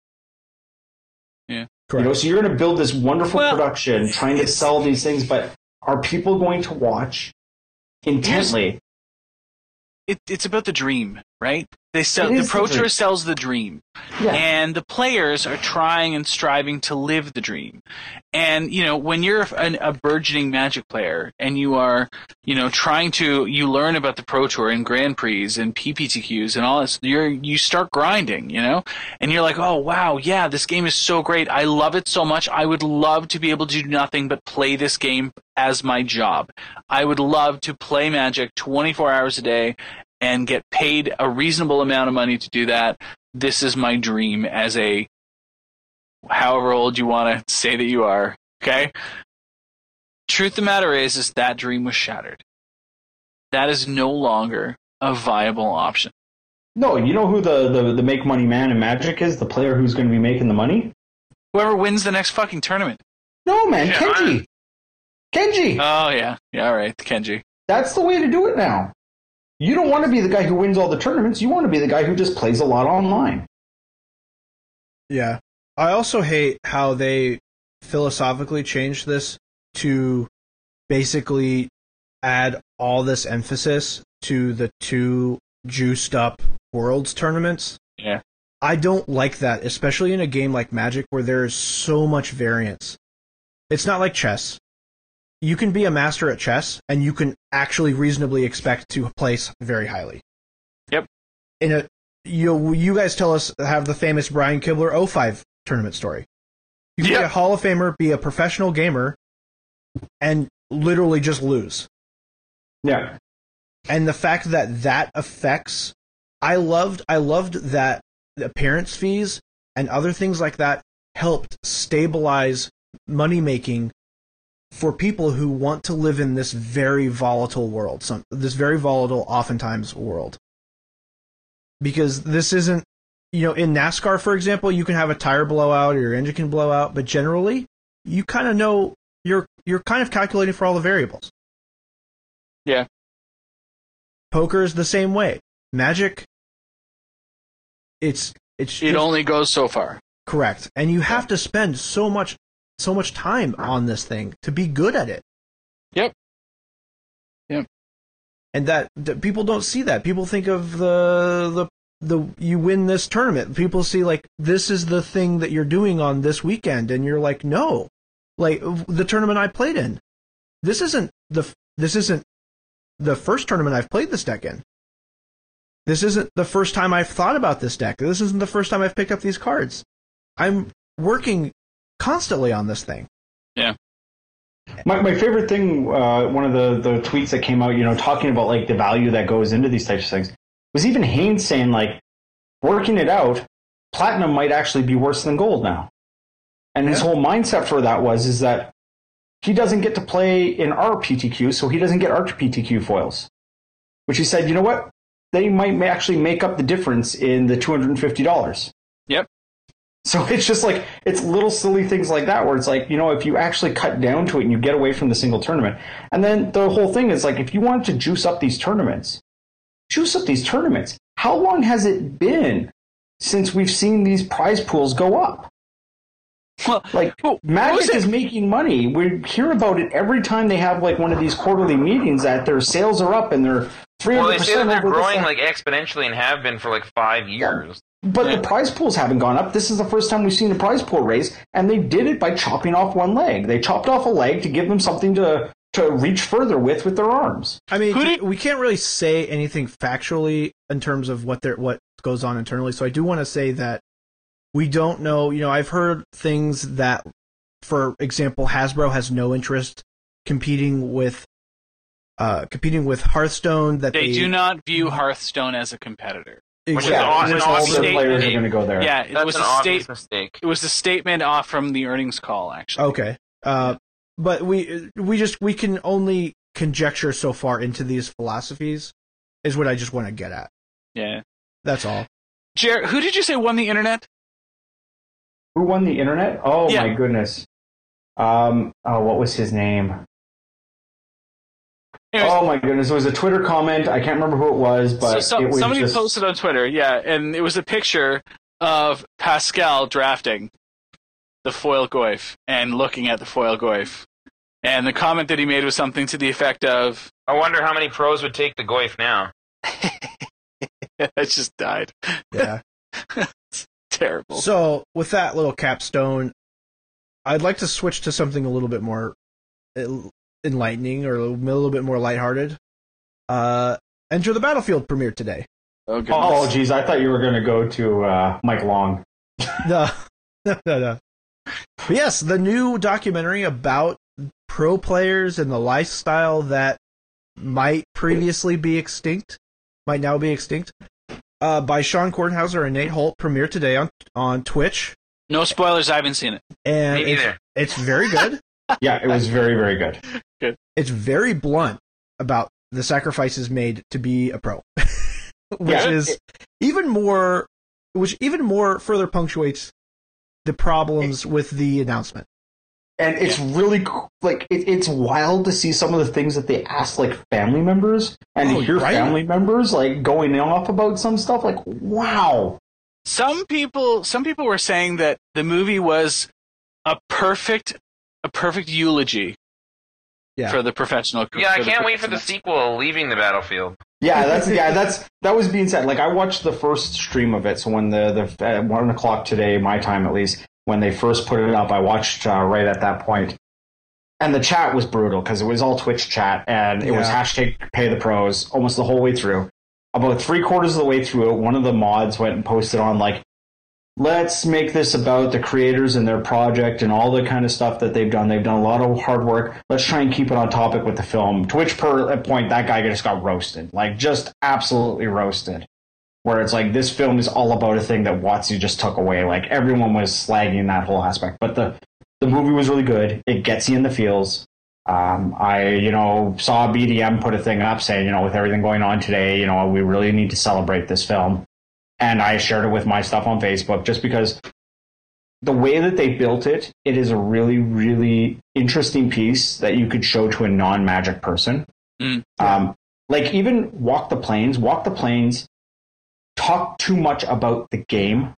Yeah. You know, so you're going to build this wonderful Well, production, trying to sell these things, but are people going to watch intently? It, it's about the dream, right? They sell It the is Pro the Tour dream. sells the dream, Yeah. and the players are trying and striving to live the dream. And you know, when you're an, a burgeoning Magic player and you are, you know, trying to you learn about the Pro Tour and Grand Prix and P P T Qs and all this, you're you start grinding, you know, and you're like, oh wow, yeah, this game is so great. I love it so much. I would love to be able to do nothing but play this game as my job. I would love to play Magic twenty-four hours a day and get paid a reasonable amount of money to do that, this is my dream as a, however old you want to say that you are, okay? Truth of the matter is, is that dream was shattered. That is no longer a viable option. No, you know who the, the, the make money man in Magic is? The player who's going to be making the money? Whoever wins the next fucking tournament. No, man, Yeah, Kenji. Kenji. Oh, yeah. Yeah, all right, Kenji. That's the way to do it now. You don't want to be the guy who wins all the tournaments. You want to be the guy who just plays a lot online. Yeah. I also hate how they philosophically changed this to basically add all this emphasis to the two juiced up Worlds tournaments. Yeah. I don't like that, especially in a game like Magic where there is so much variance. It's not like chess. You can be a master at chess, and you can actually reasonably expect to place very highly. Yep. In a you you guys tell us have the famous Brian Kibler oh five tournament story. You can Yep. be a Hall of Famer, be a professional gamer, and literally just lose. Yeah. And the fact that that affects, I loved I loved that the appearance fees and other things like that helped stabilize money making for people who want to live in this very volatile world, some this very volatile, oftentimes, world. Because this isn't, you know, in NASCAR, for example, you can have a tire blowout or your engine can blow out, but generally, you kind of know, you're you're kind of calculating for all the variables. Yeah. Poker is the same way. Magic, it's it's It just- only goes so far. correct, and you have to spend so much so much time on this thing to be good at it. Yep. Yep. And that, that people don't see that. People think of the the the you win this tournament. People see like this is the thing that you're doing on this weekend, and you're like, no, like the tournament I played in. This isn't the this isn't the first tournament I've played this deck in. This isn't the first time I've thought about this deck. This isn't the first time I've picked up these cards. I'm working constantly on this thing. Yeah. My my favorite thing, uh, one of the, the tweets that came out, you know, talking about like the value that goes into these types of things, was even Haynes saying like, working it out, platinum might actually be worse than gold now. And his Yeah. whole mindset for that was is that he doesn't get to play in our P T Q, so he doesn't get our P T Q foils. Which he said, you know what? They might ma- actually make up the difference in the two hundred fifty dollars. Yep. So it's just like, it's little silly things like that where it's like, you know, if you actually cut down to it and you get away from the single tournament. And then the whole thing is like, if you wanted to juice up these tournaments, juice up these tournaments. How long has it been since we've seen these prize pools go up? Well, Like, well, Magic was it- is making money. We hear about it every time they have like one of these quarterly meetings that their sales are up and they're three Well, hundred they say that percent they're over this, growing that. like exponentially and have been for like five years. But Yeah. the prize pools haven't gone up. This is the first time we've seen a prize pool raise, and they did it by chopping off one leg. They chopped off a leg to give them something to to reach further with with their arms. I mean, Who did- we can't really say anything factually in terms of what there what goes on internally. So I do want to say that we don't know. You know, I've heard things that, for example, Hasbro has no interest competing with uh, competing with Hearthstone. That They they, do not view Hearthstone as a competitor. Which is Exactly. an which awesome all their state- players are going to go there. Yeah, it That's was an a obvious state. mistake. It was a statement off from the earnings call, actually. Okay. Uh, but we we just we can only conjecture so far into these philosophies, is what I just want to get at. Yeah. That's all. Jared, who did you say won the internet? Who won the internet? Oh Yeah. my goodness. Um. Oh, what was his name? Anyways, Oh my goodness! It was a Twitter comment. I can't remember who it was, but so, so- it was somebody just, posted on Twitter, yeah, and it was a picture of Pascal drafting the foil Goyf and looking at the foil Goyf. And the comment that he made was something to the effect of, I wonder how many pros would take the Goyf now. it just died. Yeah. It's terrible. So, with that little capstone, I'd like to switch to something a little bit more en- enlightening or a little, a little bit more lighthearted. Uh, Enter the Battlefield premiered today. oh, goodness. Oh, geez! I thought you were going to go to uh, Mike Long. No, no, no, no. But yes, the new documentary about pro players and the lifestyle that might previously be extinct might now be extinct, uh, by Sean Kornhauser and Nate Holt, premiered today on on Twitch. No spoilers. I haven't seen it. And Me it's, neither. it's very good. Yeah, it was very, very good. Good. It's very blunt about the sacrifices made to be a pro, which Yeah. is even more, which even more further punctuates the problems with the announcement. And it's really co- like it, it's wild to see some of the things that they ask like family members, and Oh, to hear right. family members like going off about some stuff. Like, wow. Some people, some people were saying that the movie was a perfect, a perfect eulogy Yeah. for the professional. Yeah, I for the can't wait for the professional- sequel, Leaving the Battlefield. Yeah, that's yeah, that's that was being said. Like, I watched the first stream of it, so when the the at one o'clock today, my time at least, when they first put it up, I watched uh, right at that point, and the chat was brutal because it was all Twitch chat, and it was Yeah. hashtag Pay the Pros almost the whole way through. About three quarters of the way through it, one of the mods went and posted on like, let's make this about the creators and their project and all the kind of stuff that they've done. They've done a lot of hard work. Let's try and keep it on topic with the film. To which per point, that guy just got roasted. Like, just absolutely roasted. Where it's like, this film is all about a thing that WotC just took away. Like, everyone was slagging that whole aspect. But the, the movie was really good. It gets you in the feels. Um, I, you know, saw B D M put a thing up saying, you know, with everything going on today, you know, we really need to celebrate this film. And I shared it with my stuff on Facebook just because the way that they built it, it is a really, really interesting piece that you could show to a non-Magic person. Mm. Um, like even Walk the Plains, Walk the Plains talked too much about the game.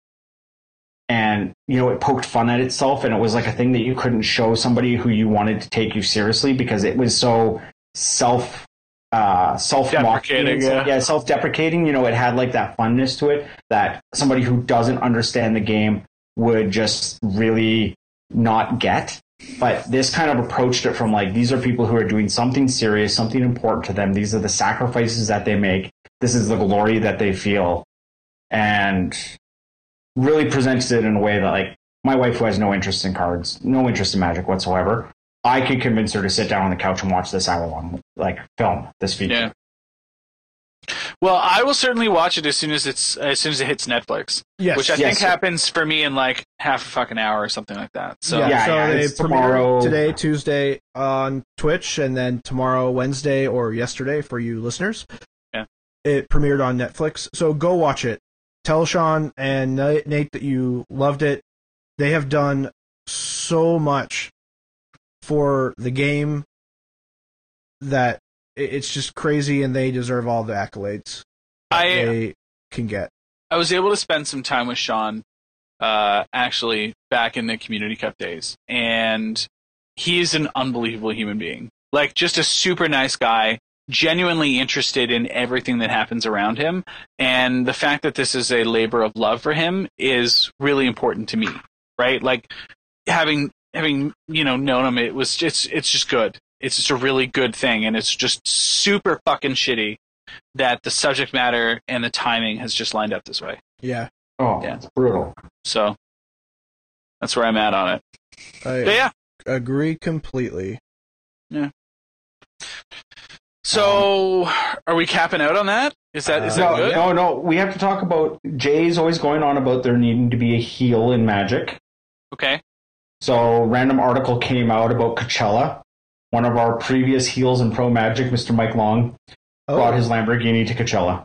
And, you know, it poked fun at itself, and it was like a thing that you couldn't show somebody who you wanted to take you seriously because it was so self uh self-mocking. Deprecating, yeah. yeah, self-deprecating. You know, it had like that funness to it that somebody who doesn't understand the game would just really not get. But this kind of approached it from like, these are people who are doing something serious, something important to them. These are the sacrifices that they make. This is the glory that they feel. And really presents it in a way that, like, my wife who has no interest in cards, no interest in Magic whatsoever, I could convince her to sit down on the couch and watch this hour-long, like, film, this feature. Yeah. Well, I will certainly watch it as soon as it's as soon as it hits Netflix. Yes. Which I Yes. think happens for me in like half a fucking hour or something like that. So yeah, Yeah, so yeah, they it's premiered tomorrow. today, Tuesday on Twitch, and then tomorrow, Wednesday, or yesterday for you listeners. Yeah. It premiered on Netflix, so go watch it. Tell Sean and Nate that you loved it. They have done so much for the game that it's just crazy, and they deserve all the accolades that I they can get. I was able to spend some time with Sean uh, actually back in the Community Cup days, and he's an unbelievable human being. Like, just a super nice guy, genuinely interested in everything that happens around him, and the fact that this is a labor of love for him is really important to me, right? Like, having having you know known him, it was just it's just good. It's just a really good thing, and it's just super fucking shitty that the subject matter and the timing has just lined up this way. Yeah, Oh, Yeah. it's brutal. So that's where I'm at on it. I But yeah. agree completely. So are we capping out on that? Is that is that no, good? no, no. We have to talk about, Jay's always going on about there needing to be a heel in Magic. Okay. So, random article came out about Coachella. One of our previous heels in Pro Magic, Mister Mike Long, Oh, brought his Lamborghini to Coachella.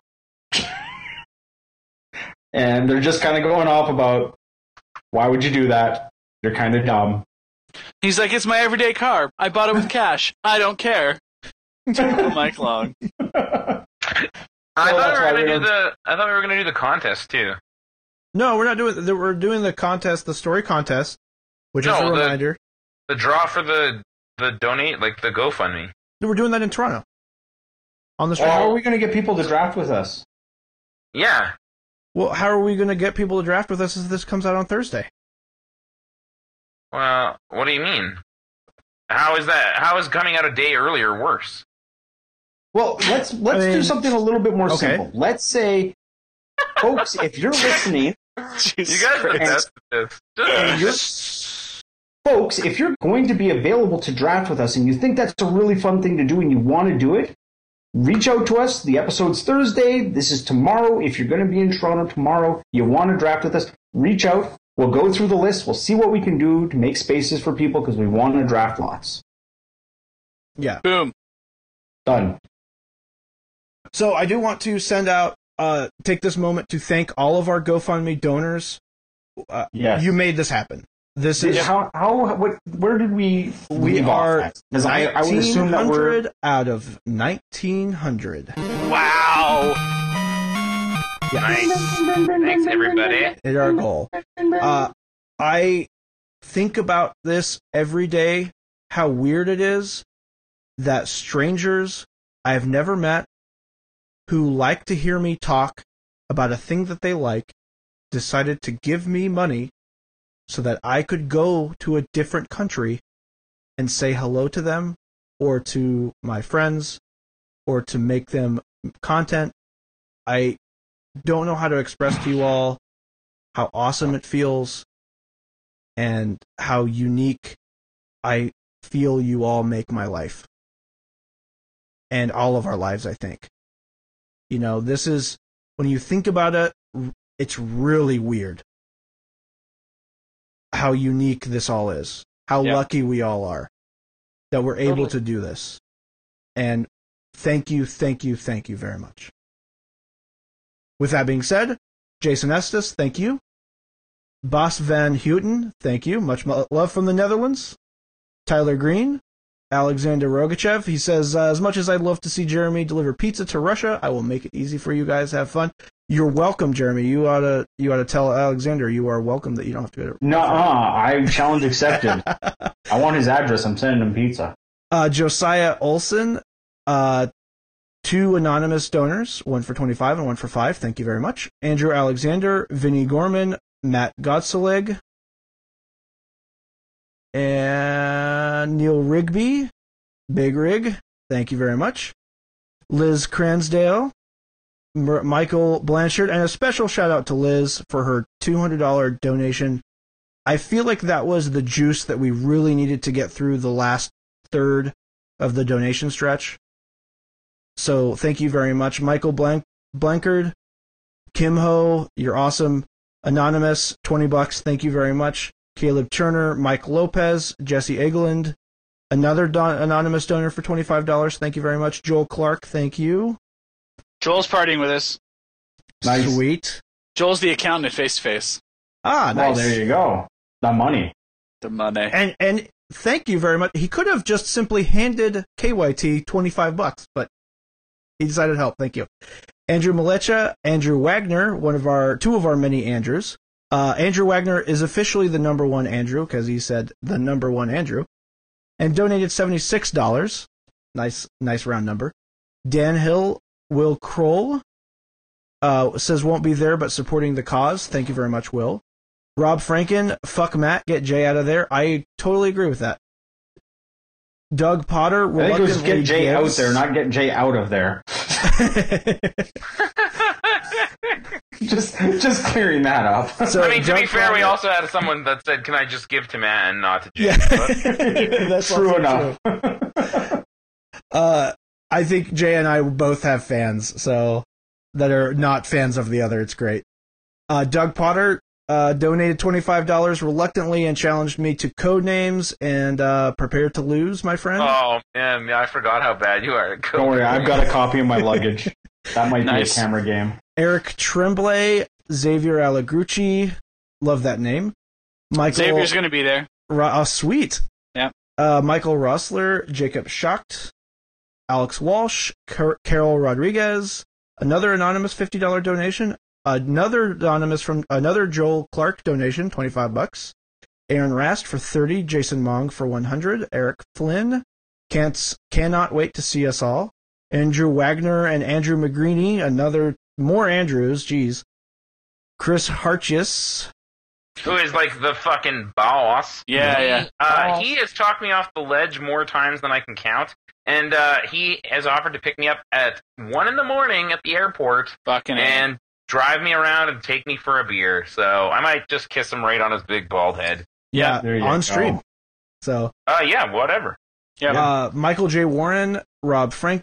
And they're just kind of going off about, why would you do that? You're kind of dumb. He's like, it's my everyday car. I bought it with cash. I don't care. Typical Mike Long. I Well, thought we that's were why gonna we do don't- the. I thought we were gonna do the contest too. no, we're not doing. the- We're doing the contest, the story contest, which is No, a the- reminder. The draw for the the donate, like the GoFundMe. No, we're doing that in Toronto on the stream. How are we going to get people to draft with us? Yeah. Well, how are we going to get people to draft with us if this comes out on Thursday? Well, what do you mean? How is that? How is coming out a day earlier worse? Well, let's let's I mean, do something a little bit more okay. simple. Let's say, folks, if you're listening, You guys are the best at this. and you're, folks, if you're going to be available to draft with us and you think that's a really fun thing to do and you want to do it, reach out to us. The episode's Thursday. This is tomorrow. If you're going to be in Toronto tomorrow, you want to draft with us, reach out. We'll go through the list. We'll see what we can do to make spaces for people because we want to draft lots. Yeah. Boom. Done. So I do want to send out, uh, take this moment to thank all of our GoFundMe donors. Uh, Yes. You made this happen. This is How, how, what, where did we we leave off are at? 'Cause I, I would assume that we're... nineteen hundred out of nineteen hundred. Wow. Nice. Thanks, everybody. Hit our goal. Uh, I think about this every day, how weird it is that strangers I've never met who like to hear me talk about a thing that they like decided to give me money so that I could go to a different country and say hello to them or to my friends or to make them content. I don't know how to express to you all how awesome it feels and how unique I feel you all make my life. And all of our lives, I think. You know, this is, when you think about it, it's really weird how unique this all is. How Yeah. lucky we all are that we're able Totally. to do this. And thank you, thank you, thank you very much. With that being said, Jason Estes, thank you. Bas van Houten, thank you. Much mo- love from the Netherlands. Tyler Green. Alexander Rogachev, he says, uh, as much as I'd love to see Jeremy deliver pizza to Russia, I will make it easy for you guys. Have fun. You're welcome, Jeremy. You ought to you ought to tell Alexander you are welcome, that you don't have to go to... Nuh-uh. I challenge accepted. I want his address. I'm sending him pizza. Uh, Josiah Olson, uh, two anonymous donors, one for twenty-five and one for five. Thank you very much. Andrew Alexander, Vinny Gorman, Matt Gottselig, and Neil Rigby, Big Rig, thank you very much. Liz Cransdale, M- Michael Blanchard, and a special shout out to Liz for her two hundred dollars donation. I feel like that was the juice that we really needed to get through the last third of the donation stretch. So thank you very much. Michael Blank- Blankard, Kim Ho, you're awesome. Anonymous, twenty bucks, thank you very much. Caleb Turner, Mike Lopez, Jesse Egeland, another don- anonymous donor for twenty-five dollars. Thank you very much. Joel Clark, thank you. Joel's partying with us. Nice. Sweet. Joel's the accountant at Face to Face. Ah, Well, nice. there you go. The money. The money. And and thank you very much. He could have just simply handed K Y T twenty-five bucks, but he decided to help. Thank you. Andrew Malecha, Andrew Wagner, one of our two of our many Andrews. Uh, Andrew Wagner is officially the number one Andrew because he said the number one Andrew, and donated seventy-six dollars. Nice, nice round number. Dan Hill, Will Kroll, uh, says won't be there but supporting the cause. Thank you very much, Will. Rob Franken, fuck Matt, get Jay out of there. I totally agree with that. Doug Potter, I think it was reluctantly get Jay out gives- there, not get Jay out of there. just, just clearing that up. So, I mean, to Doug be fair, we Potter- also had someone that said, "Can I just give to Matt and not to Jay?" Yeah. But- That's True also enough. Uh, I think Jay and I both have fans, so that are not fans of the other. It's great. Uh, Doug Potter uh, donated twenty-five dollars reluctantly and challenged me to code names and uh, prepare to lose, my friend. Oh man, I forgot how bad you are. Don't worry, I've got a copy in my luggage. That might Nice. be a camera game. Eric Tremblay, Xavier Alagrucci, love that name. Michael, Xavier's going to be there. Ro- oh, sweet. Yeah. Uh, Michael Rossler, Jacob Schacht, Alex Walsh, Car- Carol Rodriguez, another anonymous fifty dollars donation, another anonymous from another Joel Clark donation, twenty-five bucks. Aaron Rast for thirty, Jason Mong for one hundred, Eric Flynn, can't cannot wait to see us all. Andrew Wagner and Andrew McGreeny, another more Andrews, geez. Chris Harchius, Who is like the fucking boss. Yeah, yeah. Uh, he has talked me off the ledge more times than I can count. And uh, he has offered to pick me up at one in the morning at the airport Fucking A. and drive me around and take me for a beer. So I might just kiss him right on his big bald head. yeah, there you on go. stream. So, Uh, yeah, whatever. Yeah. uh, Michael J. Warren, Rob Franken,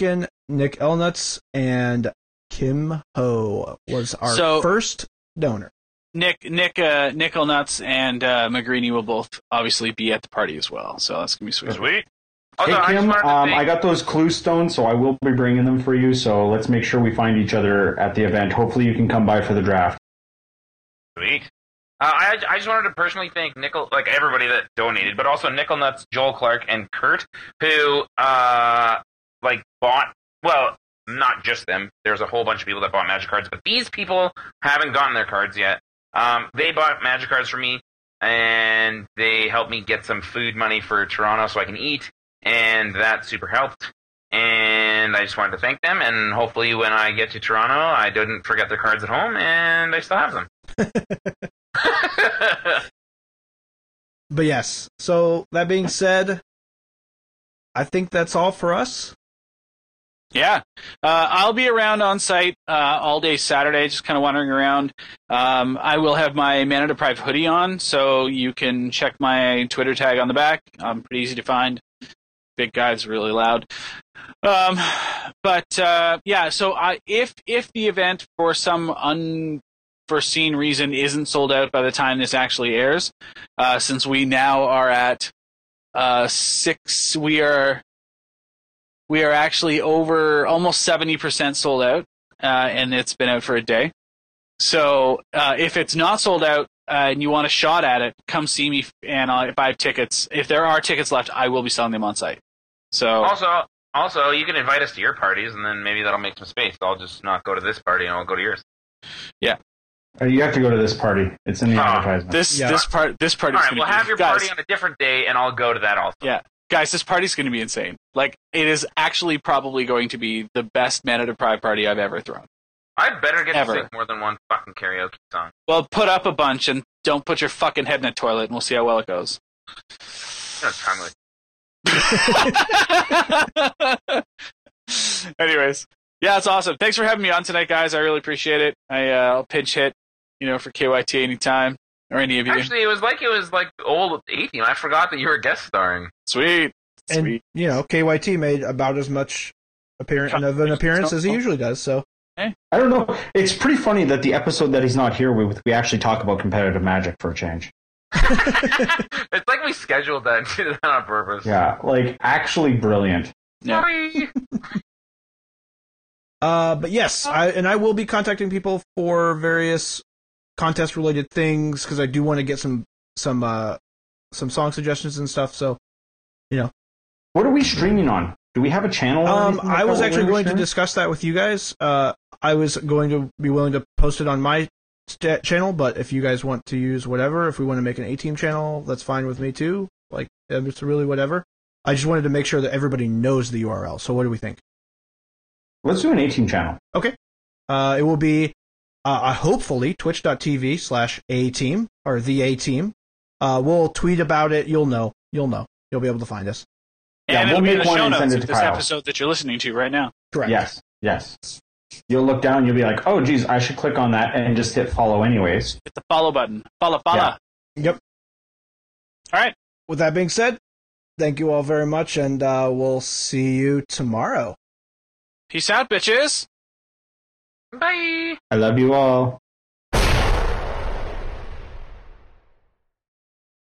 Nick Elnuts and Kim Ho was our So- first donor. Nick, Nick, uh, Nickel Nuts and uh, Magrini will both obviously be at the party as well, so that's gonna be sweet. Sweet. Hey, Also, I just Kim, wanted to um, thank- I got those clue stones, so I will be bringing them for you. So let's make sure we find each other at the event. Hopefully you can come by for the draft. Sweet. Uh, I I just wanted to personally thank Nickel, like everybody that donated, but also Nickel Nuts, Joel Clark, and Kurt, who uh like bought. Well, not just them. There's a whole bunch of people that bought Magic cards, but these people haven't gotten their cards yet. Um, they bought Magic cards for me, and they helped me get some food money for Toronto so I can eat, and that super helped. And I just wanted to thank them, and hopefully when I get to Toronto, I didn't forget their cards at home, and I still have them. But yes, so that being said, I think that's all for us. Yeah, uh, I'll be around on site uh, all day Saturday, just kind of wandering around. Um, I will have my Mana Deprived hoodie on, so you can check my Twitter tag on the back. I'm pretty easy to find. Big guy's really loud. Um, but uh, yeah, so I, if if the event for some unforeseen reason isn't sold out by the time this actually airs, uh, since we now are at uh, six, we are. We are actually over almost seventy percent sold out, uh, and it's been out for a day. So uh, if it's not sold out uh, and you want a shot at it, come see me, and I'll, if I have tickets, if there are tickets left, I will be selling them on site. So Also, also, you can invite us to your parties, and then maybe that'll make some space. I'll just not go to this party, and I'll go to yours. yeah, Uh, you have to go to this party. It's in the Oh, advertisement. this Yeah. this part this party. All right, we'll have your guys, party on a different day, and I'll go to that also. Yeah, guys, this party's going to be insane. Like, it is actually probably going to be the best Mana Deprived party I've ever thrown. I better get Ever. to sing more than one fucking karaoke song. Well, put up a bunch and don't put your fucking head in a toilet, and we'll see how well it goes. You know, time with- Anyways, yeah, it's awesome. Thanks for having me on tonight, guys. I really appreciate it. I, uh, I'll pinch hit, you know, for K Y T anytime, or any of you. Actually, it was like it was like old A-Team. I forgot that you were guest starring. Sweet. And, Sweet. you know, K Y T made about as much appearance of an appearance as he usually does, so. I don't know. It's pretty funny that the episode that he's not here with, we actually talk about competitive Magic for a change. It's like we scheduled that and did that on purpose. Yeah, like actually brilliant. Yeah. Sorry. Uh, but yes, I, and I will be contacting people for various contest-related things, because I do want to get some, some, uh, some song suggestions and stuff, so, you know. What are we streaming on? Do we have a channel? Or Um, anything like I was that actually we're going to streaming? discuss that with you guys. Uh, I was going to be willing to post it on my st- channel, but if you guys want to use whatever, if we want to make an A-Team channel, that's fine with me too. Like, um, it's really whatever. I just wanted to make sure that everybody knows the U R L. So what do we think? Let's do an eighteen channel. Okay. Uh, it will be, uh, hopefully, twitch.tv slash A-Team, or the A-Team. Uh, we'll tweet about it. You'll know. You'll know. You'll be able to find us. Yeah, And we'll it'll be in make the one show and send notes it of to this Kyle. episode that you're listening to right now. Correct. Yes, yes. You'll look down, you'll be like, oh, geez, I should click on that and just hit follow anyways. Hit the follow button. Follow, follow. Yeah. Yep. All right. With that being said, thank you all very much, and uh, we'll see you tomorrow. Peace out, bitches. Bye. I love you all.